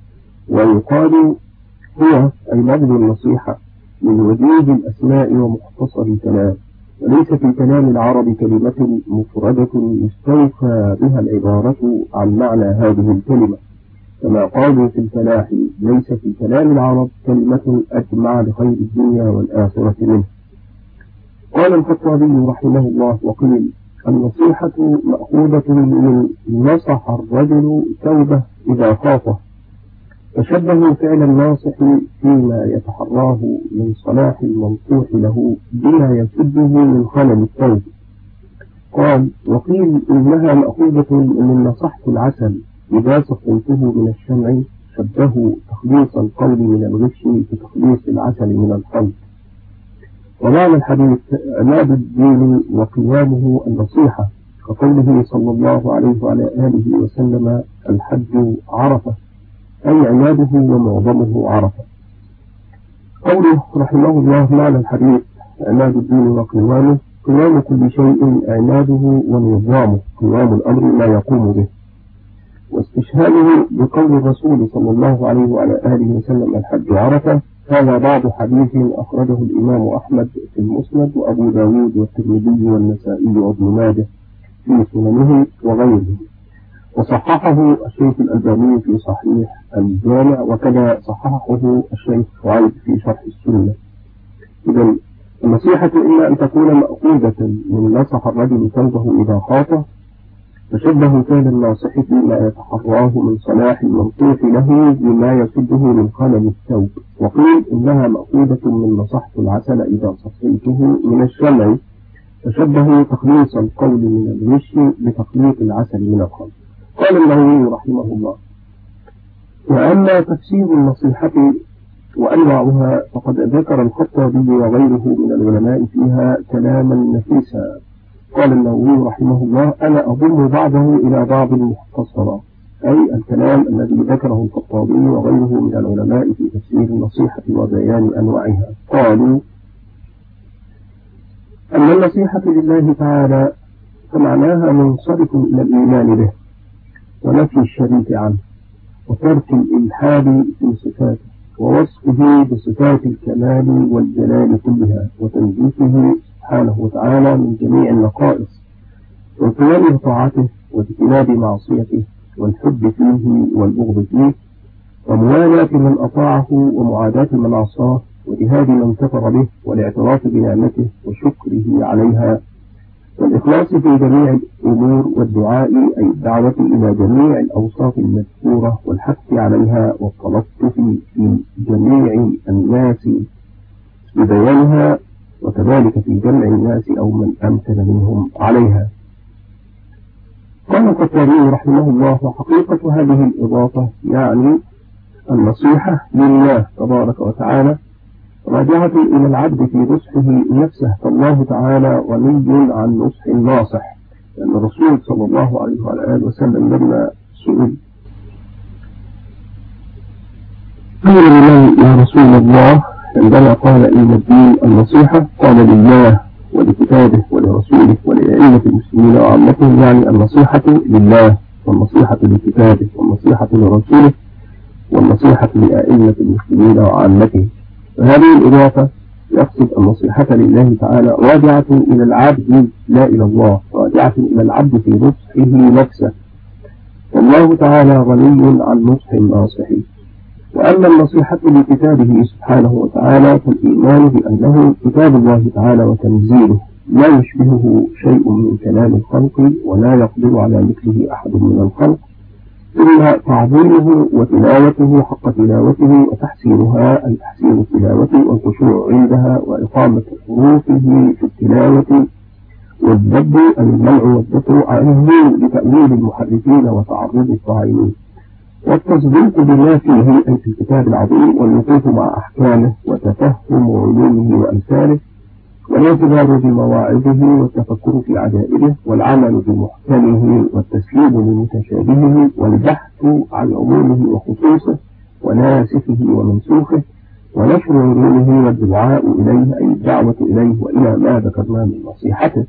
ويقال هو أي لفظ النصيحة من وجيز الأسماء ومختصر الكلام، وليس في كلام العرب كلمة مفردة يستوفى بها العبارة عن معنى هذه الكلمة، كما قالوا في الفلاح: ليس في كلام العرب كلمة أجمع لخير الدنيا والآخرة منه. قال الخطابي رحمه الله: وقيل النصيحة مأخوذة من نصح الرجل ثوبه إذا خافه، فشبهوا فعل الناصح فيما يتحراه من صلاح المنصوح له بما يسده من خلل الثوب. قال: وقيل إنها مأخوذة من نصحت العسل إذا سقيته من الشمع، شبهوا تخليص القول من الغش في تخليص العسل من الخلط. ومعنى الحديث: عماد الدين وقيامه النصيحة، كقوله صلى الله عليه وعلى آله وسلم: الحج عرفة، أي عماده ومعظمه عرفة. قوله رحمه الله: معنى الحديث: عماد الدين وقيامه، قيام كل شيء عماده ونظامه، قيام الأمر ما يقوم به. واستشهاده بقول الرسول صلى الله عليه وعلى آله وسلم: الحج عرفة، هذا بعض حديث أخرجه الإمام أحمد في المسند، وأبو داود والترمذي والنسائي وابن ماجه في سننه وغيره، وصححه الشيخ الألباني في صحيح الجامع، وكذا صححه الشيخ شعيب في شرح السنة. إذن النصيحة إما أن تكون مأخوذة من نصح الرجل ثوبه إذا خافه، فشبه كان الناصح فيما يتحراه من صلاح المنصوح له بما يصده من خلل الثوب، وقيل إنها مأخوذة من نصحت العسل إذا صفيته من الشمع، فشبه تخليص القول من الغش بتخليط العسل من الخمر. قال النووي رحمه الله: وأما تفسير النصيحة وأنواعها فقد ذكر الخطابي وغيره من العلماء فيها كلاما نفيسا. قال النووي رحمه الله: أنا أضم بعضه إلى بعض مختصرا، أي الكلام الذي ذكره الخطابي وغيره من العلماء في تفسير النصيحة وبيان أنواعها. قالوا: أن النصيحة لله تعالى فمعناها منصرف إلى الإيمان به ونفي الشريك عنه وترك الإلحاد في صفاته ووصفه بصفات الكمال والجلال كلها وتنزيهه سبحانه وتعالى من جميع النقائص والقيام بطاعته واجتناب معصيته والحب فيه والبغض فيه وموالاة من أطاعه ومعاداة من عصاه وجهاد من كفر به والاعتراف بنعمته وشكره عليها والإخلاص في جميع الأمور والدعاء أي الدعوة إلى جميع الأوصاف المذكورة والحث عليها والتلطف في جميع الناس ببيانها وكذلك في جمع الناس أو من أمكن منهم عليها. قال الخطابي رحمه الله: وحقيقة هذه الإضافة يعني النصيحة لله تبارك وتعالى راجعة إلى العبد في نصحه نفسه، فالله تعالى غني عن نصح الناصح، لأن الرسول صلى الله عليه وعلى آله وسلم لما سئل قيل لمن يا رسول الله عندما قال إن الدين النصيحة؟ قال لله ولكتابه ولرسوله ولأئمة المسلمين وعامتهم، يعني النصيحة لله والنصيحة لكتابه والنصيحة لرسوله والنصيحة لأئمة المسلمين وعامتهم. فهذه الإضافة يقصد النصيحة لله تعالى راجعة إلى العبد لا إلى الله، راجعة إلى العبد في نصحه نفسه، والله تعالى غني عن نصح الناصح. وأما النصيحة لكتابه سبحانه وتعالى فالإيمان بأنه كتاب الله تعالى وتنزيله لا يشبهه شيء من كلام الخلق ولا يقدر على مثله أحد من الخلق، ثم تعظيمه وتلاوته حق تلاوته وتحسينها أي تحسين التلاوة والخشوع عندها وإقامة حروفه في التلاوة والضبط أي المنع والدفع عنه لتأويل المحرفين وتعرض الطاعنين والتصديق بما فيه أي في الكتاب العظيم والوقوف مع أحكامه وتفهم علومه وأمثاله والاعتبار بمواعظه والتفكر في عجائبه والعمل بمحكمه والتسليم لمتشابهه والبحث عن عمومه وخصوصه وناسخه ومنسوخه ونشر علومه والدعاء إليه أي الدعوة إليه وإلى ما ذكرنا من نصيحته.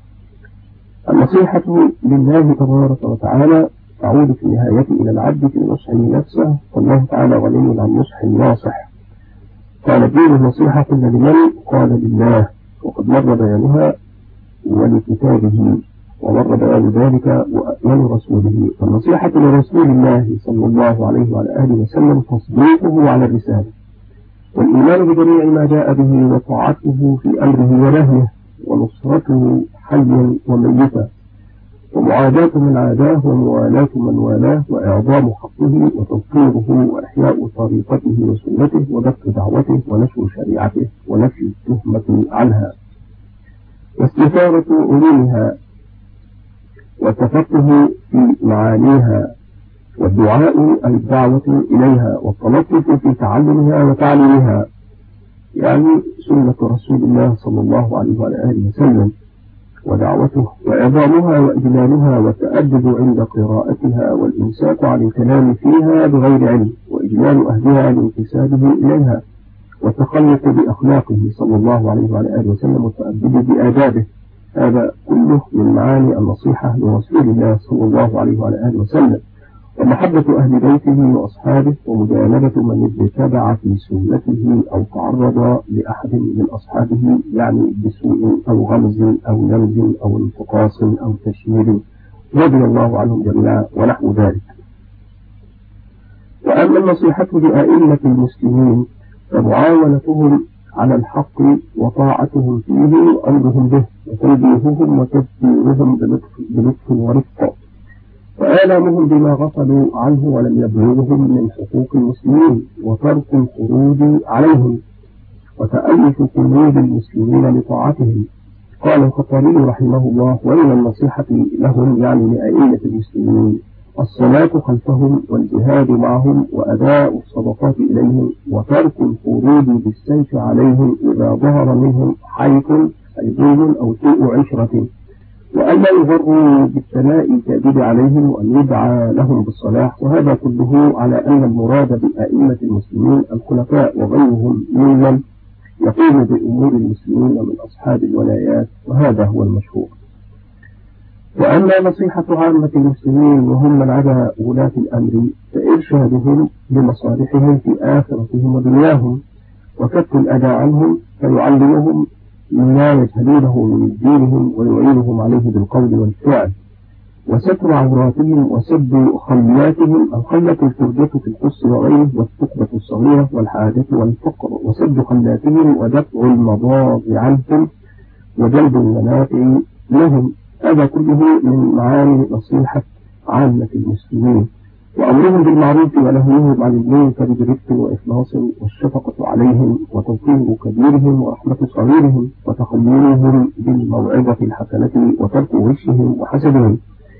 النصيحة لله تبارك وتعالى تعود في النهاية إلى العبد في نصحه نفسه، والله تعالى غني عن نصح الناصح. قال الدين النصيحة لمن؟ قال لله، وقد مر بيانها ولكتابه ومر بيان ذلك ولرسوله. فالنصيحة لرسول الله صلى الله عليه وعلى آله وسلم تصديقه على الرسالة والإيمان بجميع ما جاء به وطاعته في أمره ونهيه ونصرته حيا وميتا ومعاداة من عاداه وموالاة من والاه وإعظام حقه وتوقيره وإحياء طريقته وسنته وبث دعوته ونشر شريعته ونفي التهمة عنها واستثارة علومها والتفقه في معانيها والدعاء أي الدعوة إليها والتلطف في تعلمها وتعليمها، يعني سنة رسول الله صلى الله عليه وآله وسلم ودعوته وإعظامها وإجلالها والتأدب عند قراءتها والإمساك عن الكلام فيها بغير علم وإجلال أهلها لانتسابه إليها والتخلق بأخلاقه صلى الله عليه وآله وسلم والتأدب بآدابه. هذا كله من معاني النصيحة لرسول الله صلى الله عليه وآله وسلم ومحبة أهل بيته وأصحابه ومجانبة من اتبع في سنته أو تعرض لأحد من أصحابه، يعني بسوء أو غمز أو نمز أو انتقاص أو تشهير رضي الله عنهم جميعا ونحو ذلك. وأما النصيحة لأئمة المسلمين فمعاونتهم على الحق وطاعتهم فيه وأمرهم به وتنبيههم وتذكيرهم بلطف ورفق وآلامهم بما غفلوا عنه ولم يبلغهم من حقوق المسلمين، وترك الخروج عليهم، وتألف قلوب المسلمين لطاعتهم. قال الخطابي رحمه الله: ومن النصيحة لهم يعني لأئمة المسلمين الصلاة خلفهم والجهاد معهم وأداء الصدقات إليهم وترك الخروج بالسيف عليهم إذا ظهر منهم حيث أيضون أو سوء عشرة، وألا يغروا بالثناء الكاذب عليهم وأن يدعى لهم بالصلاح. وهذا كله على أن المراد بأئمة المسلمين الخلفاء وغيرهم ممن يقوم بأمور المسلمين من أصحاب الولايات، وهذا هو المشهور. وأما نصيحة عامة المسلمين وهم من عدا ولاة الأمر فإرشادهم لمصالحهم في آخرتهم ودنياهم، وكف الأذى عنهم فيعلمهم ما يجهلونه من دينهم ويعينهم عليه بالقول والفعل، وستر عوراتهم وسد خلاتهم. الخلة الفردة في القص وغيره، والثقبة الصغيرة والحاجة والفقر، وسد خلاتهم ودفع المضار عنهم وجلب المنافع لهم. هذا كله من معاني نصيحة عامة المسلمين، وأمرهم بالمعروف ونهيهم عن المنكر برفق وإخلاص، والشفقة عليهم وتوقير كبيرهم ورحمة صغيرهم، وتخليلهم بالموعظة الحسنة وترك غشهم وحسدهم.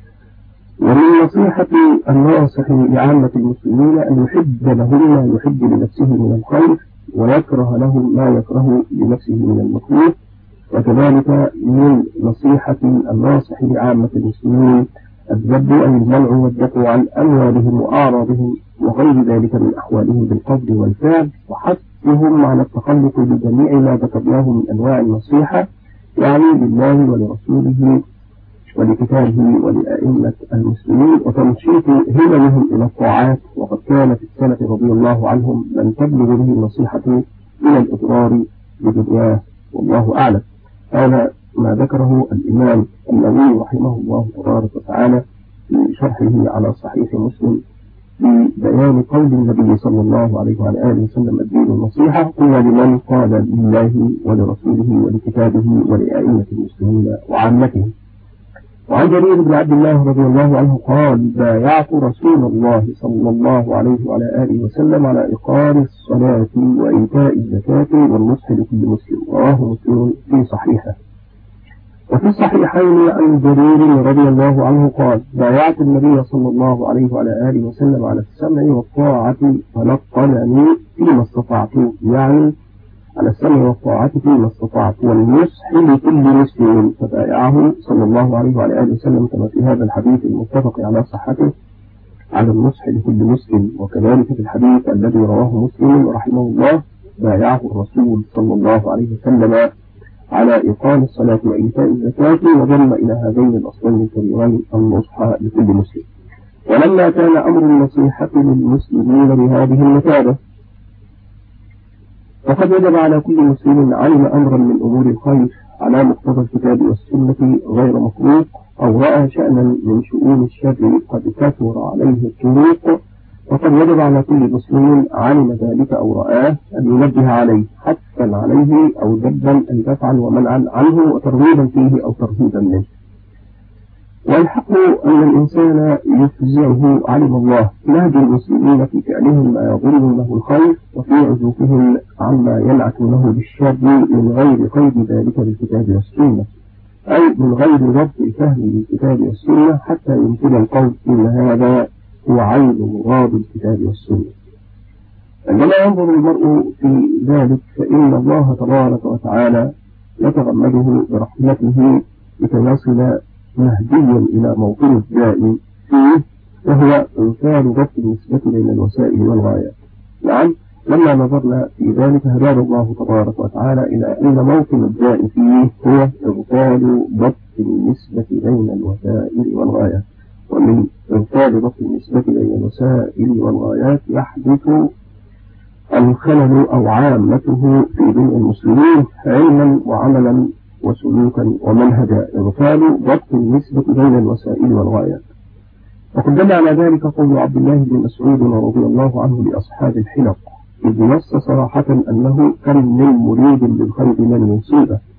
ومن نصيحة الناصح لعامة المسلمين أن يحب لهم ما يحب لنفسه من الخير، ويكره لهم ما يكره لنفسه من المكروه. وكذلك من نصيحة الناصح لعامة المسلمين الذب عن المنع والدفع عن أموالهم وأعراضهم وغير ذلك من أحوالهم بالقول والفعل، وحثهم على التخلق بجميع ما ذكرناه من أنواع النصيحة، يعني لله ولرسوله ولكتابه ولأئمة المسلمين، وتنشيط هممهم إلى الطاعات. وقد كان في السلف رضي الله عنهم من تبلغ به النصيحة إلى الإضرار بدنياه، والله أعلم. هذا ما ذكره الإمام النووي رحمه الله تبارك وتعالى في شرحه على صحيح مسلم ببيان قول النبي صلى الله عليه وعلى آله وسلم: الدين النصيحة. قلنا لمن؟ قال: لله ولرسوله ولكتابه ولأئمة المسلمين وعامتهم. وعن جرير بن عبد الله رضي الله عنه قال: بايعت رسول الله صلى الله عليه وعلى آله وسلم على إقام الصلاة وإيتاء الزكاة والنصح لكل مسلم. رواه مسلم في صحيحه. وفي الصحيحين عن جرير رضي الله عنه قال: بايعت النبي صلى الله عليه وعلى آله وسلم على السمع والطاعة فلقنني فيما استطعت، يعني على السمع والطاعة فيما استطعت، والنصح لكل مسلم، فبايعه صلى الله عليه وعلى آله وسلم كما في هذا الحديث المتفق على صحته على النصح لكل مسلم. وكذلك في الحديث الذي رواه مسلم رحمه الله: بايعه الرسول صلى الله عليه وسلم على إقام الصلاة وإيتاء الزكاة، وضم إلى هذين الأصلين الكريمين النصح لكل مسلم. ولما كان أمر النصيحة للمسلمين بهذه المثابة، فقد وجب على كل مسلم علم أمرا من أمور الخير على مقتضى الكتاب والسنة غير مخلوق، أو رأى شأنا من شؤون الشر قد كثر عليه الطريق، وقد وجب على كل مسلم علم ذلك أو رآه أن ينبه عليه، حثا عليه أو ذبا أن تفعل ومنعا عنه، وترغيبا فيه أو ترهيبا منه. والحق أن الإنسان يفزعه علم الله نهج المسلمين في فعلهم ما يظن له الخير، وفي عزوفهم عما ينعتونه بالشر من غير قيد ذلك بالكتاب والسنة، أي من غير ضبط الفهم بالكتاب والسنة حتى يمكن القول إن هذا هو عين مراد الكتاب والسنة. عندما ينظر المرء في ذلك فإن الله تبارك وتعالى يتغمده برحمته لكي يصل مهديا إلى موطن الداء فيه، وهو إنكار ضبط النسبة بين الوسائل والغايات. نعم، لما نظرنا في ذلك هدانا الله تبارك وتعالى إلى أن موطن الداء فيه هو إبطال ضبط النسبة بين الوسائل والغايات. ومن إبطال ضبط النسبة بين الوسائل والغايات يحدث الخلل أو عامته في بناء المسلمين علما وعملا وسلوكا ومنهجا، إغفال ضبط النسبة بين الوسائل والغايات. وقد دل على ذلك قول عبد الله بن مسعود رضي الله عنه لأصحاب الحلق، إذ نص صراحة أنه كم من مريد للخير من يصيبه،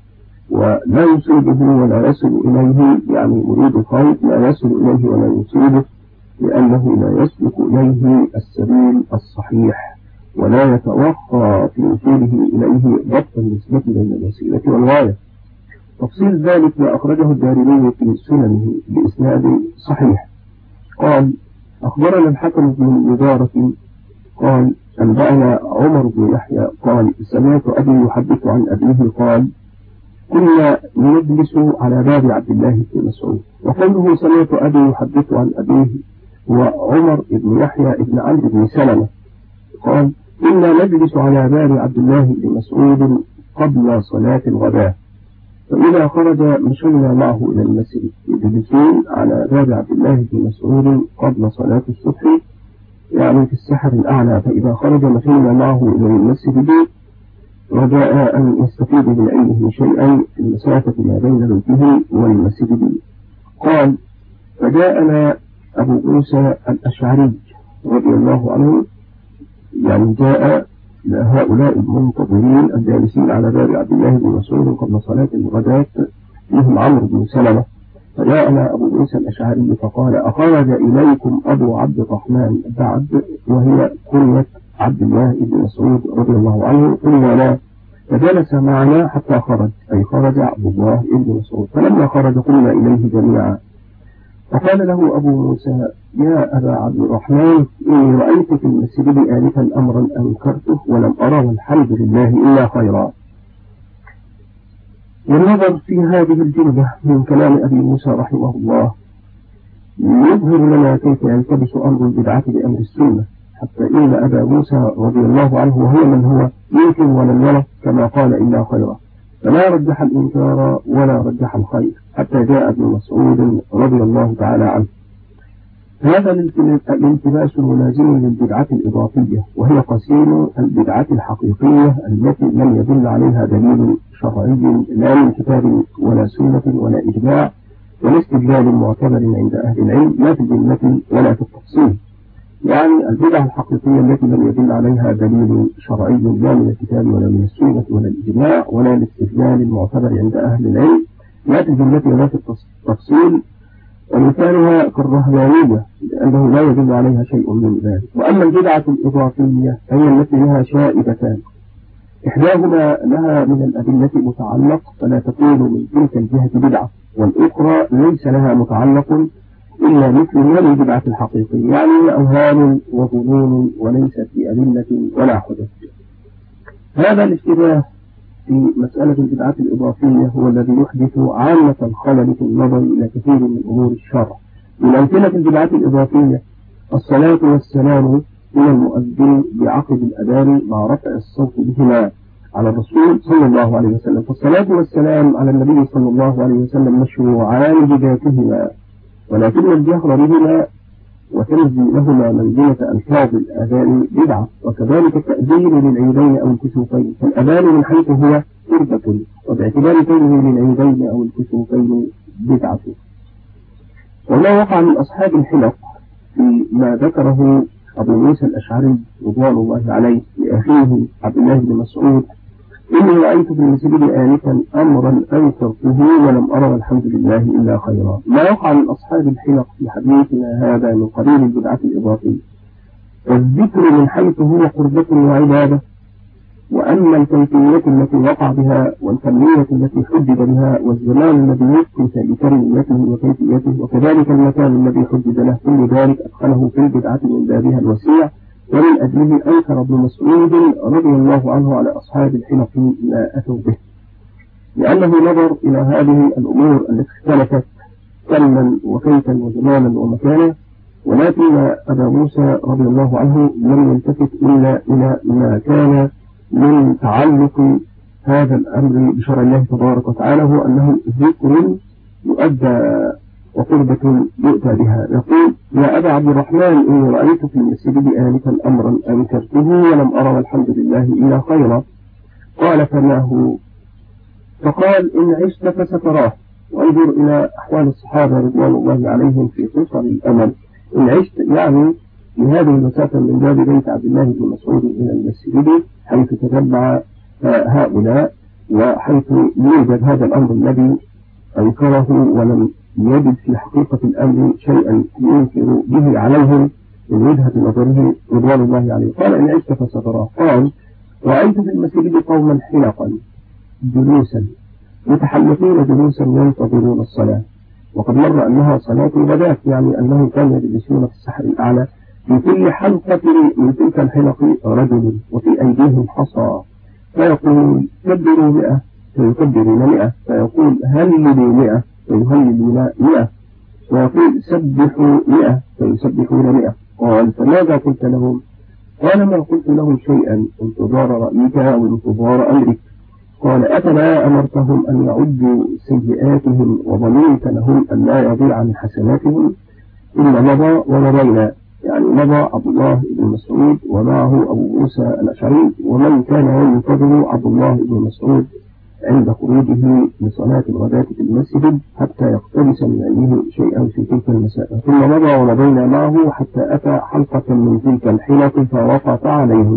ولا يصيبه ولا يصل إليه، يعني مريد الخير لا يصل إليه ولا يصيبه، لأنه لا يسلك إليه السبيل الصحيح ولا يتوخى في وصوله إليه ضبط النسبة بين الوسيلة والغاية. تفصيل ذلك ما أخرجه الدارمي في سننه بإسناد صحيح. قال: أخبرنا الحكم بن المبارك قال: أنبأنا عمر بن يحيى قال: سمعت أبي يحدث عن أبيه قال: كنا نجلس على باب عبد الله بن مسعود. وقوله سمعت أبي يحدث عن أبيه وعمر بن يحيى بن عمرو بن سلمة قال: كنا نجلس على باب عبد الله بن مسعود قبل صلاة الغداء، فإذا خرج مشينا معه إلى المسجد. يجلسون على باب عبد الله بن مسعود قبل صلاة الصبح، يعني في السحر الأعلى، فإذا خرج مشينا معه إلى المسجد رجاء أن يستفيد من علمه شيئا في المسافة ما بين بيته والمسجد. قال: فجاءنا أبو موسى الأشعري رضي الله عنه، يعني جاء لهؤلاء المنتظرين الجالسين على باب عبد الله بن مسعود قبل صلاة الغداة فيهم عمرو بن سلمة، فجاءنا أبو موسى الأشعري فقال: أخرج إليكم أبو عبد الرحمن بعد، وهي كنية عبد الله بن مسعود رضي الله عنه. قلنا لا، فجلس معنا حتى خرج، أي خرج عبد الله بن مسعود، فلما خرج قلنا إليه جميعا، فقال له أبو موسى: يا أبا عبد الرحمن، إني رأيت في المسجد آنفا أمرا أنكرته ولم أرى والحمد لله إلا خيرا. والنظر في هذه الجملة من كلام أبي موسى رحمه الله يظهر لنا كيف يلتبس أمر البدعة بأمر السنة، حتى إن أبا موسى رضي الله عنه وهو من هو يمكن ولم يرى كما قال إلا خيرا، فلا رجح الإنكار ولا رجح الخير، حتى جاء ابن مسعود رضي الله تعالى عنه. هذا الالتباس ملازم للبدعة الإضافية، وهي قسيم البدعة الحقيقية التي لم يدل عليها دليل شرعي لا من كتاب ولا سنة ولا إجماع ولا استدلال معتبر عند أهل العلم، لا في الجملة ولا في التفصيل. يعني البدعة الحقيقية التي لم يدل عليها دليل شرعي لا من الكتاب ولا من السنة ولا الإجماع ولا الاستدلال المعتبر عند أهل العلم، لا في الجملة ولا في التفصيل. ومثالها كالرهبانية، لأنه لا يدل عليها شيء من ذلك. وأما البدعة الإضافية فهي التي لها شائبتان، إحداهما لها من الأدلة متعلق فلا تكون من تلك الجهة بدعة، والأخرى ليس لها متعلق إلا مثل هذه البدعة الحقيقية، يعني أوهام وظنون وليست بأدلة ولا حدث. هذا الاشتباه في مسألة البدعة الإضافية هو الذي يحدث عامة الخلل في النظر إلى كثير من أمور الشرع. من أمثلة البدعة الإضافية الصلاة والسلام من المؤذن بعقد الأذان مع رفع الصوت بهما على الرسول صلى الله عليه وسلم، فالصلاة والسلام على النبي صلى الله عليه وسلم مشروعان بذاتهما، ولكن الجهر بهما وتنزيلهما منزلة ألفاظ الأذان بدعة، وكذلك التأذين للعيدين أو الكسوفين، فالأذان من حيث هو قربة، وباعتبار كونه للعيدين أو الكسوفين بدعة. وما وقع من أصحاب الحلق في ما ذكره أبو موسى الأشعري رضوان الله عليه لأخيه عبد الله بن مسعود: إني رأيت في المسجد آنفا أمرا أنكرته ولم أرى والحمد لله إلا خيرا. ما وقع من أصحاب الحلق في حديثنا هذا من قبيل البدعة الإضافية، والذكر من حيث هو قربة وعبادة، وأما الكيفية التي وقع بها والكمية التي حدد بها والزمان الذي يثبت لكميته وكيفيته وكذلك المكان الذي حدد له، كل ذلك أدخله في البدعة من بابها الوسيع، ومن أجله أنكر ابن مسعود رضي الله عنه على أصحاب الحلق ما أتوا به، لأنه نظر إلى هذه الأمور التي اختلفت كما وكيفا وزمانا ومكانا، ولكن أبا موسى رضي الله عنه لم يلتفت إلا إلى ما كان من تعلق هذا الأمر بشرع الله تبارك وتعالى، هو أنه ذكر يؤدى وقربة يؤتى بها. يقول: يا أبا عبد الرحمن، إني رأيت في المسجد آنفا أمرا أنكرته ولم أرى والحمد لله إلا خيرا. قال: فما هو؟ فقال: إن عشت فستراه. وانظر إلى أحوال الصحابة رضوان الله عليهم في قصر الأمل. إن عشت يعني لهذه المسافة من باب بيت عبد الله بن مسعود إلى المسجد حيث تتبع هؤلاء، وحيث يوجد هذا الأمر الذي أنكره ولم يجد في حقيقة الأمر شيئا ينكر به عليهم من وجهة نظره رضوان الله عليه. قال إن عشت فستراه. قال رأيت في المسجد قوما حلقا جلوسا متحلقين جلوسا ينتظرون الصلاة، وقد مر أنها صلاة الغداة، يعني أنهم كانوا يجلسون في السحر الأعلى، في كل حلقة من تلك الحلق رجل وفي أيديهم حصى، فيقول كبروا مئة فيكبرون مئة، فيقول هللوا مئة فيهللون مئة، ويقول سبحوا مئة فيسبحون مئة. قال فماذا قلت لهم؟ قال ما قلت لهم شيئا، انتظار رأيك أو انتظار أمرك. قال أفلا أمرتهم أن يعدوا سيئاتهم وظننت لهم أن لا يضيع من حسناتهم؟ ثم مضى ومضينا، يعني مضى عبد الله بن مسعود ومعه أبو موسى الأشعري، ومن كان ينتظر عبد الله بن مسعود عند خروجه لصلاة الغداة في المسجد حتى يقتبس من علمه شيئا في تلك المساء. ثم مضى ومضينا معه حتى أتى حلقة من تلك الحلق فوقف عليه،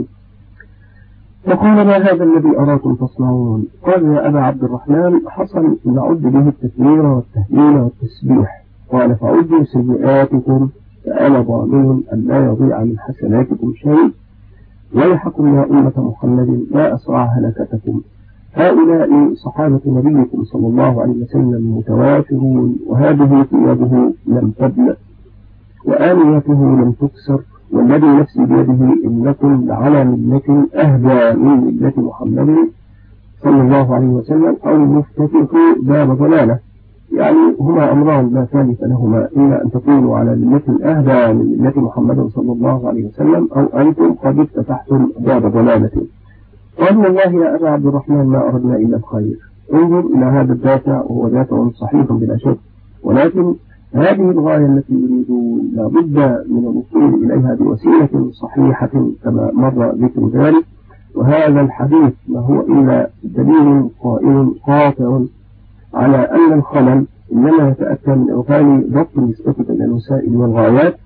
فقال ما هذا الذي أراكم تصنعون؟ قال يا أبا عبد الرحمن حصل نعد به التكبير والتهليل والتسبيح. قال فعدوا سيئاتكم فأنا ضامن أن لا يضيع من حسناتكم شيء، ويحكم يا أمة محمد ما أسرع هلكتكم. هؤلاء صحابة نبيكم صلى الله عليه وسلم متوافرون، وهذه ثيابه لم تبلى وآنيته لم تكسر، والذي نفسي بيده إنكم لعلى ملة أهدى من ملة محمد صلى الله عليه وسلم، أو مفتتح باب ضلالة، يعني هما أمران لا ثالث لهما، إما أن تكونوا على ملة أهدى من ملة محمد صلى الله عليه وسلم، أو أنتم قد افتتحتم باب ضلالة. قال والله يا أبا عبد الرحمن ما أردنا إلا الخير. انظر إلى هذا الدافع، وهو دافع صحيح بلا شك، ولكن هذه الغاية التي يريدون لا بد من الوصول إليها بوسيلة صحيحة كما مر ذكر ذلك، وهذا الحديث ما هو إلا دليل قائم قاطع على أن الخلل إنما يتأتى من إغفال ضبط النسبة بين الوسائل والغايات،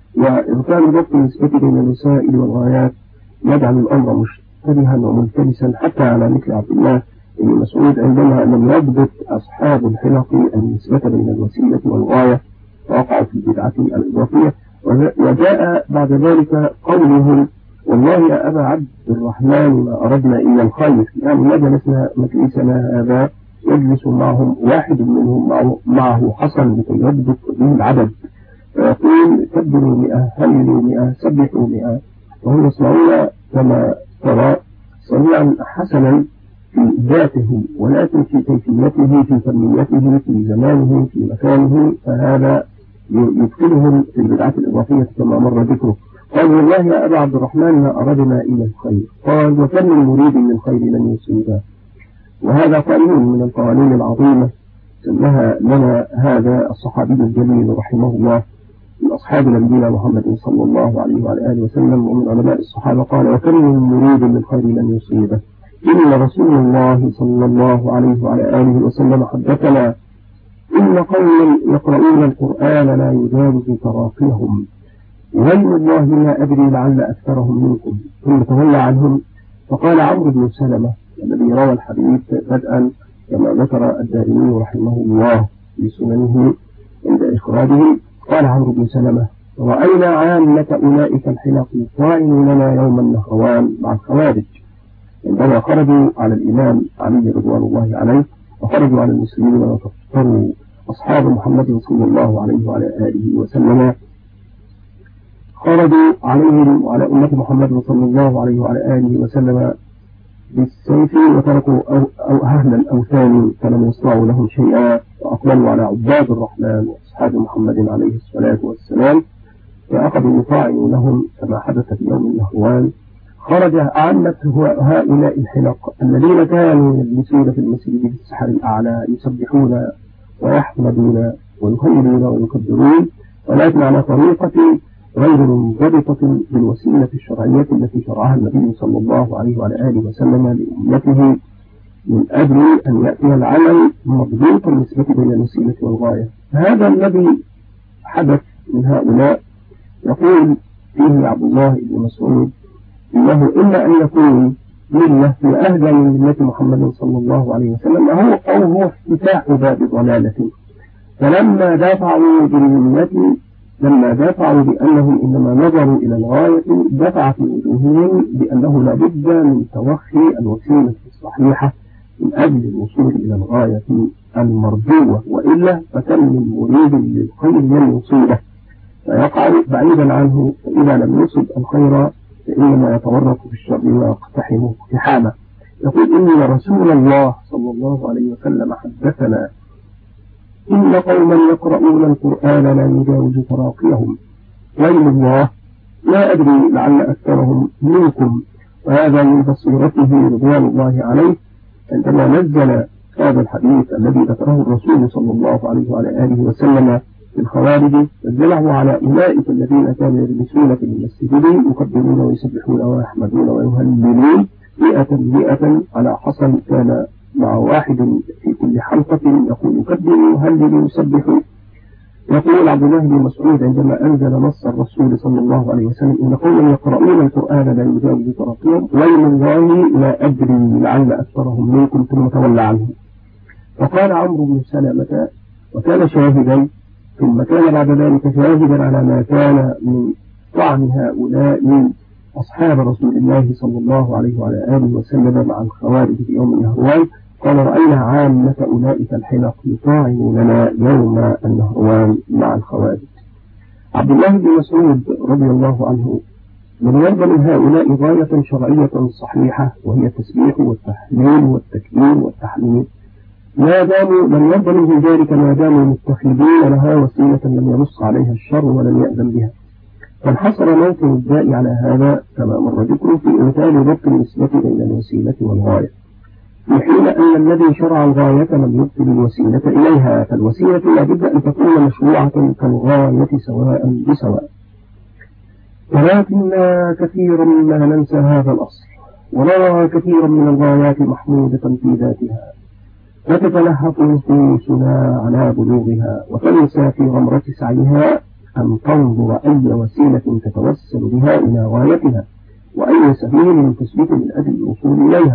وإغفال ضبط النسبة بين الوسائل والغايات يجعل الأمر مشتبها وملتبسا حتى على مثل عبد الله بن مسعود عندما لم يضبط أصحاب الحلق النسبة بين الوسيلة والغاية وقعوا في البدعة الإضافية. وجاء بعد ذلك قولهم والله يا أبا عبد الرحمن ما أردنا إلا الخير، يعني ما جلسنا مجلسنا هذا يجلس معهم واحد منهم معه, معه حصن لكي يضبط به العدد، فيقول كبروا مئة هللوا مئة سبحوا مئة، وهم يصنعون كما ترى صنيعا حسنا في ذاته، ولكن في كيفيته في فنيته في زمانه في مكانه، فهذا يدخلهم في البدعة الإضافية كما مر ذكره. قال والله يا أبا عبد الرحمن ما أردنا إلى الخير. قال وكم من مريد من الخير لن يصيبه. وهذا قانون من القوانين العظيمة سمها لنا هذا الصحابي الجليل رحمه الله من أصحاب نبينا محمد صلى الله عليه وعلى آله وسلم ومن علماء الصحابة. قال وكم من مريد من الخير لن يصيبه، إن رسول الله صلى الله عليه وعلى آله وسلم حدثنا إن قوما يقرؤون القرآن لا يجاوز تراقيهم، ويم الله ما أدري لعل أكثرهم منكم، ثم تولى عنهم فقال عمرو بن سلمة الذي روى الحديث بدءا كما ذكر الدارمي رحمه الله في سننه عند إخراجه، قال عمرو بن سلمة رأينا عامة أولئك الحلق طاعنوا لنا يوم النهروان مع الخوارج، عندما خرجوا على الإمام علي رضوان الله عليه وخرجوا على المسلمين وكفروا أصحاب محمد صلى الله عليه وعلى آله وسلم، خرجوا عليهم وعلى أمة محمد صلى الله عليه وعلى آله وسلم بالسيف وتركوا أو, أو أهل الأوثان فلم يصنعوا لهم شيئا، وأقبلوا على عباد الرحمن وأصحاب محمد عليه الصلاة والسلام فأخذوا يطاعنوا لهم كما حدث في يوم النهروان. خرج عامة هؤلاء الحلق الذين كانوا يجلسون في المسجد في السحر الأعلى يسبحون ويحمدون ويهللون ويكبرون، ولكن على طريقة غير منضبطة بالوسيلة الشرعية التي شرعها النبي صلى الله عليه وعلى آله وسلم لأمته من أجل أن يأتي العمل مضبوط النسبة بين الوسيلة والغاية. هذا الذي حدث من هؤلاء يقول فيه عبد الله بن مسعود إنه إما أن يكون ملة وأهدى من ملة محمد صلى الله عليه وسلم هو أو هو افتتاح باب ضلالة. فلما دافعوا بالملة لما دافعوا بأنهم إنما نظروا إلى الغاية دفع في وجوههم بأنه لابد من توخي الوسيلة الصحيحة من أجل الوصول إلى الغاية المرجوة، وإلا فكم من مريد للخير لن يصيبه فيقع بعيدا عنه، فإذا لم يصب الخير فإنما يتورط في الشر ويقتحمه اقتحاما. يقول إن رسول الله صلى الله عليه وسلم حدثنا إن قوما يقرؤون القرآن لا يجاوز تراقيهم ويل الله لا أدري لعل أكثرهم منكم، وهذا من بصيرته رضوان الله عليه عندما نزل هذا الحديث الذي ذكره الرسول صلى الله عليه وعلى آله وسلم في الخوارج، نزله على أولئك الذين كانوا يجلسون في المسجد يكبرون ويسبحون ويحمدون ويهللون مئة مئة على حصل كان مع واحد في كل حلقة يقول يكبر ويهلل ويسبح. يقول عبد الله بن مسعود عندما أنزل نص الرسول صلى الله عليه وسلم إن قوما يقرؤون القرآن لا يجاوز تراقيهم ويل الله لا أدري لعل أكثرهم منكم ثم تولى عنهم. وقال عمرو بن سلمة وكان شاهدا ثم كان بعد ذلك شاهدا على ما كان من طعن هؤلاء أصحاب رسول الله صلى الله عليه وعلى آله وسلم مع الخوارج في يوم النهروان، قال رأينا عامة أولئك الحلق يطاعنوننا يوم النهروان مع الخوارج. عبد الله بن مسعود رضي الله عنه من يرضى من هؤلاء غاية شرعية صحيحة وهي التسبيح والتحليل والتكبير والتحميد، ما داموا من يرضى منهم ذلك ما داموا متخذين لها وسيلة لم ينص عليها الشر ولم يأذن بها. فانحصر موطن الداء على هذا كما مر ذكره في إمثال ضبط النسبة بين الوسيلة والغاية، في حين أن الذي شرع الغاية لم يبطل الوسيلة إليها، فالوسيلة لابد أن تكون مشروعة كالغاية سواء بسواء. ولكن كثيرا ما ننسى هذا الأصل ونرى كثيرا من الغايات محمودة في ذاتها فتتلهف نفوسنا على بلوغها وتنسى في غمرة سعيها أن تنظر أي وسيلة تتوسل بها إلى غايتها وأي سبيل تثبت من أجل الوصول إليها.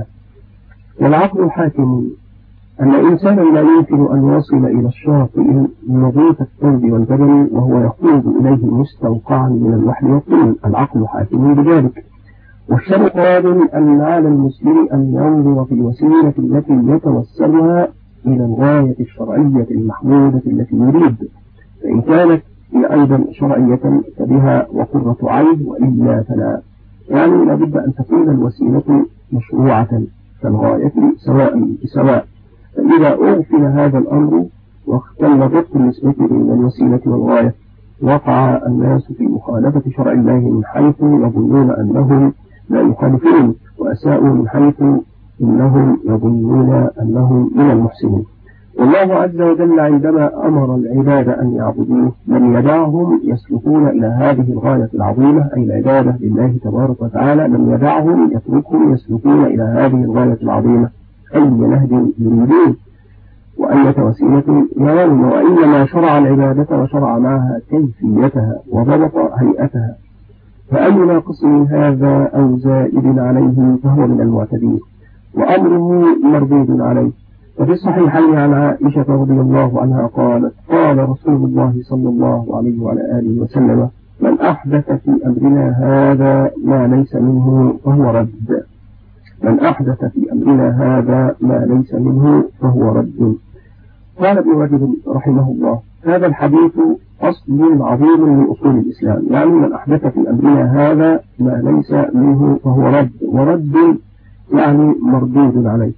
والعقل حاكم أن إنسانا لا يمكن أن يصل إلى الشاطئ نظيف الثوب والبدن وهو يخوض إليه مستوقعا من الوحل والطين، العقل حاكم بذلك. والشرع قادم أن على المسلم أن ينظر في الوسيلة التي يتوسلها إلى الغاية الشرعية المحمودة التي يريد، فإن كانت هي أيضا شرعية فبها وقرة عين وإلا فلا، يعني لابد أن تكون الوسيلة مشروعة كالغاية سواء بسواء. فإذا أغفل هذا الأمر واختل ضبط النسبة بين الوسيلة والغاية وقع الناس في مخالفة شرع الله من حيث يظنون أنهم لا يخالفون، وأساءوا من حيث إنهم يظنون أنهم من المحسنين. والله عز وجل عندما أمر العباد أن يعبدوه لم يدعهم يسلكون إلى هذه الغاية العظيمة أي العبادة لله تبارك وتعالى، لم يدعهم يتركهم يسلكون إلى هذه الغاية العظيمة أي نهج يريدون وأية وسيلة يرون، وإنما شرع العبادة وشرع معها كيفيتها وضبط هيئتها، فأي ناقص من هذا أو زائد عليه فهو من المعتدين وأمره مردود عليه. وفي الصحيحين عن عائشة رضي الله عنها قالت قال رسول الله صلى الله عليه وعلى آله وسلم من أحدث في أمرنا هذا ما ليس منه فهو رد من أحدث في أمرنا هذا ما ليس منه فهو رد. قال ابن رجب رحمه الله هذا الحديث أصل عظيم من أصول الإسلام، يعني من أحدث في أمرنا هذا ما ليس منه فهو رد، ورد يعني مردود عليه.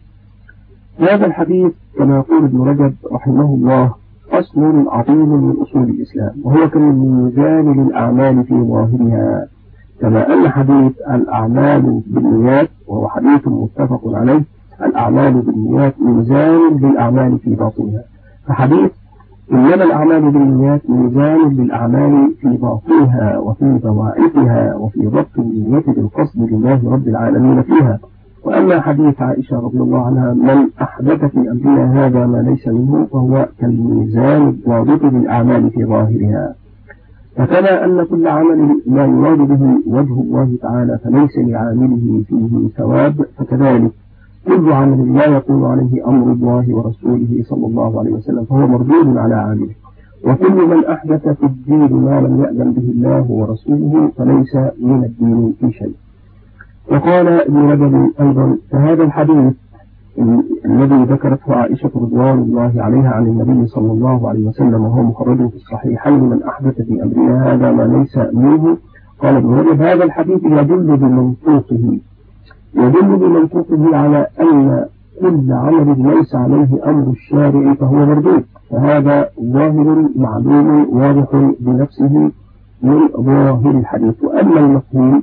هذا الحديث كما يقول ابن رجب رحمه الله أصل عظيم من أصول الإسلام، وهو كالميزان للأعمال في ظاهرها، كما أن حديث الأعمال بالنيات وهو حديث متفق عليه الأعمال بالنيات ميزان للأعمال في باطنها، فحديث إنما الأعمال بالنيات ميزان للأعمال في باطنها وفي ضوائفها وفي ضبط النية بالقصد لله رب العالمين فيها. وأما حديث عائشة رضي الله عنها من أحدث في أمرنا هذا ما ليس منه فهو كالميزان الضابط للأعمال في ظاهرها، فكما أن كل عمل لا يراد به وجه الله تعالى فليس لعامله فيه ثواب، فكذلك كل عمل لا يكون عليه أمر الله ورسوله صلى الله عليه وسلم فهو مردود على عامله. وكل من أحدث في الدين ما لم يأذن به الله ورسوله فليس من الدين في شيء. وقال ابن رجب أيضا: فهذا الحديث الذي ذكرته عائشة رضوان الله عليها عن النبي صلى الله عليه وسلم وهو مخرج في الصحيحين: من أحدث في أمرنا هذا ما ليس منه. قال ابن رجب: هذا الحديث يدل بمنطوقه يدل بمنطوقه على أن كل عمل ليس عليه أمر الشارع فهو مردود، فهذا ظاهر معلوم واضح بنفسه من ظاهر الحديث. وأما المفهوم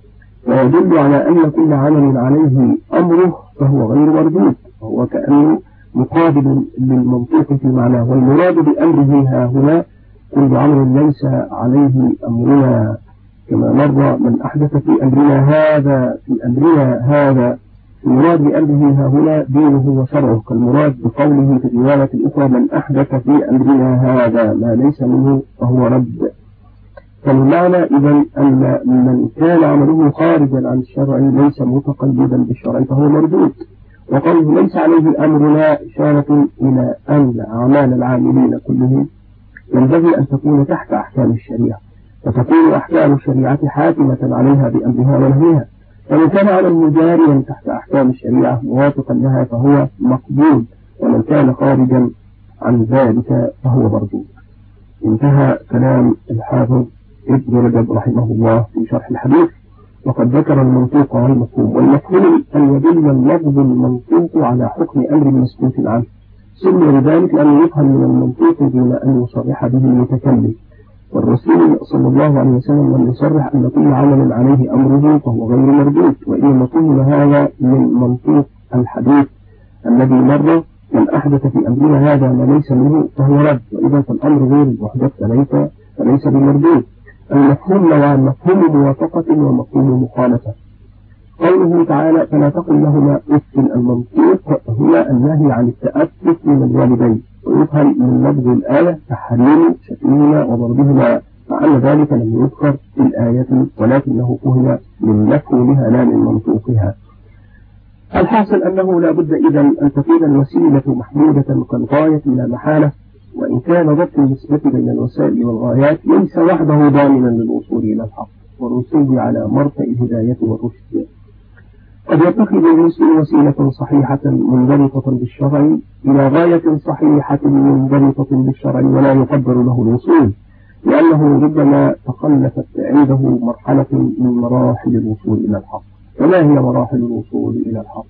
فيدل على أن كل عمل عليه أمره فهو غير مردود، وهو كأنه مقابل للمنطوق في معناه. والمراد بأمره ها هنا كل عمل ليس عليه أمرنا، كما مر: من أحدث في أمرنا هذا في أمرنا هذا. المراد بأمره ها هنا دينه وشرعه، كالمراد بقوله في الرواية الأخرى: من أحدث في أمرنا هذا ما ليس منه فهو رد. فالمعنى إذن أن من كان عمله خارجا عن الشرع ليس متقيدا بالشرع فهو مردود. وقوله ليس عليه أمرنا إشارة إلى أن أعمال العاملين كلهم ينبغي أن تكون تحت أحكام الشريعة، فتكون أحكام الشريعة حاكمة عليها بأمرها ونهيها. فمن كان عمله جاريا تحت أحكام الشريعة موافقا لها فهو مقبول، ومن كان خارجا عن ذلك فهو مردود. انتهى كلام الحافظ ابن رجب رحمه الله في شرح الحديث. وقد ذكر المنطوق والمفهوم. والمفهوم أن يدل اللفظ المنطوق على حكم أمر مسكوت عنه، سمي بذلك لأنه يفهم من المنطوق دون أن يصرح به المتكلم. والرسول صلى الله عليه وسلم لم يصرح أن كل عمل عليه أمره فهو غير مردود، وإنما فهم هذا من منطوق الحديث الذي مر: من أحدث في أمرنا هذا ما ليس منه فهو رد. وإذا فالأمر غير المحدث فليس فليس بمردود. المفهوم نوعان: مفهوم موافقة ومفهوم مخالفة. قوله تعالى: فلا تقل لهما أف. المنطوق هو النهي عن التأسف من الوالدين، ويفهم من لفظ الآية تحريم شتمهما وضربهما، مع أن ذلك لم يذكر في الآية ولكنه فهم من مفهومها لا من منطوقها. الحاصل أنه لا بد إذن أن تكون الوسيلة محمودة كالغاية لا محالة، وإن كان ضبط النسبة بين الوسائل والغايات ليس وحده ضامنا للوصول إلى الحق والوصول على مرتئ الهداية والرشد. قد يتخذ المسلم وسيلة صحيحة منضبطة بالشرع إلى غاية صحيحة منضبطة بالشرع ولا يقدر له الوصول، لأنه ربما تخلفت عنده مرحلة من مراحل الوصول إلى الحق. وما هي مراحل الوصول إلى الحق؟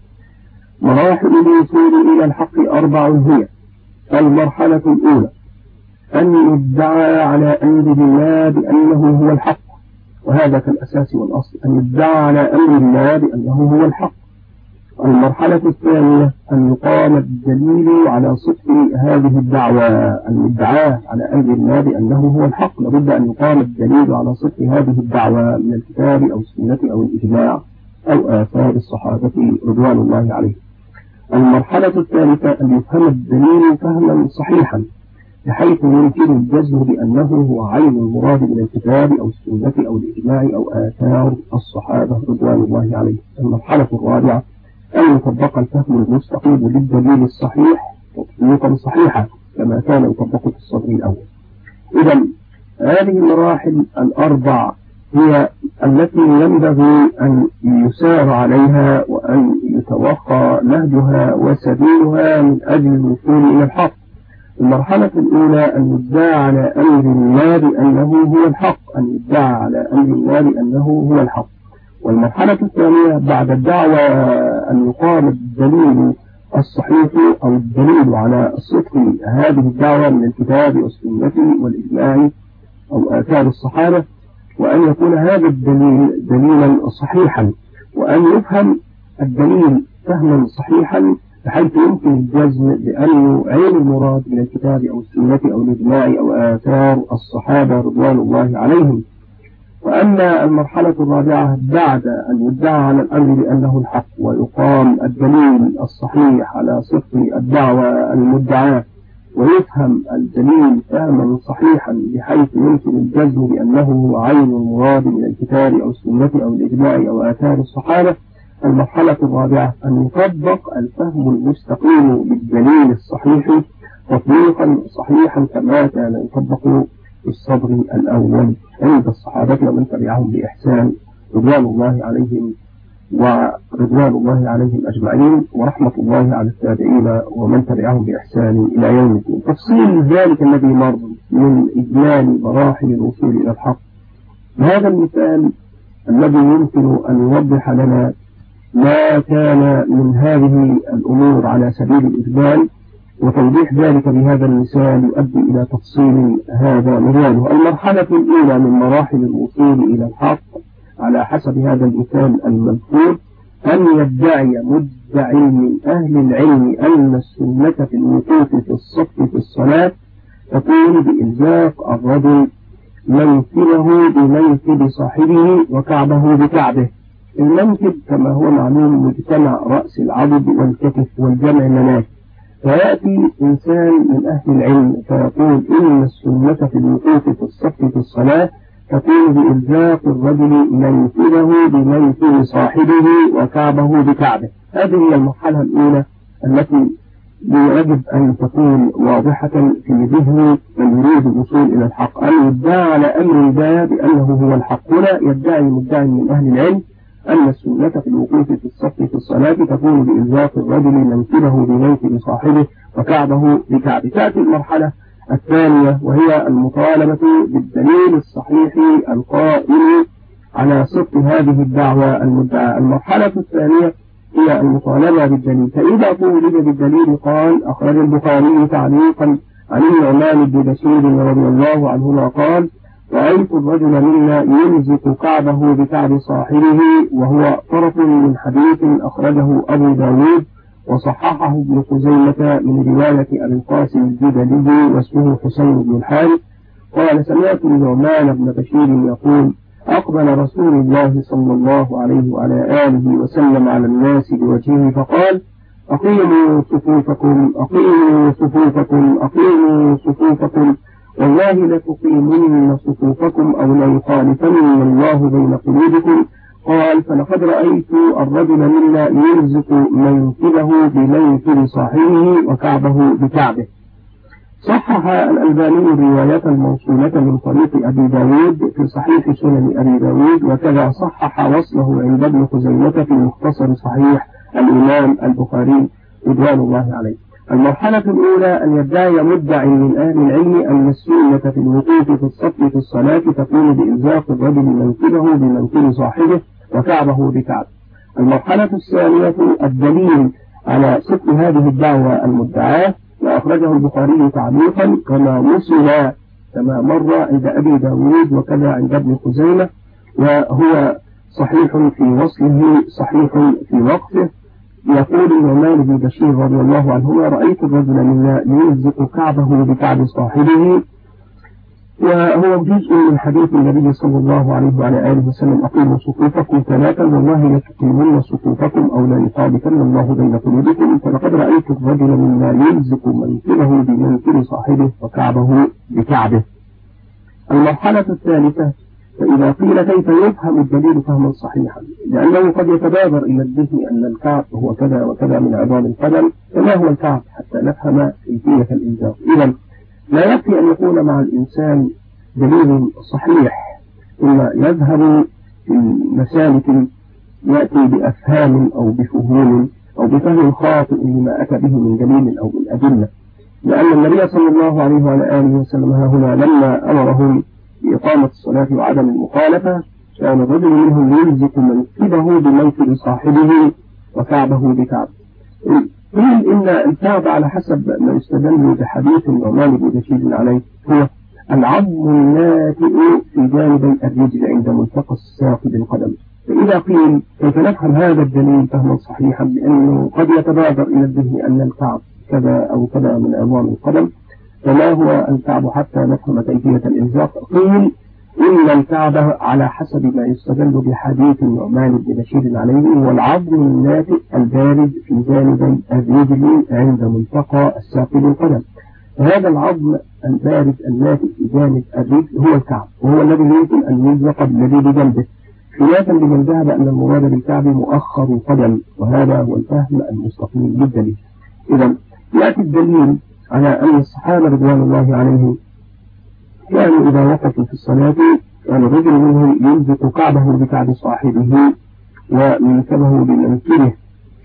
مراحل الوصول إلى الحق أربع هي: المرحلة الأولى أن يدعى على أمر الله بأنه هو الحق، وهذا كالأساس والأصل، أن يدعى على أمر الله بأنه هو الحق. المرحلة الثانية أن يقام الدليل على صدق هذه الدعوة، المدعاة على أمر الله بأنه هو الحق لابد أن يقام الدليل على صدق هذه الدعوة من الكتاب أو السنة أو الإجماع أو آثار الصحابة رضوان الله عليهم. المرحلة الثالثة أن يفهم الدليل فهما صحيحا بحيث يمكن الجزم بأنه هو عين المراد من الكتاب أو السنة أو الإجماع أو آثار الصحابة رضوان الله عليهم. المرحلة الرابعة أن يطبق الفهم المستقيم للدليل الصحيح تطبيقا صحيحا كما كان يطبق في الصدر الأول. إذا هذه المراحل الأربع هي التي ينبغي أن يسار عليها وأن يتوخى نهجها وسبيلها من أجل الوصول إلى الحق. المرحلة الأولى أن يدعى على أمر الله بأنه هو الحق، أن يدعى على أمر الله بأنه هو الحق. والمرحلة الثانية بعد الدعوة أن يقام الدليل الصحيح أو الدليل على صدق هذه الدعوة من الكتاب والسنة والإجماع أو آثار الصحابة، وأن يكون هذا الدليل دليلا صحيحا، وأن يفهم الدليل فهما صحيحا بحيث يمكن الجزم بأنه عين المراد من الكتاب أو السنة أو الإجماع أو آثار الصحابة رضوان الله عليهم. وأما المرحلة الرابعة بعد أن يدعى على الأمر بأنه الحق ويقام الدليل الصحيح على صدق الدعوة المدعاة ويفهم الدليل فهما صحيحا بحيث يمكن الجزم بأنه هو عين المراد من الكتاب أو السنة أو الإجماع أو آثار الصحابة. المرحلة الرابعة أن يطبق الفهم المستقيم بالدليل الصحيح تطبيقا صحيحا كما كان يطبق في الصدر الأول عند الصحابة ومن تبعهم بإحسان رضوان الله عليهم ورضوان الله عليهم أجمعين، ورحمة الله على التابعين ومن تبعهم بإحسان إلى يوم الدين. تفصيل ذلك الذي مر من إجمال مراحل الوصول إلى الحق. هذا المثال الذي يمكن أن يوضح لنا ما كان من هذه الأمور على سبيل الإجمال، وتوضيح ذلك بهذا المثال يؤدي إلى تفصيل هذا مراده. المرحلة الأولى من مراحل الوصول إلى الحق على حسب هذا المثال المذكور أن يدعي مدعي من أهل العلم أن السنة في الوقوف في الصف في الصلاة تكون بإلزاق الرجل منكبه بمنكب صاحبه وكعبه بكعبه. المنكب كما هو معلوم مجتمع رأس العضد والكتف والجمع مناكب، فيأتي إنسان من أهل العلم فيقول إن السنة في الوقوف في الصف في الصلاة تكون بإلزاق الرجل منكبه بمنكب صاحبه وكعبه بكعبه. هذه هي المرحلة الأولى التي يجب أن تكون واضحة في ذهن من يريد الوصول إلى الحق، أن يدعى على أمر ده بأنه هو الحق. هنا يدعي مدعي من أهل العلم أن السنة في الوقوف في الصف في الصلاة تكون بإلزاق الرجل منكبه بمنكب صاحبه وكعبه بكعبه. تأتي المرحلة الثانية وهي المطالبة بالدليل الصحيح القائم على صدق هذه الدعوة المدعاة. المرحلة الثانية هي المطالبة بالدليل، فإذا طولب بالدليل قال أخرج البخاري تعليقا عن النعمان بن بشير رضي الله عنهما قال رأيت الرجل منا يلزق كعبه بكعب صاحبه، وهو طرف من حديث أخرجه أبو داود وصححه ابن خزيمة من رواية أبي القاسم الجدلي واسمه حسين بن الحارث قال سمعت النعمان بن بشير يقول أقبل رسول الله صلى الله عليه وعلى آله وسلم على الناس بوجهه فقال أقيموا صفوفكم أقيموا صفوفكم أقيموا صفوفكم والله لتقيمن صفوفكم أو ليخالفن الله بين قلوبكم. قال فلقد رأيت الرجل منا يلزق منكبه بمنكب صاحبه وكعبه بكعبه. صحح الألباني الروايات الموصولة من طريق أبي داود في صحيح سنن أبي داود، وكذا صحح وصله عند ابن خزيمة في مختصر صحيح الإمام البخاري رضوان الله عليه. المرحلة الأولى أن يدعي مدعي من أهل العلم أن السنة في الوقوف في الصف في الصلاة تكون بإلزاق الرجل منكبه بمنكب صاحبه وكعبه بكعب. المرحلة الثانية الدليل على صدق هذه الدعوة المدعاة، وأخرجه البخاري تعليقا كما وصل كما مر عند أبي داود وكذا عند ابن خزيمة، وهو صحيح في وصله صحيح في وقفه. يقول النعمان بن بشير رضي الله عنهما رأيت الرجل منا يلزق كعبه بكعب صاحبه، وهو جزء من حديث النبي صلى الله عليه وعلى آله وسلم أقيموا صفوفكم ثلاثا والله لتقيمون صفوفكم أو لا يخالفن الله بين قلوبكم. فلقد رأيت الرجل منا يلزق منكبه بمنكب صاحبه وكعبه بكعبه. المرحلة الثالثة فإذا قيل كيف يفهم الدليل فهما صحيحا، لأنه قد يتبادر إلى الذهن أن الكعب هو كذا وكذا من عظام القدم، فما هو الكعب حتى نفهم كيفية الإلزاق. إذا لا يكفي أن يكون مع الإنسان دليل صحيح ثم يذهب في مسالك يأتي بأفهام أو بفهوم أو بفهم خاطئ لما أتى به من دليل أو من أدلة، لأن النبي صلى الله عليه وعلى آله وسلم ها هنا لما أمرهم بإقامة الصلاة وعدم المخالفة كان الرجل منهم يلزق منكبه بمنكب صاحبه وكعبه بكعب. قيل إن الكعب على حسب ما يستدل بحديث النعمان بن بشير عليه هو العظم الناتئ في جانبي الرجل عند ملتقى الساق بالقدم. فإذا قيل كيف نفهم هذا الدليل فهما صحيحا، لأنه قد يتبادر إلى الذهن أن الكعب كذا أو كذا من عظام القدم، فما هو الكعب حتى نفهم كيفية الإلزاق؟ قيل إن الكعب على حسب ما يستدل بحديث النعمان بن بشير عليه هو العظم الناتئ البارز في جانبي الرجل عند ملتقى الساق بالقدم. هذا العظم البارز الناتج في جانب الرجل هو الكعب، وهو الذي يمكن أن يلزق بالذي بجنبه، خلافا لمن ذهب أن المراد بالكعب مؤخر القدم، وهذا هو الفهم المستقيم للدليل. إذا يأتي الدليل على أن الصحابة رضوان الله عليهم كانوا إذا وقفوا في الصلاة كان الرجل منهم يلزق كعبه بكعب صاحبه ومنكبه بمنكبه،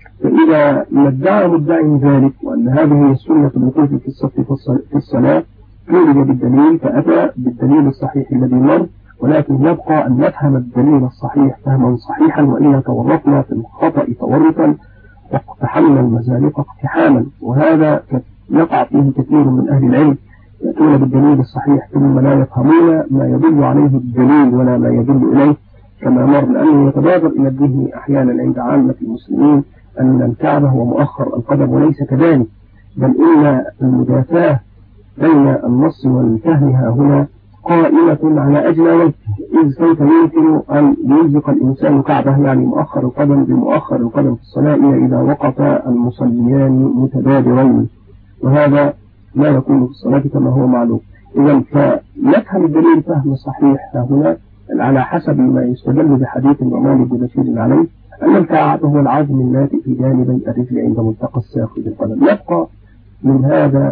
فإذا ادعى مدعي ذلك وأن هذه هي السنة الوقوف في الصف في الصلاة خرج بالدليل فأتى بالدليل الصحيح الذي مر، ولكن يبقى أن نفهم الدليل الصحيح فهما صحيحا، وإلا تورطنا في الخطأ تورطا واقتحمنا المزالق اقتحاما، وهذا يقع فيه كثير من أهل العلم، يأتون بالدليل الصحيح ثم لا يفهمون ما يدل عليه الدليل ولا ما يدل إليه كما مر، لأنه يتبادر إلى الذهن أحيانا عند عامة المسلمين أن الكعب هو مؤخر القدم، وليس كذلك، بل إن المدافعة بين النص والفهم ها هنا قائمة على أجل وجه، إذ كيف يمكن أن يلزق الإنسان كعبه يعني مؤخر القدم بمؤخر القدم في الصلاة إذا وقف المصليان متبادرين، وهذا لا يكون في الصلاة كما هو معلوم. إذا فنفهم الدليل فهم صحيح هنا على حسب ما يستدل بحديث النعمان بن بشير عليه أن الكعب هو العظم الناتئ في جانبي الرجل عند ملتقى الساق بالقدم. يبقى من هذا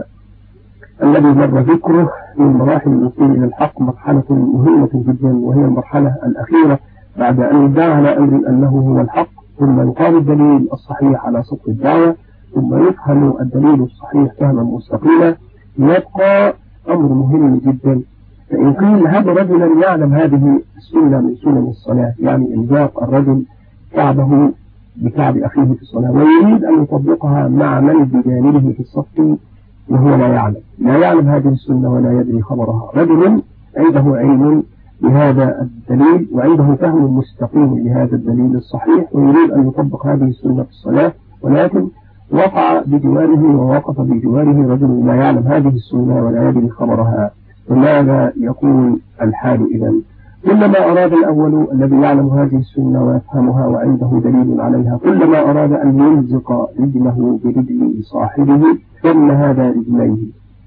الذي مر ذكره من مراحل الوصول إلى الحق مرحلة مهمة جدا، وهي المرحلة الأخيرة بعد أن يدعى على أمر أنه هو الحق، ثم يقام الدليل الصحيح على صدق الدعوة، ثم يفهم الدليل الصحيح فهما مستقيما. يبقى أمر مهم جدا، فإن قيل هذا رجلا يعلم هذه السنة من سنن الصلاة، يعني إلزاق الرجل كعبه بكعب أخيه في الصلاة ويريد أن يطبقها مع من بجانبه في الصف وهو لا يعلم لا يعلم هذه السنة ولا يدري خبرها، رجل عنده علم بهذا الدليل وعنده فهم مستقيم لهذا الدليل الصحيح ويريد أن يطبق هذه السنة في الصلاة، ولكن وقع بجواره ووقف بجواره رجل لا يعلم هذه السنة ولا يدري خبرها، فماذا يكون الحال إذن؟ كلما أراد الأول الذي يعلم هذه السنة ويفهمها وعنده دليل عليها كلما أراد أن يلزق رجله برجل صاحبه ثم هذا رجليه،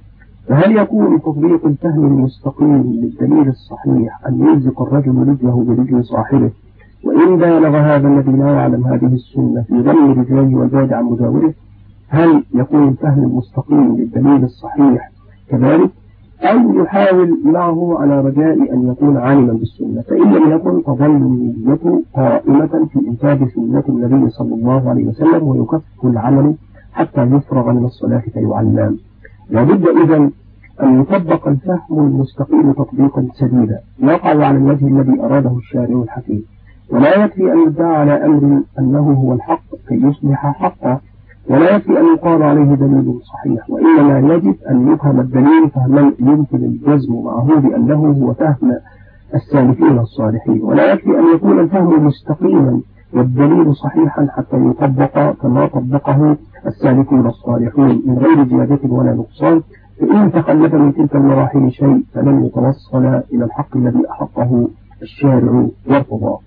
فهل يكون تطبيق الفهم المستقيم للدليل الصحيح أن يلزق الرجل رجله برجل صاحبه، وإن بالغ هذا الذي لا يعلم هذه السنة في ضم رجليه والبعد عن مجاوره، هل يكون الفهم المستقيم للدليل الصحيح كذلك، أو يحاول معه على رجاء أن يكون عالما بالسنة، فإن لم يكن تظل نيته قائمة في إنتاج سنة النبي صلى الله عليه وسلم ويكف العمل حتى يفرغ من الصلاة فيعلم. لابد إذن أن يطبق الفهم المستقيم تطبيقا سديدا يقع على الوجه الذي أراده الشارع الحكيم، ولا يكفي أن يدعى على أمر أنه هو الحق كي يصبح حقا، ولا يكفي أن يقال عليه دليل صحيح، وإنما يجب أن يفهم الدليل فهما يمكن الجزم معه بأنه هو فهم السالفين الصالحين، ولا يكفي أن يكون الفهم مستقيما والدليل صحيحا حتى يطبق كما طبقه السالكون الصالحون من غير زيادة ولا نقصان، فإن تخلف من تلك المراحل شيء فلن يتوصل إلى الحق الذي أحقه الشارع وارتضاه.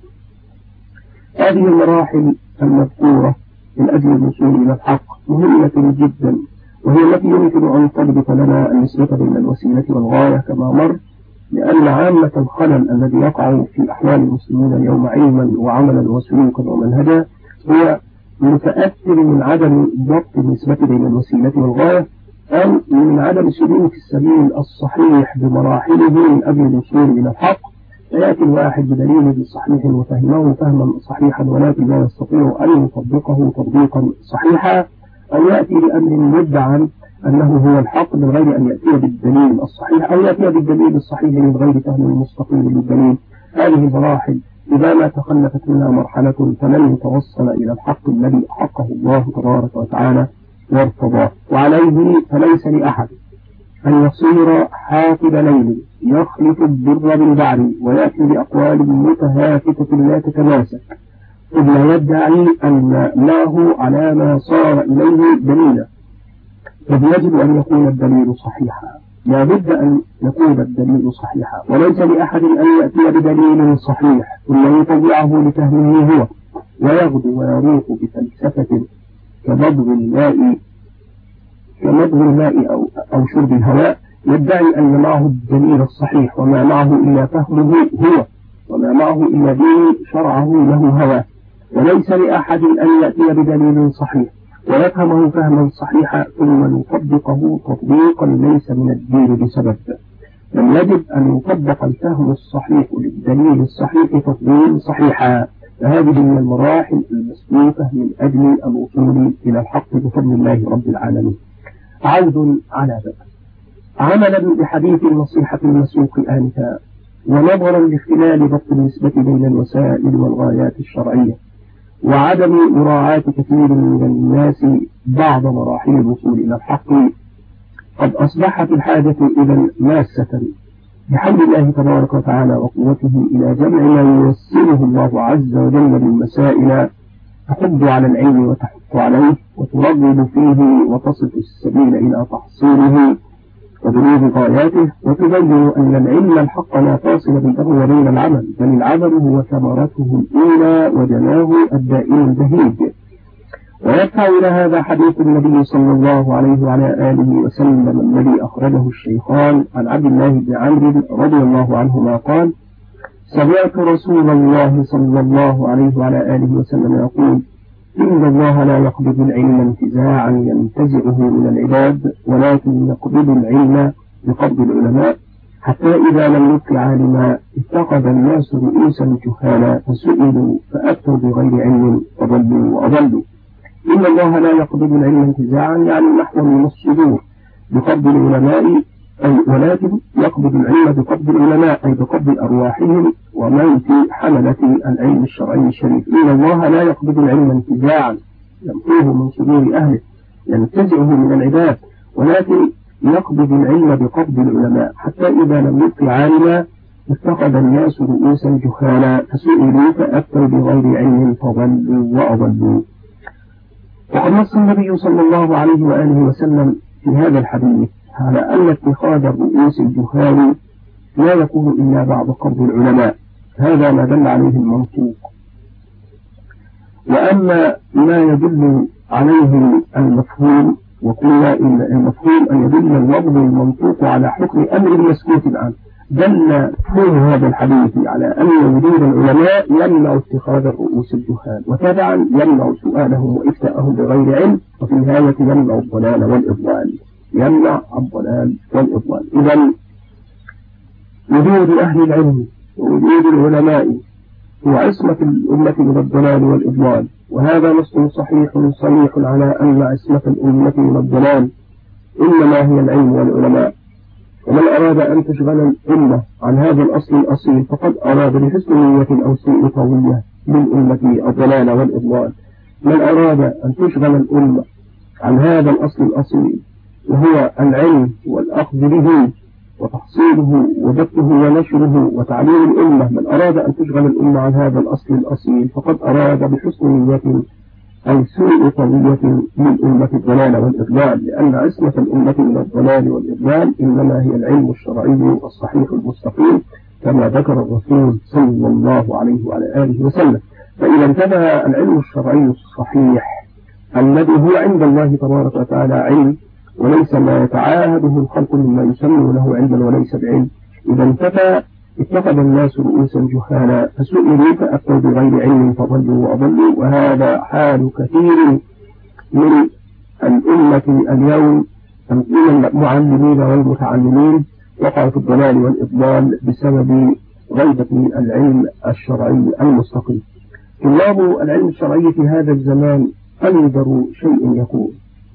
هذه المراحل المذكورة من أجل الوصول إلى الحق مهمة جدا، وهي التي يمكن أن تضبط لنا النسبة بين الوسيلة والغاية كما مر، لأن عامة الخلل الذي يقع في أحوال المسلمين اليوم علما وعملا وسلوكا ومنهجا هو متأثر من عدم ضبط النسبة بين الوسيلة والغاية، أو من عدم سلوك السبيل الصحيح بمراحله من أجل الوصول إلى الحق، فيأتي الواحد بدليل صحيح وفهمه فهما صحيحا ولكن لا يستطيع أن يطبقه تطبيقا صحيحا، أو يأتي بأمر مدعا أنه هو الحق من غير أن يأتي بالدليل الصحيح، أو يأتي بالدليل الصحيح من غير فهم مستقيم للدليل. هذه المراحل إذا ما تخلفت منها مرحلة فلن يتوصل إلى الحق الذي أحقه الله تبارك وتعالى وارتضاه، وعليه فليس لأحد أن يصير حاطب ليل يخلط البر بالبعر ويأتي بأقوال متهافتة لا تتماسك، إذ لا يدعي أن له على ما صار إليه دليلا، إذ يجب أن يكون الدليل صحيحا، لا بد أن يكون الدليل صحيحا، وليس لأحد أن يأتي بدليل صحيح ثم يطبعه لفهمه هو ويغدو ويروق بفلسفة كبضغ الماء كمضغ الماء أو, أو شرب الهواء يدعي أن معه الدليل الصحيح، وما معه إلا فهمه هو، وما معه إلا دين شرعه له هواه، وليس لأحد أن يأتي بدليل صحيح ويفهمه فهما صحيحا ثم يطبقه تطبيقا ليس من الدين بسبب، بل يجب أن يطبق الفهم الصحيح للدليل الصحيح تطبيقا صحيحا. فهذه من المراحل المسلوكة من أجل الوصول إلى الحق بفضل الله رب العالمين. عود على ذلك عملا بحديث النصيحة المسوق آنفا، ونظرا لاختلال ضبط النسبة بين الوسائل والغايات الشرعية، وعدم مراعاة كثير من الناس بعض مراحل الوصول إلى الحق، قد أصبحت الحاجة إذا ماسة بحمد الله تبارك وتعالى وقوته إلى جمع ما ييسره الله عز وجل من مسائل تحض على العلم وتحث عليه وترغب فيه وتصف السبيل إلى تحصيله وبلوغ غاياته، وتبين أن العلم الحق لا فاصل بينه وبين العمل، بل العمل هو ثمرته الأولى وجناه الدائم البهيج. ويدفع إلى هذا حديث النبي صلى الله عليه وعلى آله وسلم الذي أخرجه الشيخان عن عبد الله بن عمرو رضي الله عنهما قال: سمعت رسول الله صلى الله عليه وعلى آله وسلم يقول: إن الله لا يقبض العلم انتزاعا ينتزعه من العباد، ولكن يقبض العلم بقبض العلماء، حتى إذا لم يبق عالما اتخذ الناس رؤوسا جهالا فسئلوا فأفتوا بغير علم فضلوا وأضلوا. إن الله لا يقبض العلم انتزاعا يعني نحو من الصدور بقبض العلماء، أي ولكن يقبض العلم بقبض العلماء أي بقبض أرواحهم وموت حملة العلم الشرعي الشريف. إن الله لا يقبض العلم انتزاعا يمحوه من صدور أهله ينتزعه من العباد، ولكن يقبض العلم بقبض العلماء، حتى إذا لم يبق عالما اتخذ الناس رؤوسا جهالا فسئلوا فأفتوا بغير علم فضلوا وأضلوا. وقد نص النبي صلى الله عليه وآله وسلم في هذا الحديث على أن اتخاذ الرؤوس الجهال لا يكون إلا بعد قبض العلماء، هذا ما دل عليه المنطوق. وأما ما يدل عليه المفهوم، وقلنا إن المفهوم أن يدل اللفظ المنطوق على حكم أمر مسكوت عنه، دل مفهوم هذا الحديث على أن وجود العلماء يمنع اتخاذ الرؤوس الجهال، وتبعا يمنع سؤالهم وإفتاءهم بغير علم، وفي النهاية يمنع الضلال والإضلال يمنع الضلال والإضلال. إذن وجود أهل العلم ووجود العلماء هو عصمة الأمة من الضلال والإضلال، وهذا نص صحيح صريح على أن عصمة الأمة من الضلال إنما هي العلم والعلماء. ومن أراد أن تشغل الأمة عن هذا الأصل الأصيل فقد أراد بحسن نية أو سوء طوية للأمة الضلال والإضلال. من أراد أن تشغل الأمة عن هذا الأصل الأصيل وهو العلم والأخذ به وتحصيله وبثه ونشره وتعليم الأمة، من أراد أن تشغل الأمة عن هذا الأصل الأصيل فقد أراد بحسن نية أو سوء طوية للأمة الضلال والإضلال، لأن عصمة الأمة من الضلال والإضلال إنما هي العلم الشرعي الصحيح المستقيم كما ذكر الرسول صلى الله عليه وعلى آله وسلم. فإذا انتبه العلم الشرعي الصحيح الذي هو عند الله تبارك وتعالى علم وليس ما يتعاهده الخلق مما يسمى له علما وليس بعلم، إذا انتفى اتخذ الناس رؤوسا جهالا فسئلوا فأفتوا بغير علم فضلوا وأضلوا. وهذا حال كثير من الأمة اليوم من المعلمين والمتعلمين وقعوا في الضلال والإضلال بسبب غيبة العلم الشرعي المستقيم. طلاب العلم الشرعي في هذا الزمان أنذر شيء يكون،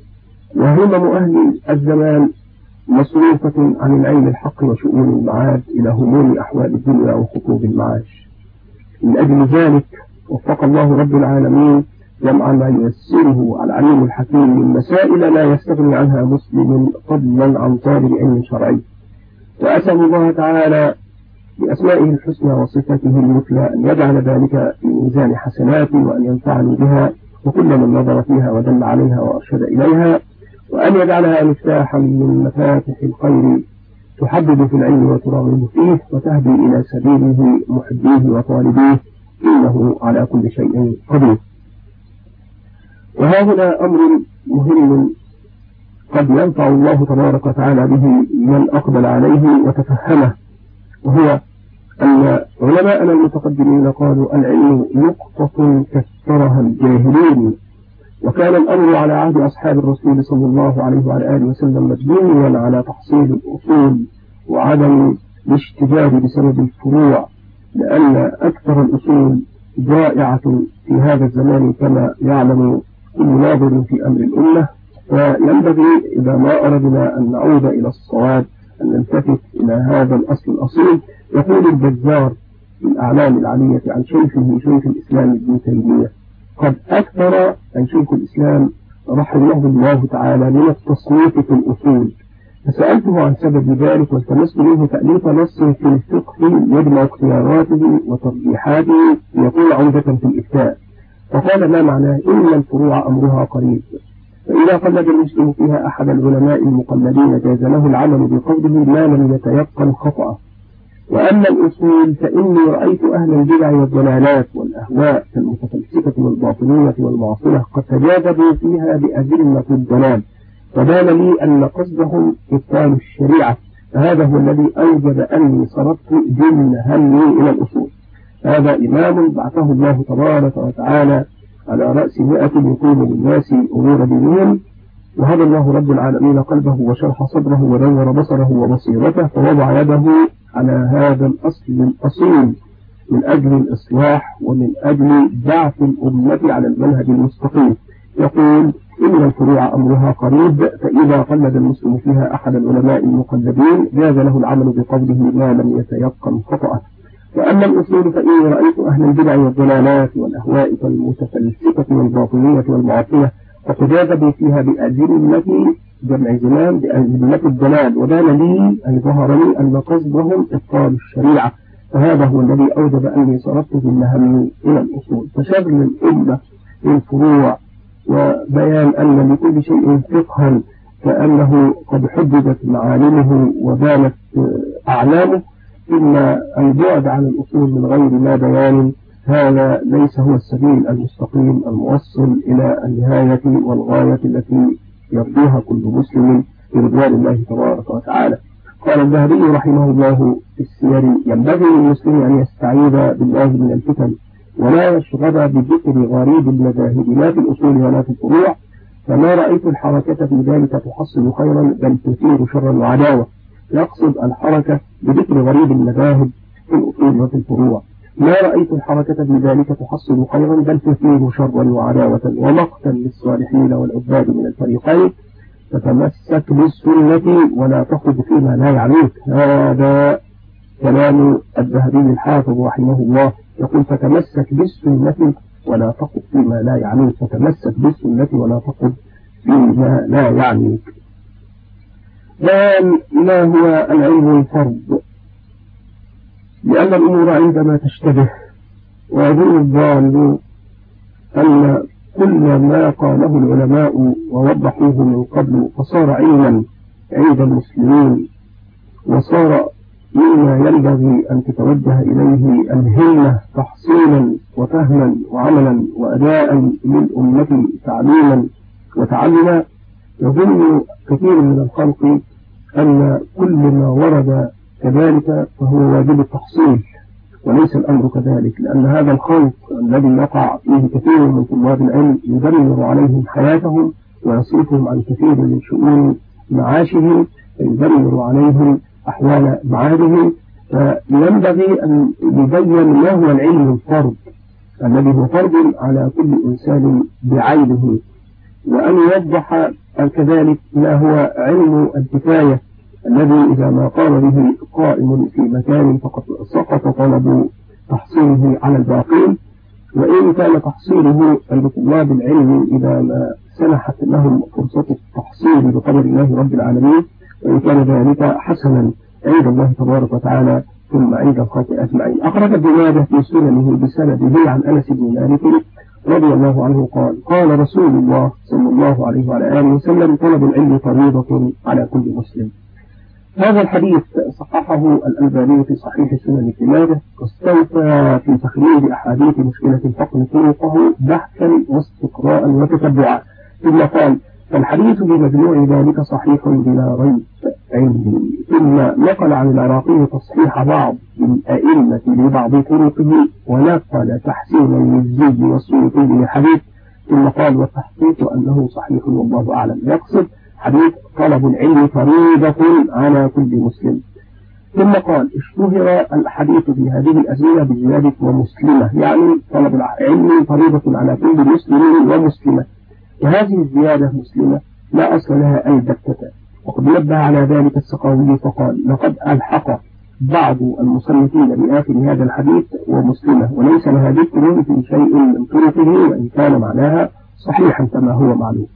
وهمم أهل الزمان مصروفة عن العلم الحق وشؤون المعاد إلى هموم أحوال الدنيا وخطوب المعاش. من أجل ذلك وفق الله رب العالمين جمع ما ييسره العليم الحكيم من مسائل لا يستغني عنها مسلم فضلا عن طالب علم شرعي. وأسأل الله تعالى بأسمائه الحسنى وصفاته المثلى أن يجعل ذلك في ميزان حسناتي وأن ينفعني بها وكل من نظر فيها ودل عليها وأرشد إليها، وأن يجعلها مفتاحا من مفاتح الخير تحبب في العلم وترغب فيه وتهدي إلى سبيله محبيه وطالبيه، إنه على كل شيء قدير. وهذا أمر مهم قد ينفع الله تبارك وتعالى به من أقبل عليه وتفهمه، وهو أن علماءنا المتقدمين قالوا العلم نقطة كثرها الجاهلين، وكان الأمر على عهد أصحاب الرسول صلى الله عليه وعلى آله وسلم مبنيا على تحصيل الأصول وعدم الاشتغال بسبب الفروع، لأن أكثر الأصول ضائعة في هذا الزمان كما يعلم كل ناظر في أمر الأمة. فينبغي إذا ما أردنا أن نعود إلى الصواب أن نلتفت إلى هذا الأصل الأصيل. يقول البزار في الأعلام العلية عن شيخه شيخ الإسلام ابن تيمية: قد أكثر عن شيخ الإسلام رحمه الله تعالى من التصنيف في الأصول، فسألته عن سبب ذلك والتمست منه تأليف نص في الفقه يجمع اختياراته وترجيحاته يقول عمدة في الإفتاء، فقال: ما معناه؟ إن الفروع أمرها قريب، فإذا قلد المسلم فيها أحد العلماء المقلدين جاز له العمل بقوله ما لم يتيقن خطأه. وأما الأصول فإني رأيت أهل البدع والضلالات والأهواء كالمتفلسفة والباطنية والمعطلة قد تجاذبوا فيها بأذلة الضلال، فبان لي أن قصدهم إبطال الشريعة، فهذا هو الذي أوجب أني صرفت جن همي إلى الأصول. هذا إمام بعثه الله تبارك وتعالى على رأس مئة يقوم للناس أمور دينهم، وهدى الله رب العالمين قلبه وشرح صدره ونور بصره وبصيرته، فوضع يده على هذا الأصل الأصيل من أجل الإصلاح ومن أجل بعث الأمة على المنهج المستقيم. يقول: إن الفروع أمرها قريب، فإذا قلد المسلم فيها أحد العلماء المقلدين جاز له العمل بقوله ما لم يتيقن خطأه. وأما الأصول فإني رأيت أهل البدع والضلالات والأهواء كالمتفلسفة والباطنية والمعطلة فتجاذبوا فيها بأذلة جمع زمان بأذلة الضلال، وبان لي أي ظهر لي أن قصدهم إبطال الشريعة، فهذا هو الذي أوجب أني صرفت بالنهم إلى الأصول. فشغل الأمة بالفروع وبيان أن لكل شيء فقها كأنه قد حددت معالمه وبانت أعلامه، إلا البعد عن الأصول من غير ما بيان، هذا ليس هو السبيل المستقيم الموصل إلى النهاية والغاية التي يرضيها كل مسلم برضوان الله تبارك وتعالى. قال الذهبي رحمه الله في السير: ينبغي للمسلم أن يستعيذ بالله من الفتن ولا يشغب بذكر غريب المذاهب لا في الأصول ولا في الفروع، فما رأيت الحركة في ذلك تحصل خيرا بل تثير شرا وعداوة. يقصد الحركة بذكر غريب المذاهب في الأصول وفي الفروع. ما رأيت الحركة في ذلك تحصل خيرا بل تثير شرا وعداوة ومقتا للصالحين والعباد من الفريقين، فتمسك بالسنة ولا تخذ فيما لا يعنيك. هذا كلام الذهبي الحافظ رحمه الله، يقول: فتمسك بالسنة ولا تخذ فيما لا يعنيك، فتمسك بالسنة ولا تخذ فيما لا يعنيك. بيان ما هو العلم الفرض، لأن الأمور عندما تشتبه ويظن الظالم أن كل ما قاله العلماء ووضحوه من قبل فصار علما عند المسلمين وصار مما ينبغي أن تتوجه إليه الهمة تحصيلا وفهما وعملا وأداء للأمة تعليما وتعلما، يظن كثير من الخلق أن كل ما ورد كذلك فهو واجب التحصيل، وليس الأمر كذلك، لأن هذا الخلق الذي يقع فيه كثير من طلاب العلم يدمر عليهم حياتهم ويصرفهم عن كثير من شؤون معاشهم، يدمر عليهم أحوال معادهم. فينبغي أن يبين ما هو العلم الفرض الذي هو فرض على كل إنسان بعينه، وأن يوضح كذلك ما هو علم الكفاية الذي إذا ما قام به قائم في مكان فقد سقط طلب تحصيله على الباقين، وإن كان تحصيله عند طلاب العلم إذا ما سنحت لهم فرصة التحصيل بقدر الله رب العالمين، وإن كان ذلك حسنا عند الله تبارك وتعالى ثم عند الخلق أجمعين. أخرج ابن ماجه في سننه بسنده عن أنس بن مالك رضي الله عنه قال: قال رسول الله صلى الله عليه وعلى آله وسلم: طلب العلم فريضة على كل مسلم. هذا الحديث صححه الألباني في صحيح سنن ابن ماجه، واستوفى في تخريج أحاديث مشكلة الفقر طرقه بحثا واستقراء وتتبعا، ثم قال: فالحديث بمجموع ذلك صحيح بلا ريب عندي. ثم نقل عن العراقي تصحيح بعض الأئمة لبعض طرقه، ونقل تحسين المزي والسيوطي للحديث، ثم قال والتحقيق أنه صحيح والله أعلم. يقصد حديث طلب العلم فريضة على كل مسلم. ثم قال اشتهر الحديث في هذه الأزمنة بزيادة ومسلمة، يعني طلب العلم فريضة على كل مسلم ومسلمة، وهذه الزيادة مسلمة لا أصل لها أي بتة. وقد نبه على ذلك السقاوي فقال لقد ألحق بعض المصنفين بآخر هذا الحديث ومسلمة، وليس لها ذكر في شيء من طرقه، وإن كان معناها صحيحا كما هو معلوم.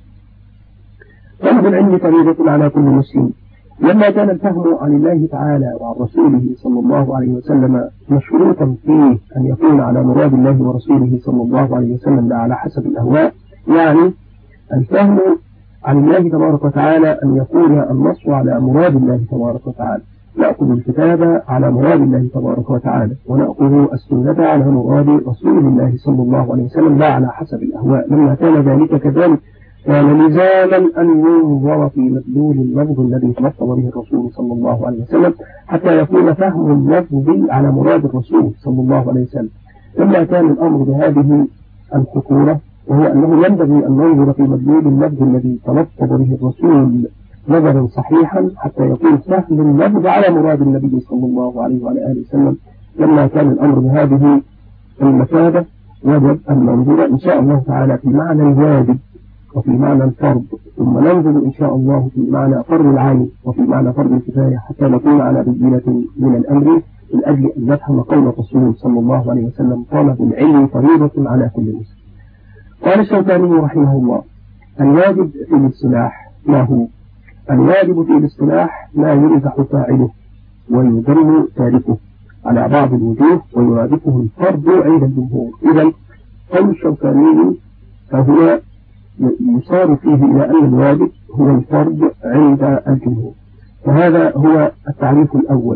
طلب العلم فريضة على كل مسلم. لما كان الفهم عن الله تعالى وعن رسوله صلى الله عليه وسلم مشروطا فيه أن يكون على مراد الله ورسوله صلى الله عليه وسلم لا على حسب الأهواء، يعني الفهم عن الله تبارك وتعالى أن يكون النص على مراد الله تبارك وتعالى، نأخذ الكتاب على مراد الله تبارك وتعالى، ونأخذ السنة على مراد رسول الله صلى الله عليه وسلم لا على حسب الأهواء. لما كان ذلك كذلك كان لزاما أن ينظر في مدلول اللفظ الذي تلفظ به الرسول صلى الله عليه وسلم حتى يكون فهم اللفظ على مراد الرسول صلى الله عليه وسلم. لما كان الأمر بهذه الخطورة، وهو أنه ينبغي أن ننظر في مدلول اللفظ الذي تلفظ به الرسول نظرا صحيحا حتى يكون فهم اللفظ على مراد النبي صلى الله عليه وعلى آله وسلم. لما كان الأمر بهذه المثابة وجب أن ننظر إن شاء الله تعالى في معنى الواجب وفي معنى الفرض، ثم ننظر إن شاء الله في معنى فرض العين وفي معنى فرض الكفاية، حتى نكون على بينة من الأمر من أجل أن نفهم قول الرسول صلى الله عليه وسلم طلب العلم فريضة على كل مسلم. قال الشوكاني رحمه الله الواجب في الاصطلاح ما هو؟ الواجب في الاصطلاح ما يمدح فاعله ويذم تاركه على بعض الوجوه ويرادفه الفرض عند الجمهور. إذا قول الشوكاني فهو يصار فيه إلى أن الواجب هو الفرض عند الجمهور، فهذا هو التعريف الأول،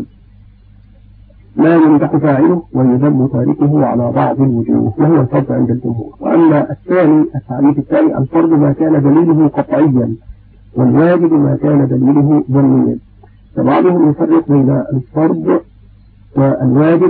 ما يمدح فاعله ويذم تاركه على بعض الوجوه وهو الفرض عند الجمهور. وأما الثاني التعريف الثاني الفرض ما كان دليله قطعيا، والواجب ما كان دليله ظنيا. فبعضهم يفرق بين الفرض والواجب،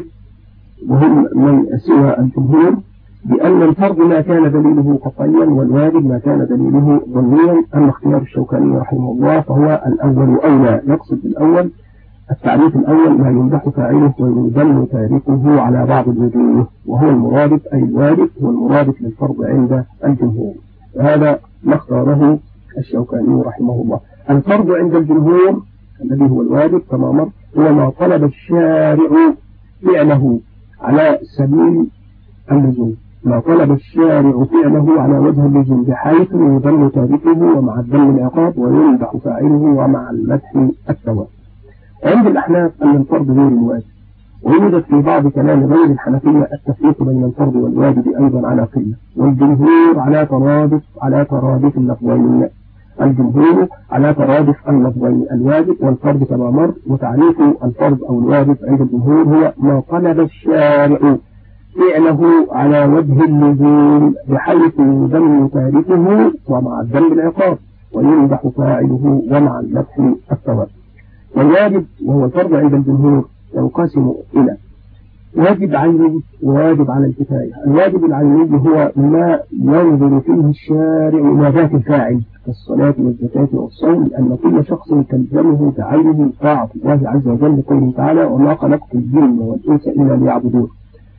وهم من سوى الجمهور، بأن الفرض ما كان دليله قطعيا والواجب ما كان دليله ظنيا. أما اختيار الشوكاني رحمه الله فهو الأول أولى، يقصد الأول التعريف الأول ما يمدح فاعله ويذم تاركه على بعض الوجوه وهو المرادف، أي الواجب هو المرادف للفرض عند الجمهور، وهذا ما اختاره الشوكاني رحمه الله. الفرض عند الجمهور الذي هو الواجب كما مر هو ما طلب الشارع فعله على سبيل اللزوم، ما طلب الشارع فعله على وجه اللزوم بحيث يذم تاركه ومع الذم العقاب ويمدح فاعله ومع المدح الثواب. عند الأحناف أن الفرض غير الواجب، ويوجد في بعض كلام غير الحنفية التفريق بين الفرض والواجب أيضا على قلة، والجمهور على ترادف على ترادف اللفظين، الجمهور على ترادف اللفظين الواجب والفرض كما مر. وتعريف الفرض أو الواجب عند الجمهور هو ما طلب الشارع فعله على وجه اللزوم بحيث يذم تاركه ومع الذم العقاب ويمدح فاعله ومع المدح الثواب. والواجب وهو الفرض عند الجمهور ينقسم إلى واجب عيني وواجب على الكفاية. الواجب العيني هو ما ينظر فيه الشارع إلى ذات الفاعل كالصلاة والزكاة والصوم، لأن كل شخص تلزمه بعينه طاعة الله عز وجل قوله تعالى وما خلقت الجن والإنس إلا ليعبدون.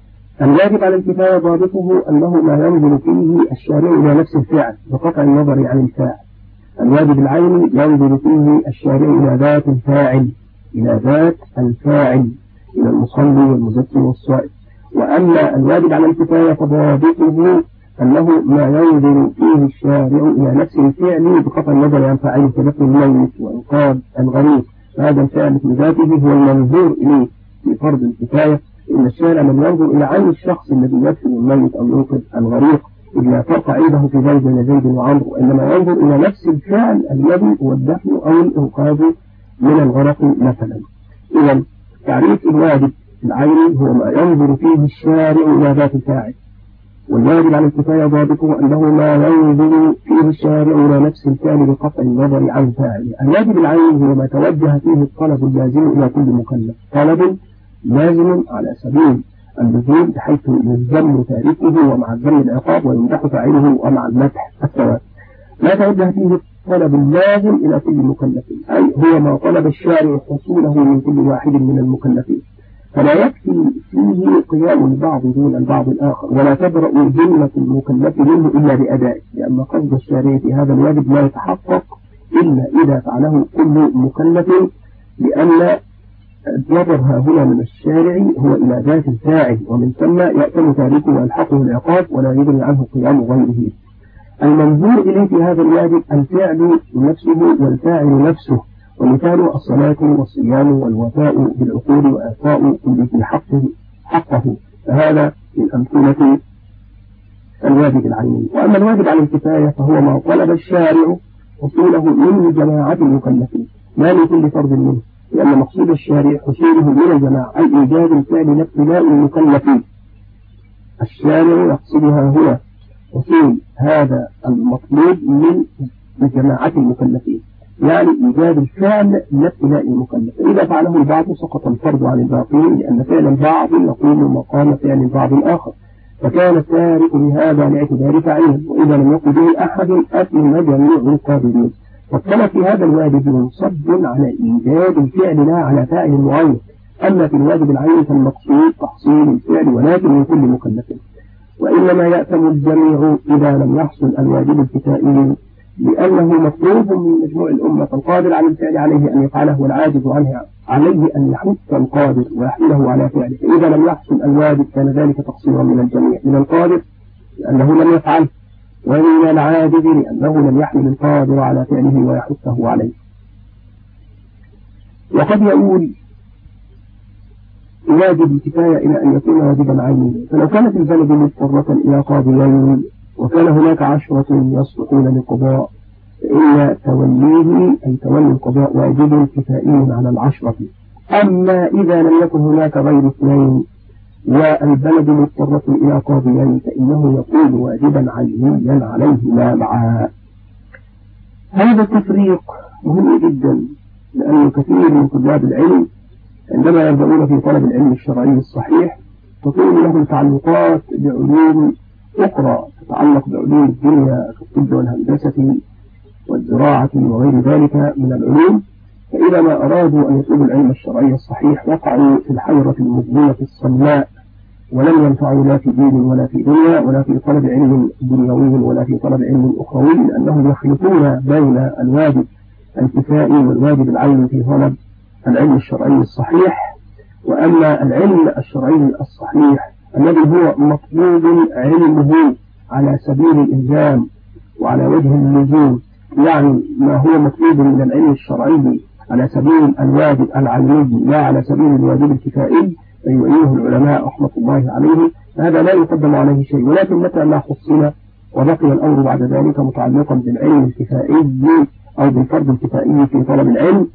الواجب على الكفاية ضابطه أنه ما ينظر فيه الشارع إلى نفس الفعل بقطع النظر عن الفاعل. الواجب العيني ينظر فيه الشارع إلى ذات الفاعل إلى ذات الفاعل إلى المصلي والمزكي والصائم. وأما الواجب على الكفاية فضابطه أنه ما ينظر فيه الشارع إلى نفس الفعل بقطع النظر عن فاعله كدفن الميت وإنقاذ الغريق، فهذا الفعل في ذاته هو المنظور إليه في فرض الكفاية. إن الشارع من ينظر إلى عين الشخص الذي يدفن الميت أو ينقذ الغريق، إذ لا فرق عنده في ذلك بين زيد وعمرو، وإنما ينظر إلى نفس الفعل الذي هو الدفن أو الإنقاذ من الغرق مثلا. إذا تعريف الواجب العيني هو ما ينظر فيه الشارع إلى ذات الفاعل، والواجب على الكفاية ضابطه أنه ما ينظر فيه الشارع إلى نفس الفعل بقطع النظر عن فاعله. الواجب العيني هو ما توجه فيه الطلب اللازم إلى كل مكلف، طلب لازم على سبيل اللزوم بحيث يذم تاركه ومع الذم العقاب ويمدح فاعله ومع المدح الثواب. ما توجه فيه الطلب اللازم إلى كل مكلف، أي هو ما طلب الشارع حصوله من كل واحد من المكلفين، فلا يكفي فيه قيام البعض دون البعض الآخر، ولا تبرأ ذمة المكلف منه إلا بأدائه، لأن قصد الشارع في هذا الواجب لا يتحقق إلا إذا فعله كل مكلف، لأن النظر ها هنا من الشارع هو إلى ذات الفاعل، ومن ثم يأتم تاركه ويلحقه العقاب ولا يغني عنه قيام غيره. المنظور إليه في هذا الواجب الفعل نفسه والفاعل نفسه، ومثال الصلاة والصيام والوفاء بالعقول وإعطاء كل ذي حقه حقه، فهذا من أمثلة الواجب العيني. وأما الواجب على الكفاية فهو ما طلب الشارع حصوله من جماعة المكلفين لا من كل فرد منه، لأن مقصود الشارع حصوله من الجماعة أي إيجاد الفعل لابتلاء المكلفين. الشارع يقصدها هنا حصول هذا المطلوب من جماعة المكلفين، يعني إيجاد الفعل لابتلاء المكلف. إذا فعله البعض سقط الفرض عن الباقين، لأن فعل البعض يقوم مقام فعل البعض الآخر، فكان التارك لهذا لاعتبار فاعله، وإذا لم يقل به أحد أثم جميع القابلين. فالطلب في هذا الواجب منصب على إيجاد الفعل لا على فاعل معين. أما في الواجب العيني فالمقصود تحصيل الفعل ولكن من كل مكلف، وإنما يأثم الجميع إذا لم يحصل الواجب الكفائي، لأنه مطلوب من مجموع الأمة، فالقادر على الفعل عليه أن يفعله والعاجز عنه عليه أن يحث القادر ويحمله على فعله، فإذا لم يحصل الواجب كان ذلك تقصيرا من الجميع، من القادر لأنه لم يفعل، ومن العاجز لأنه لم يحمل القادر على فعله ويحثه عليه. وقد يقول واجب الكفاية إلى أن يكون واجبا عينيا، فلو كانت البلد مضطرة إلى قاضيين وكان هناك عشرة يصلحون للقضاء فإن توليه أي تولي القضاء واجب كفائي على العشرة. أما إذا لم يكن هناك غير اثنين والبلد مضطرة إلى قاضيين فإنه يكون واجبا عينيا عليهما معا. هذا التفريق مهم جدا، لأن كثير من طلاب العلم عندما يبدأون في طلب العلم الشرعي الصحيح تكون لهم تعلقات بعلوم أخرى تتعلق بعلوم الدنيا كالطب والهندسة والزراعة وغير ذلك من العلوم، فإذا ما أرادوا أن يطلبوا العلم الشرعي الصحيح وقعوا في الحيرة المظلمة الصماء، ولم ينفعوا لا في دين ولا في دنيا ولا في طلب علم دنيوي ولا في طلب علم أخروي، لأنهم يخلطون بين الواجب الكفائي والواجب العيني في طلب العلم الشرعي الصحيح. وأما العلم الشرعي الصحيح الذي هو مطلوب علمه على سبيل الإلزام وعلى وجه اللزوم، يعني ما هو مطلوب من العلم الشرعي على سبيل الواجب العلمي لا على سبيل الواجب الكفائي، فيؤيه العلماء رحمة الله عليهم، هذا لا يقدم عليه شيء. ولكن متى ما حصل وبقي الأمر بعد ذلك متعلقا بالعلم الكفائي أو بالفرض الكفائي في طلب العلم،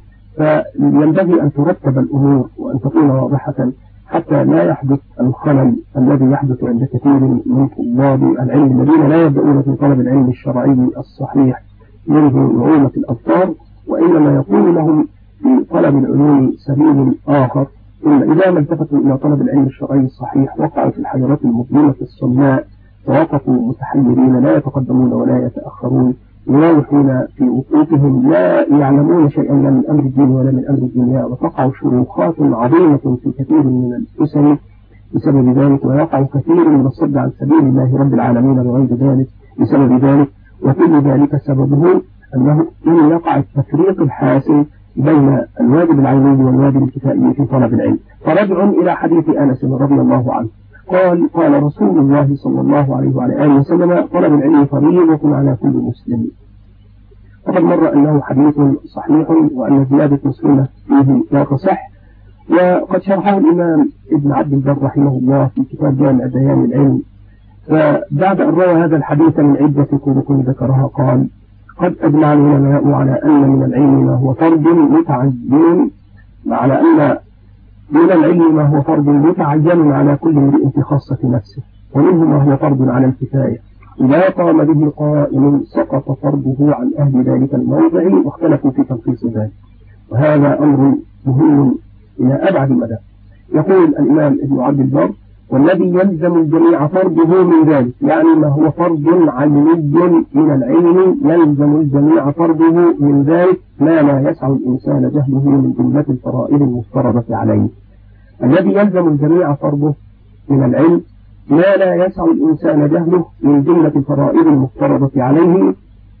فينبغي أن ترتب الأمور وأن تكون واضحة حتى لا يحدث الخلل الذي يحدث عند كثير من طلاب العلم الذين لا يبدأون في طلب العلم الشرعي الصحيح منذ نعومة الأبصار، وإنما يكون لهم في طلب العلوم سبيل آخر، إلا إذا ما التفتوا إلى طلب العلم الشرعي الصحيح وقعوا في الحيرة المظلمة الصماء ووقفوا متحيرين لا يتقدمون ولا يتأخرون، يراوحون في وقوفهم لا يعلمون شيئا لا من أمر الدين ولا من أمر الدنيا، وتقع شروخات عظيمة في كثير من الأسر بسبب ذلك، ويقع كثير من الصد عن سبيل الله رب العالمين بغير ذلك بسبب ذلك. وكل ذلك سببه أنه لم يقع التفريق الحاسم بين الواجب العيني والواجب الكفائي في طلب العلم. فرجع إلى حديث أنس رضي الله عنه قال قال رسول الله صلى الله عليه وعلى آله وسلم طلب العلم فريضة على كل مسلم. وقد مر أنه حديث صحيح وأن زيادة مسلمة فيه لا تصح، وقد شرحه الإمام ابن عبد البر رحمه الله في كتاب جامع بيان العلم. فبعد أن روى هذا الحديث من عدة طرق ذكرها قال قد أجمع العلماء على أن من العلم ما هو فرض متعين على أن من العلم ما هو فرض متعين على كل امرئ في خاصة نفسه، ومنه ما هو فرض على الكفاية إذا قام به قائم سقط فرضه عن أهل ذلك الموضع، واختلفوا في تنقيص ذلك، وهذا أمر مهم إلى أبعد مدى. يقول الإمام ابن عبد البر: والذي يلزم الجميع فرضه من ذلك، يعني ما هو فرض علمي من العلم يلزم الجميع فرضه من ذلك ما لا يسع الإنسان جهله من جملة الفرائض المفترضة عليه. الذي يلزم الجميع فرضه من العلم ما لا يسع الإنسان جهله من جملة الفرائض المفترضة عليه،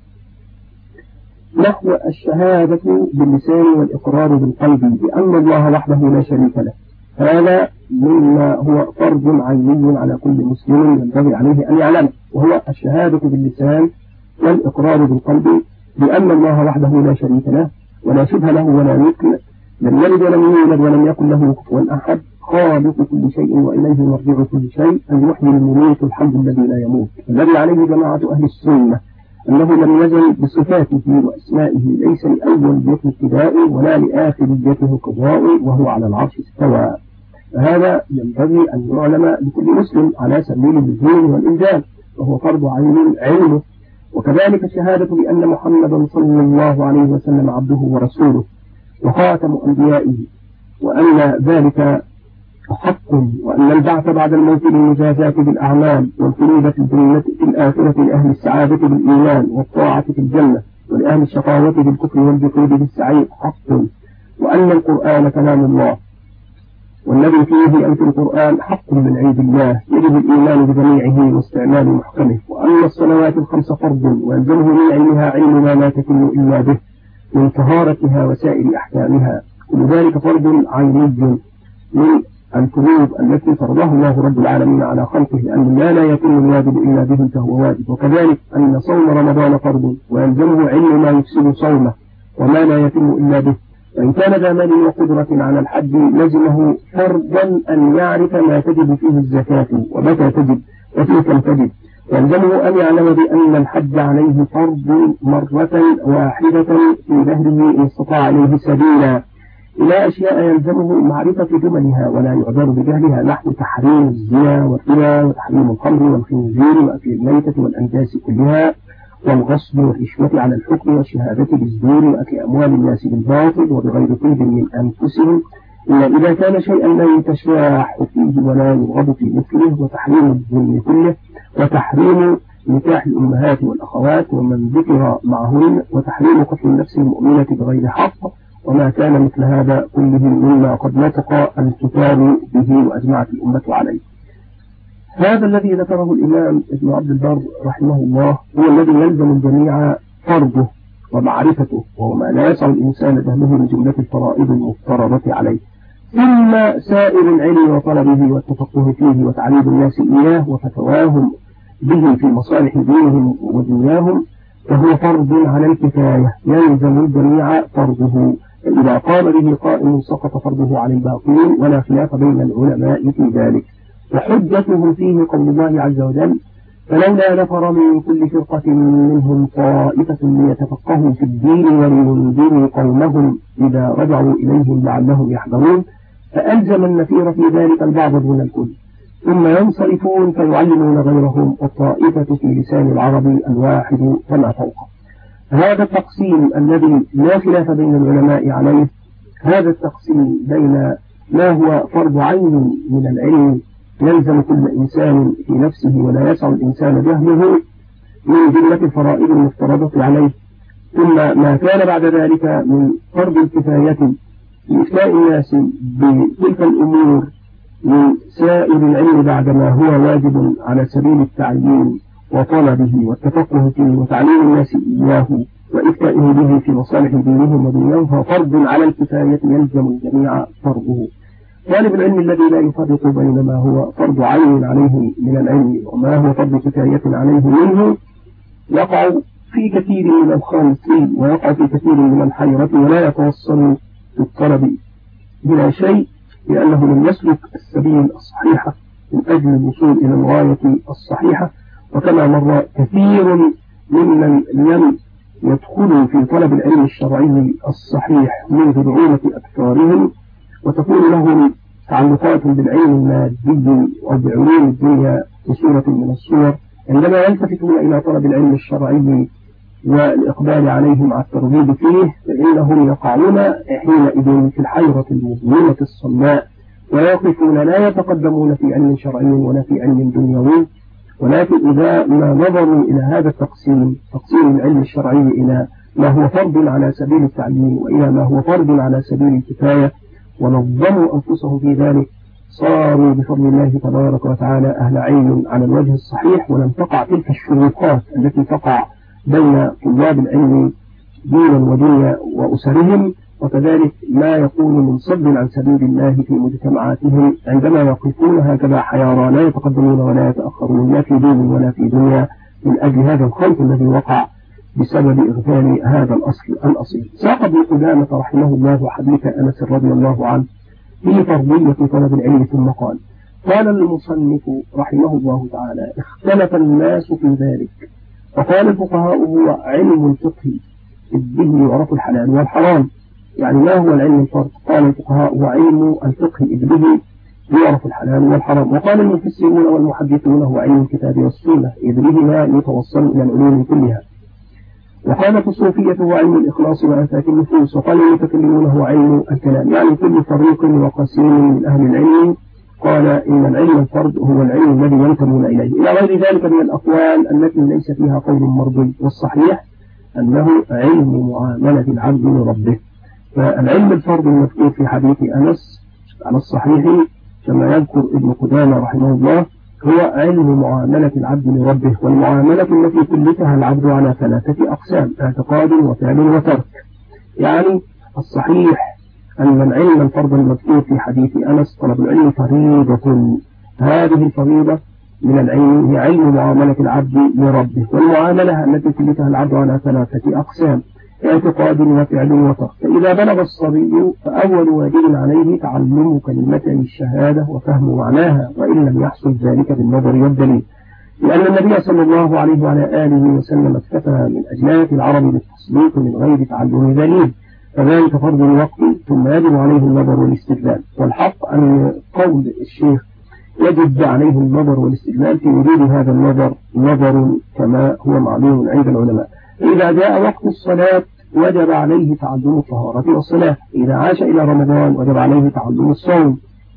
نحو الشهادة باللسان والإقرار بالقلب بأن الله وحده لا شريك له. هذا مما هو فرض عيني على كل مسلم ينبغي عليه أن يعلمه، وهو الشهادة باللسان والإقرار بالقلب بأن الله وحده لا شريك له ولا شبه له ولا مثل، لم يلد ولم يولد ولم يكن له كفوا أحد، خالق كل شيء وإليه مرجع كل شيء، أن يحيي المميت الحي الذي لا يموت. الذي عليه جماعة أهل السنة أنه لم يزل بصفاته وأسمائه ليس لأول بيته ابتداء ولا لآخر بيته قضاء، وهو على العرش استوى. هذا ينبغي أن يعلم لكل مسلم على سبيل اللزوم والإلزام، وهو فرض عين علمه. وكذلك الشهادة بأن محمدا صلى الله عليه وسلم عبده ورسوله وخاتم أنبيائه، وأن ذلك حق، وأن البعث بعد الموت للمجازاة بالأعمال، والخلود في الآخرة لأهل السعادة بالإيمان والطاعة في الجنة، ولأهل الشقاوة بالكفر والجحود بالسعير حق، وأن القرآن كلام الله والذي فيه أي في القرآن حق من عند الله يجب الإيمان بجميعه واستعمال محكمه، وأن الصلوات الخمس فرض ويلزمه من علمها علم ما لا تكن إلا به من طهارتها وسائر أحكامها، كل ذلك فرض عيني من الفروض التي فرضها الله رب العالمين على خلقه، لأن ما لا يكون الواجب إلا به فهو واجب. وكذلك أن صوم رمضان فرض ويلزمه علم ما يفسد صومه وما لا يتم إلا به، وإن كان ذا مال وقدرة على الحج لزمه فرضا أن يعرف ما تجب فيه الزكاة ومتى تجب وفيه كم تجب، ويلزمه أن يعلم بأن الحج عليه فرض مرة واحدة في دهره إن استطاع عليه سبيلا، إلى أشياء يلزمه معرفة جملها ولا يعذر بجهلها، نحو تحريم الزنا والربا وتحريم الخمر والخنزير وأكل الميتة والأنجاس كلها، والغصب والرشوة على الحكم والشهادة بالزور وأكل أموال الناس بالباطل وبغير طيب من أنفسهم، إلا إذا كان شيئا لا يتشاح فيه ولا يرغب في مثله، وتحريم الظلم كله، وتحريم نكاح الأمهات والأخوات ومن ذكر معهن، وتحريم قتل النفس المؤمنة بغير حق، وما كان مثل هذا كله مما قد نطق الكتاب به وأجمعت الأمة عليه. هذا الذي ذكره الإمام ابن عبد البر رحمه الله هو الذي يلزم الجميع فرضه ومعرفته، وهو ما لا يسع الإنسان جهله من جملة الفرائض المفترضة عليه، ثم سائر العلم وطلبه والتفقه فيه وتعليم الناس إياه وفتواهم به في مصالح دينهم ودنياهم، فهو فرض على الكفاية يلزم الجميع فرضه، فإذا قام به قائم سقط فرضه عن الباقين، ولا خلاف بين العلماء في ذلك. وحجته فيه قول الله عز وجل: فلولا نفر من كل فرقة منهم طائفة ليتفقهوا في الدين ولينذروا قومهم إذا رجعوا إليهم لعلهم يحذرون، فألزم النفير في ذلك البعض دون الكل، ثم ينصرفون فيعلمون غيرهم، والطائفة في لسان العرب الواحد كما فوق. هذا التقسيم الذي لا خلاف بين العلماء عليه، هذا التقسيم بين ما هو فرض عين من العلم يلزم كل إنسان في نفسه ولا يسع الإنسان جهله من جملة الفرائض المفترضة عليه، ثم ما كان بعد ذلك من فرض الكفاية في إفتاء الناس بتلك الأمور من سائر العلم بعدما هو واجب على سبيل التعيين وطلبه والتفقه فيه وتعليم الناس إياه وإفتائه به في مصالح دينهم ودنياهم، ففرض على الكفاية يلزم الجميع فرضه. طالب العلم الذي لا يفرق بين ما هو فرض عين عليه من العلم وما هو فرض كفاية عليه منه يقع في كثير من الخلط ويقع في كثير من الحيرة، ولا يتوصل في الطلب بلا شيء، لأنه لم يسلك السبيل الصحيحة من أجل الوصول إلى الغاية الصحيحة. وكما مر كثير ممن لم يدخلوا في طلب العلم الشرعي الصحيح منذ رعونة أكثارهم، وتكون لهم تعلقات بالعلم المادي أو بعلوم الدنيا في سورة من السور عندما يلتفتون إلى طلب العلم الشرعي والإقبال عليه مع الترغيب فيه فإنهم يقعون حينئذ في الحيرة المظلمة الصماء، ويقفون لا يتقدمون في علم شرعي ولا في علم دنيوي. ولكن إذا ما نظروا إلى هذا التقسيم، تقسيم العلم الشرعي إلى ما هو فرض على سبيل التعليم وإلى ما هو فرض على سبيل الكفاية، ونظموا أنفسهم في ذلك، صاروا بفضل الله تبارك وتعالى أهل علم على الوجه الصحيح، ولم تقع تلك الشروقات التي تقع بين طلاب العلم دينا ودنيا وأسرهم، وكذلك ما يكون من صد عن سبيل الله في مجتمعاتهم عندما يقفون هكذا حيارى لا يتقدمون ولا يتأخرون لا في دين ولا في دنيا، من أجل هذا الخلط الذي وقع بسبب إغفال هذا الأصل الأصيل. ساق ابن قدامة رحمه الله حديث أنس رضي الله عنه في فرضية طلب العلم ثم قال: قال المصنف رحمه الله تعالى: اختلف الناس في ذلك، فقال الفقهاء هو علم الفقه إذ به يعرف الحلال والحرام. يعني ما هو العلم الفرض؟ قال الفقهاء هو علم الفقه إذ به يعرف الحلال والحرام. وقال المفسرون والمحدثون هو علم الكتاب والسنة إذ بهما يتوصل إلى العلوم كلها. وقالت الصوفية هو علم الإخلاص وآفات النفوس. وقال المتكلمون هو علم الكلام. يعني كل فريق وقسيم من أهل العلم قال إن العلم الفرد هو العلم الذي ينتمون إليه، إلى غير ذلك من الأقوال التي ليس فيها قول مرضي. والصحيح أنه علم معاملة العبد لربه. فالعلم الفرد المذكور في حديث أنس على الصحيح كما يذكر ابن قدامة رحمه الله هو علم معاملة العبد لربه، والمعاملة التي كلفها العبد على ثلاثة أقسام: اعتقاد وفعل وترك. يعني الصحيح أن العلم الفرد المذكور في حديث أنس طلب العلم فريضة. هذه الفريضة من العلم هي علم معاملة العبد لربه، والمعاملة التي كلفها العبد على ثلاثة أقسام: اعتقاد وفعل وترك. فإذا بلغ الصبي فأول واجب عليه تعلم كلمتي الشهادة وفهم معناها، وإن لم يحصل ذلك بالنظر والدليل، لأن النبي صلى الله عليه وعلى آله وسلم اكتفى من أجناس العرب بالتصديق من غير تعلم دليل، فذلك فرض الوقت ثم يجب عليه النظر والاستدلال. والحق أن قول الشيخ يجب عليه النظر والاستدلال في وجود هذا النظر نظر كما هو معلوم عند العلماء. إذا جاء وقت الصلاة وجب عليه تعلم الطهارة والصلاة. إذا عاش إلى رمضان وجب عليه تعلم الصوم.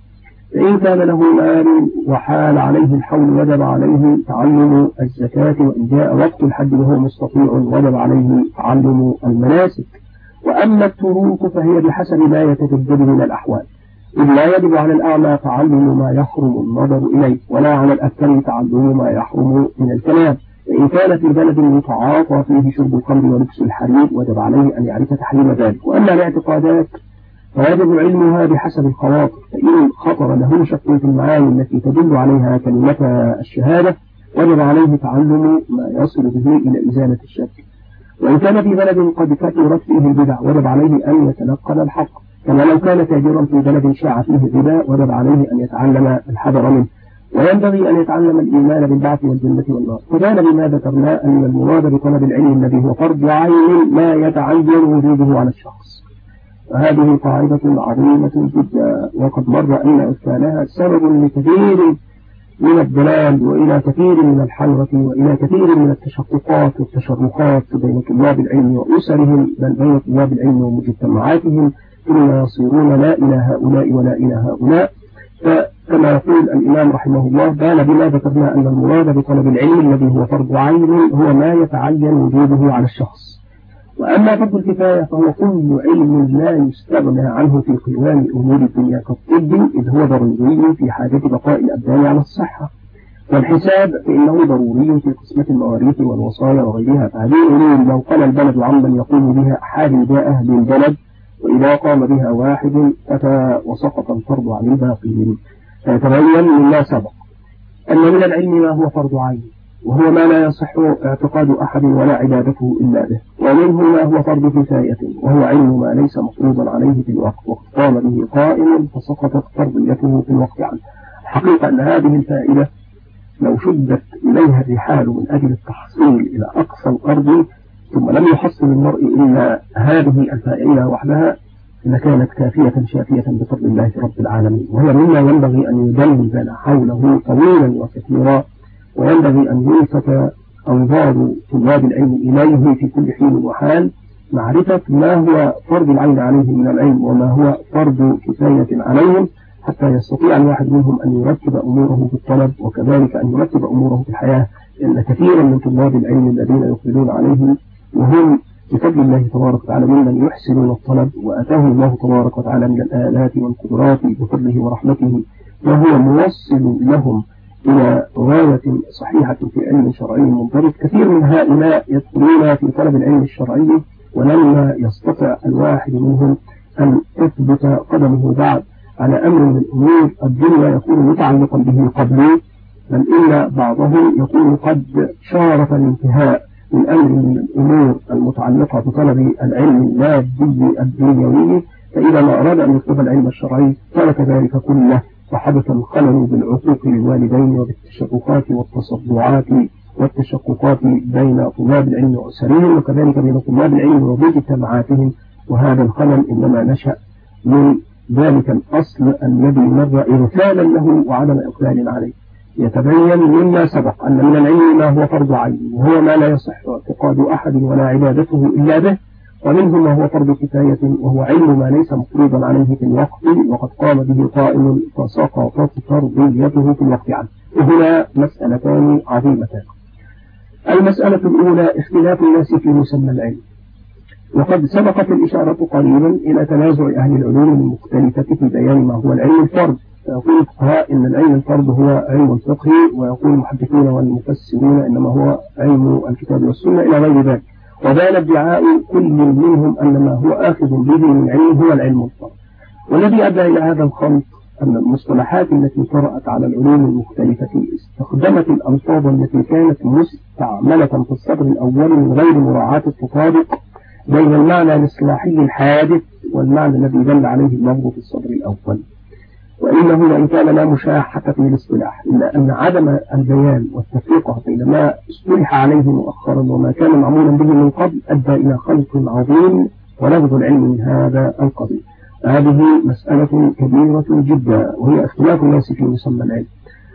فإن كان له مال وحال عليه الحول وجب عليه تعلم الزكاة. وإن جاء وقت الحج وهو مستطيع وجب عليه تعلم المناسك. وأما التروك فهي بحسب ما يتجدد من الأحوال، إذ لا يجب على الأعمى تعلم ما يحرم النظر إليه، ولا على الأكثر تعلم ما يحرم من الكلام. فإن كان في بلد يتعاطى فيه شرب الخمر ولبس الحرير وجب عليه أن يعرف تحريم ذلك. وأما الاعتقادات فيجب علمها بحسب الخواطر، فإن خطر له شك في المعاني التي تدل عليها كلمة الشهادة وجب عليه تعلم ما يصل به إلى إزالة الشك. وإن كان في بلد قد كثرت فيه البدع وجب عليه أن يتنقل الحق، كما لو كان تاجرا في بلد شاع فيه الربا وجب عليه أن يتعلم الحذر منه. وينبغي أن يتعلم الإيمان بالبعث والجنة والنار. فكان بما ذكرنا أن المراد بطلب العلم الذي هو فرض عين ما يتعين وجوده على الشخص. وهذه قاعدة عظيمة جدا، وقد مر أن إرسالها سبب لكثير من الضلال وإلى كثير من الحيرة وإلى كثير من التشققات والتشرقات بين طلاب العلم وأسرهم، بل بين طلاب العلم ومجتمعاتهم، ثم يصيرون لا إلى هؤلاء ولا إلى هؤلاء. فكما يقول الإمام رحمه الله: بان بما ذكرنا أن المراد بطلب العلم الذي هو فرض عين هو ما يتعين وجوده على الشخص. وأما فرض الكفاية فهو كل علم لا يستغنى عنه في قوام أمور الدنيا كالطب، إذ هو ضروري في حاجة بقاء الأبدان على الصحة. والحساب فإنه ضروري في قسمة المواريث والوصايا وغيرها. فهذه العلوم لو قال البلد عمن يقوم بها أحد جاء أهل البلد، وإذا قام بها واحد أتى وسقط الفرض عن الباقين. فيتبين مما سبق أن من العلم ما هو فرض عين، وهو ما لا يصح اعتقاد أحد ولا عبادته إلا به. ومنه ما هو فرض كفاية، وهو علم ما ليس مفروضا عليه في الوقت، وقد قام به قائم فسقطت فرضيته في الوقت عنه. الحقيقة أن هذه الفائدة لو شدت إليها الرحال من أجل التحصيل إلى أقصى الأرض ثم لم يحصل المرء إلا هذه الفائدة وحدها لكانت كافية شافية بفضل الله رب العالمين. وهي مما ينبغي أن يدلل حوله طويلا وكثيرا وينبغي أن يلفت أنظار طلاب العلم إليه في كل حين وحال، معرفة ما هو فرض العين عليهم من العلم وما هو فرض كفاية عليهم، حتى يستطيع الواحد منهم أن يرتب أموره في الطلب، وكذلك أن يرتب أموره في الحياة، لأن كثيرا من طلاب العلم الذين يقبلون عليه وهم بفضل الله تبارك وتعالى ممن يحسنون الطلب، وأتاهم الله تبارك وتعالى من الآلات والقدرات بفضله ورحمته، وهو موصل لهم إلى غاية صحيحة في علم شرعي منضبط. كثير من هؤلاء يدخلون في طلب العلم الشرعي ولما يستطع الواحد منهم أن يثبت قدمه بعد على أمر من الأمور الدنيا يكون متعلقا به قبله، بل إن بعضهم يكون قد شارف الانتهاء من أمر من الأمور المتعلقة بطلب العلم المادي الدنيوي، فإذا ما أراد أن يطلب العلم الشرعي ترك ذلك كله، وحدث الخلل بالعقوق للوالدين وبالتشققات والتصدعات والتشققات بين طلاب العلم وأسرهم، وكذلك بين طلاب العلم ومجتمعاتهم. وهذا الخلل إنما نشأ من ذلك الأصل الذي مر إغفالا له وعدم إقبال عليه. يتبين مما سبق أن من العلم ما هو فرض عين وهو ما لا يصح اعتقاد أحد ولا عبادته إلا به، ومنه ما هو فرض كفاية وهو علم ما ليس مفروضا عليه في الوقت وقد قام به قائم فسقطت فرضيته في الوقت عنه. وهنا مسألتان عظيمتان. المسألة الأولى اختلاف الناس في مسمى العلم، وقد سبقت الإشارة قريبا إلى تنازع أهل العلوم المختلفة في بيان ما هو العلم الفرد. فيقول الفقهاء إن العلم الفرد هو علم الفقه، ويقول المحدثون والمفسرون إنما هو علم الكتاب والسنة إلى غير ذلك. وبان ادعاء كل منهم أن ما هو آخذ به من علم هو العلم الفرد. والذي أدى إلى هذا الخلط أن المصطلحات التي طرأت على العلوم المختلفة استخدمت الألفاظ التي كانت مستعملة في الصدر الأول من غير مراعاة التطابق بين المعنى الإصلاحي الحادث والمعنى الذي دل عليه اللفظ في الصدر الأول. وإنه وإن كان لا مشاحة في الاصطلاح، إلا أن عدم البيان والتفرقة بين ما اصطلح عليه مؤخرا وما كان معمولا به من قبل أدى إلى خلط عظيم ولفظ العلم من هذا القبيل. هذه مسألة كبيرة جدا، وهي اختلاف الناس في مسمى العلم.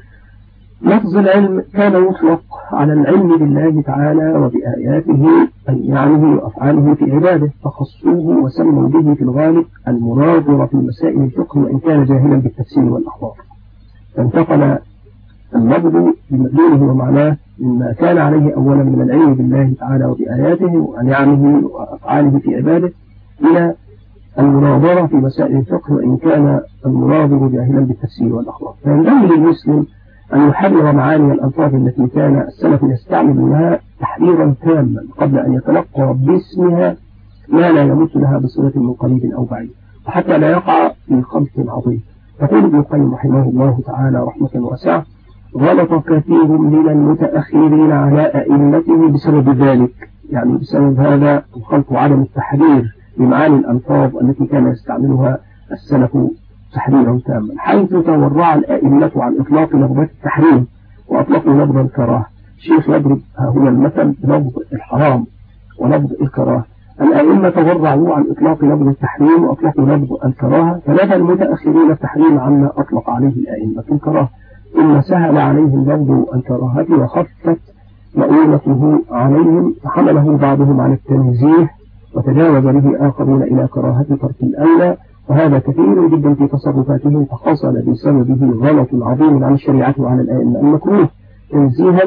لفظ العلم كان يطلق على العلم بالله تعالى وبآياته أيامه وأفعاله في عباده، فخصوه وسموا به في الغالب المناظر في مسائل الفقه وإن كان جاهلا بالتفسير والأخبار. فانتقل اللفظ بمدلوله ومعناه مما كان عليه أولا من العلم بالله تعالى وبآياته وأنعامه وأفعاله في عباده إلى المناظرة في مسائل الفقه وإن كان المناظر جاهلا بالتفسير والأخبار. فينبغي للمسلم أن يحرر معاني الألفاظ التي كان السلف يستعملونها تحريرا تاما قبل أن يتلقى باسمها ما لا يمت لها بصلة من قريب أو بعيد، وحتى لا يقع في خلط عظيم. يقول ابن القيم رحمه الله تعالى رحمة واسعة: غلط كثير من المتأخرين على أئمته بسبب ذلك، يعني بسبب هذا الخلط وعدم التحرير بمعاني الألفاظ التي كان يستعملها السلف تحريرا تاما، حيث تورع الأئمة عن إطلاق لفظة التحريم وأطلقوا لفظ الكراهة. الشيخ يضرب هنا المثل بلفظ الحرام ولفظ الكراهة. الأئمة تورعوا عن إطلاق لفظ التحريم وأطلقوا لفظ الكراهة، فنفى المتأخرين التحريم عما أطلق عليه الأئمة الكراهة، ثم سهل عليهم لفظ الكراهة وخفت مؤونته عليهم، فحمله بعضهم على التنزيه وتجاوز به آخرون إلى كراهة ترك الأولى، وهذا كثير جدا في تصرفاتهم، فحصل بسببه غلط عظيم عن الشريعة وعن الأئمة. المكروه تنزيها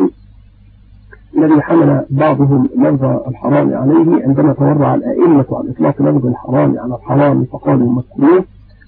الذي حمل بعضهم لفظ الحرام عليه عندما تورع الأئمة عن إطلاق لفظ الحرام على الحرام فقالوا مكروه،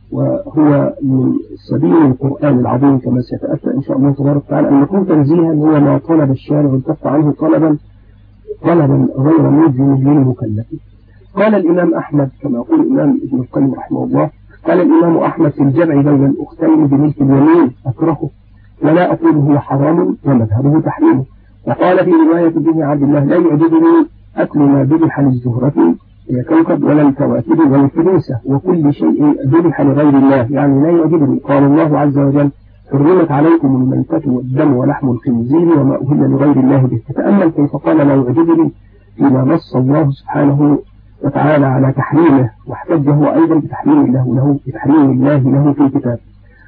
وهو من سبيل القرآن العظيم كما سيتأتى إن شاء الله تبارك وتعالى. المكروه تنزيها هو ما طلب الشارع الكف عنه طلبا طلبا غير ملزم للمكلف. قال الإمام أحمد كما يقول الإمام ابن القيم رحمه الله، قال الإمام أحمد في الجمع بين الأختين بملك اليمين أكرهه ولا أقول هو حرام ومذهبه تحريمه. وقال في رواية ابن عبد الله: لا يعجبني أكل ما ذبح للزهرة هي كوكب ولا الكواكب ولا الكنيسة وكل شيء ذبح لغير الله، يعني لا يعجبني. قال الله عز وجل: حرمت عليكم الميتة والدم ولحم الخنزير وما أهل لغير الله به. فتأمل كيف قال لا يعجبني فيما نص الله سبحانه وتعالى على تحريمه، واحتجه أيضا بتحريم الله له بتحريم الله له في الكتاب.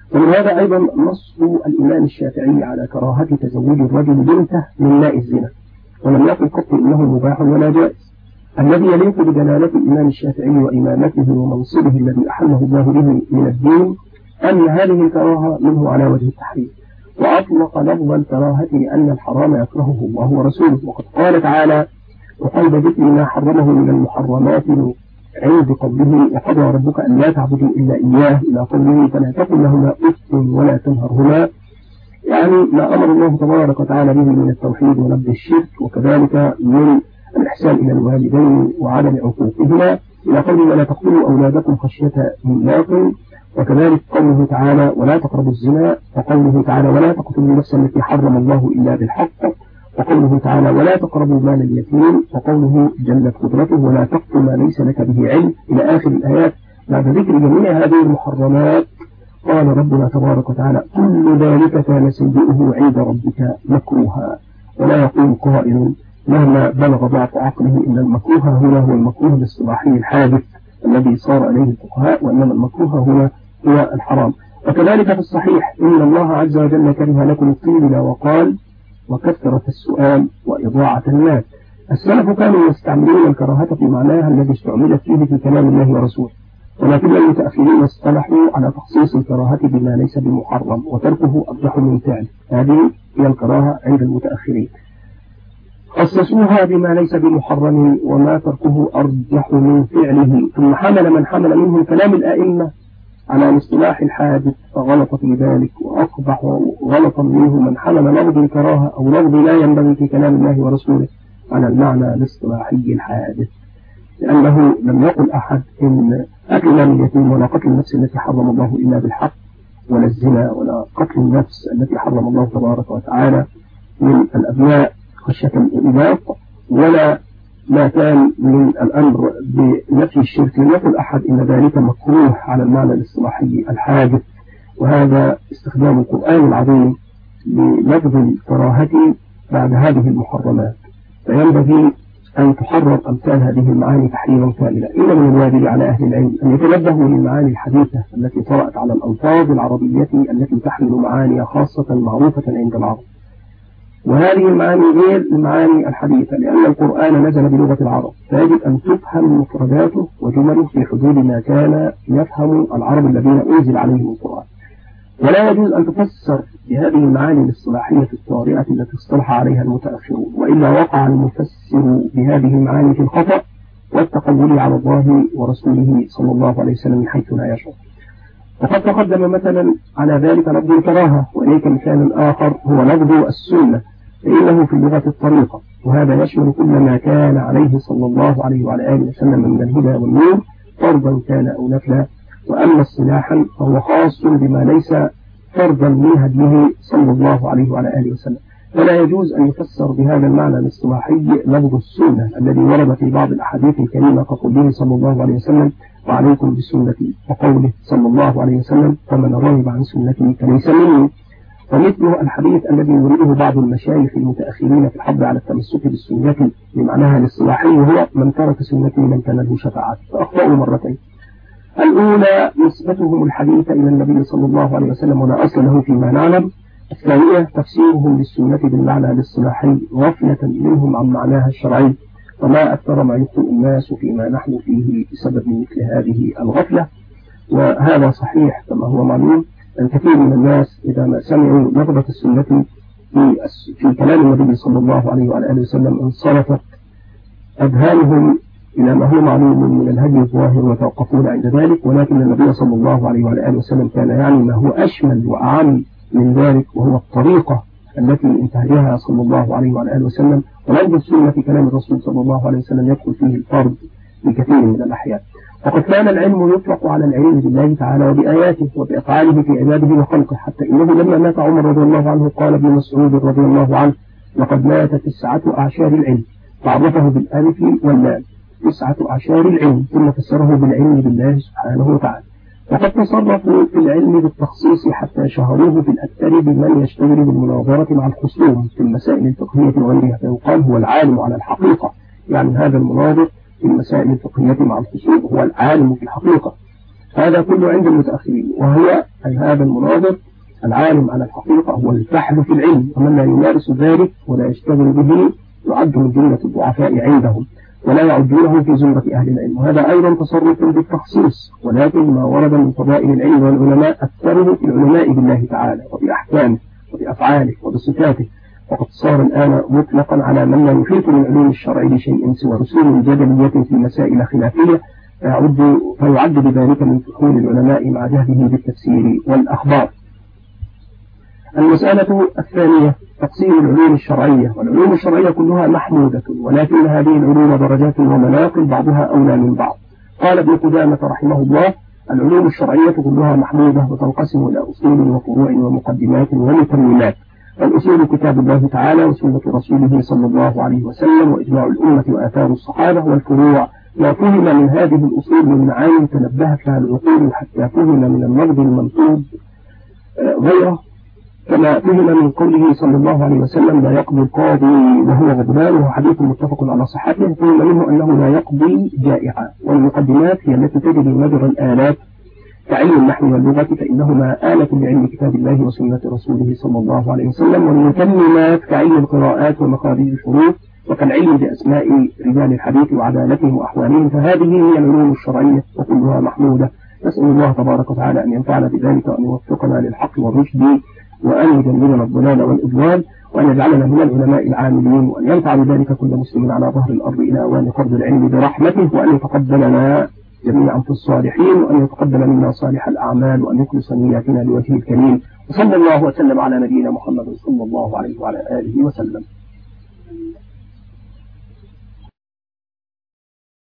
ومن هذا أيضا نص الإمام الشافعي على كراهة تزوج الرجل بنته من ماء الزنا، ولم يقل قط إنه مباح ولا جائز. الذي يليق بدلالة الإمام الشافعي وإمامته ومنصبه الذي أحله الله به من الدين أن هذه الكراهة منه على وجه التحريم، وأطلق لفظ الكراهة لأن الحرام يكرهه الله ورسوله، وقد قال تعالى: وقال ذكر ما حرمه من المحرمات عند قوله: وقضى ربك أن لا تعبدوا إلا إياه، إلى قوله: فلا تقل لهما أف ولا تنهرهما، يعني ما أمر الله تبارك وتعالى به من التوحيد ونبذ الشرك، وكذلك من الإحسان إلى الوالدين وعدم عقوقهما، إلى قوله: ولا تقتلوا أولادكم خشية إملاق، وكذلك قوله تعالى: ولا تقربوا الزنا، وقوله تعالى: ولا تقتلوا النفس التي حرم الله إلا بالحق، وقوله تعالى: ولا تقربوا مال اليتيم، وقوله جلت قدرته: ولا تقتل ما ليس لك به علم، إلى آخر الآيات. بعد ذكر جميع هذه المحرمات قال ربنا تبارك وتعالى: كل ذلك كان سيئه عند ربك مكروها. ولا يقول قائل مهما بلغ ضعف عقله إن المكروه هنا هو المكروه الاصطلاحي الحادث الذي صار عليه الفقهاء، وإنما المكروه هنا هو الحرام. وكذلك في الصحيح: إن الله عز وجل كره لكم الطيب وقال: وكثرة السؤال وإضاعة المال. السلف كانوا يستعملون الكراهة في معناها الذي استعملت فيه في كلام الله ورسوله، ولكن المتأخرين اصطلحوا على تخصيص الكراهة بما ليس بمحرم، وتركه أرجح من فعل. هذه هي الكراهة عند المتأخرين، خصصوها بما ليس بمحرم، وما تركه أرجح من فعله. ثم حمل من حمل منهم كلام الأئمة على الاصطلاح الحادث فغلط في ذلك، وأقبح غلطا منه من حمل لفظ الكراهة أو لفظ لا ينبغي في كلام الله ورسوله على المعنى الاصطلاحي الحادث، لأنه لم يقل أحد إن أكل مال اليتيم ولا قتل النفس التي حرم الله إلا بالحق، ولا الزنا ولا قتل النفس التي حرم الله تبارك وتعالى من الأبناء خشية الإملاق، ولا ما كان من الأمر بنفي الشرك. لم يقل أحد إن ذلك مكروه على المعنى الاصطلاحي الحادث. وهذا استخدام القرآن العظيم للفظ الكراهة بعد هذه المحرمات، فينبغي أن تحرر أمثال هذه المعاني تحريرا كاملا. إن من الواجب على أهل العلم أن يتنبهوا للمعاني الحديثة التي طرأت على الألفاظ العربية التي تحمل معاني خاصة معروفة عند العرب، وهذه المعاني غير المعاني الحديثة، لأن القرآن نزل بلغة العرب، فيجب أن تفهم مفرداته وجمله في حدود ما كان يفهم العرب الذين أنزل عليهم القرآن. ولا يجوز أن تفسر بهذه المعاني الاصطلاحية الطارئة التي اصطلح عليها المتأخرون، وإلا وقع المفسر بهذه المعاني في الخطأ والتقول على الله ورسوله صلى الله عليه وسلم من حيث لا يشعر. وقد تقدم مثلا على ذلك لفظ الكراهة، وإليك مثال آخر هو لفظ السنة، فإنه في اللغة الطريقة، وهذا يشمل كل ما كان عليه صلى الله عليه وعلى آله وسلم من الهدى والنور، فرضا كان أو نفلا. وأما اصطلاحا فهو خاص بما ليس فرضا من هديه صلى الله عليه وعلى آله وسلم، فلا يجوز أن يفسر بهذا المعنى الاصطلاحي لفظ السنة الذي ورد في بعض الأحاديث الكريمة كقوله صلى الله عليه وسلم: وعليكم بسنتي، وقوله صلى الله عليه وسلم: فمن رغب عن سنتي فليس مني. ومثله الحديث الذي يريده بعض المشايخ المتأخرين في الحض على التمسك بالسنة بمعناها الاصطلاحي، وهو: من ترك سنتي لم تنله شفاعتي. فأخطأوا مرتين: الأولى نسبتهم الحديث إلى النبي صلى الله عليه وسلم ولا أصل له فيما نعلم. الثانية تفسيرهم للسنة بالمعنى الاصطلاحي غفلة منهم عن معناها الشرعي، وما أكثر ما يخطئ الناس فيما نحن فيه بسبب مثل هذه الغفلة. وهذا صحيح كما هو معلوم أن كثير من الناس إذا ما سمعوا لفظة السنة في, في كلام النبي صلى الله عليه وعلى آله وسلم انصرفت أذهانهم إلى ما هو معلوم من الهدي الظاهر وتوقفون عند ذلك، ولكن النبي صلى الله عليه وعلى آله وسلم كان يعني ما هو أشمل وأعم من ذلك، وهو الطريقة التي انتهجها صلى الله عليه وعلى آله وسلم. ولفظ السنة في كلام الرسول صلى الله عليه وسلم يدخل فيه الفرد في كثير من الأحيان. وقد كان العلم يطلق على العلم بالله تعالى وبآياته وبأفعاله في عباده وخلقه، حتى إنه لما مات عمر رضي الله عنه قال ابن مسعود رضي الله عنه: لقد مات تسعة أعشار العلم، فعرفه بالألف واللام، تسعة أعشار العلم، ثم فسره بالعلم بالله سبحانه وتعالى. وقد تصرفوا في العلم بالتخصيص حتى شهروه في الأكثر بمن يشتغل بالمناظرة مع الخصوم في المسائل الفقهية وغيرها، فيقال هو العالم على الحقيقة، يعني هذا المناظر في المسائل الفقهية مع الخصوم هو العالم في الحقيقة. هذا كله عند المتأخرين، وهو أي هذا المناظر العالم على الحقيقة هو الفحل في العلم، ومن لا يمارس ذلك ولا يشتغل به يعد من جملة الضعفاء عندهم ولا يعدونه في زمرة أهل العلم. وهذا أيضا تصرف بالتخصيص، ولكن ما ورد من فضائل العلم والعلماء أكثره في العلماء بالله تعالى وبأحكامه وبأفعاله وبصفاته، وقد صار الآن مطلقا على من لا يحيط من العلوم الشرع بشيء سوى رسوم جدلية في مسائل خلافية، فيعد, فيعد بذلك من فحول العلماء مع جهله بالتفسير والأخبار. المسألة الثانية تقسيم العلوم الشرعية. والعلوم الشرعية كلها محمودة، ولكن هذه العلوم درجات ومناقل بعضها أولى من بعض. قال ابن قدامة رحمه الله: العلوم الشرعية كلها محمودة وتنقسم إلى أصول وفروع ومقدمات ومتممات. الأصول كتاب الله تعالى وسنة رسوله صلى الله عليه وسلم وإجماع الأمة وآثار الصحابة. والفروع ما فهم من هذه الأصول من معاني تنبهت لها العقول حتى فهم من النقد المنصوب غيره، كما فهم من قوله صلى الله عليه وسلم: لا يقضي القاضي وهو غضبان، وهو حديث متفق على صحته. فهم منه أنه لا يقضي جائعا. والمقدمات هي التي تجري مجرى الآلات كعلم النحو واللغة، فإنهما آلة لعلم كتاب الله وسنة رسوله صلى الله عليه وسلم. والمتممات كعلم القراءات ومخارج الحروف، وكالعلم بأسماء رجال الحديث وعدالتهم وأحوالهم. فهذه هي العلوم الشرعية وكلها محمودة. نسأل الله تبارك وتعالى أن ينفعنا بذلك وأن يوفقنا للحق والرشد، وأن يجنبنا الضلال والإضلال، وأن يجعلنا من العلماء العاملين، وأن ينفع بذلك كل مسلم على ظهر الأرض إلى أوان فرض العلم برحمته، وأن يتقبلنا جميعا في الصالحين، وأن يتقبل منا صالح الأعمال، وأن يخلص نياتنا لوجهه الكريم. وصلى الله وسلم على نبينا محمد صلى الله عليه وعلى آله وسلم.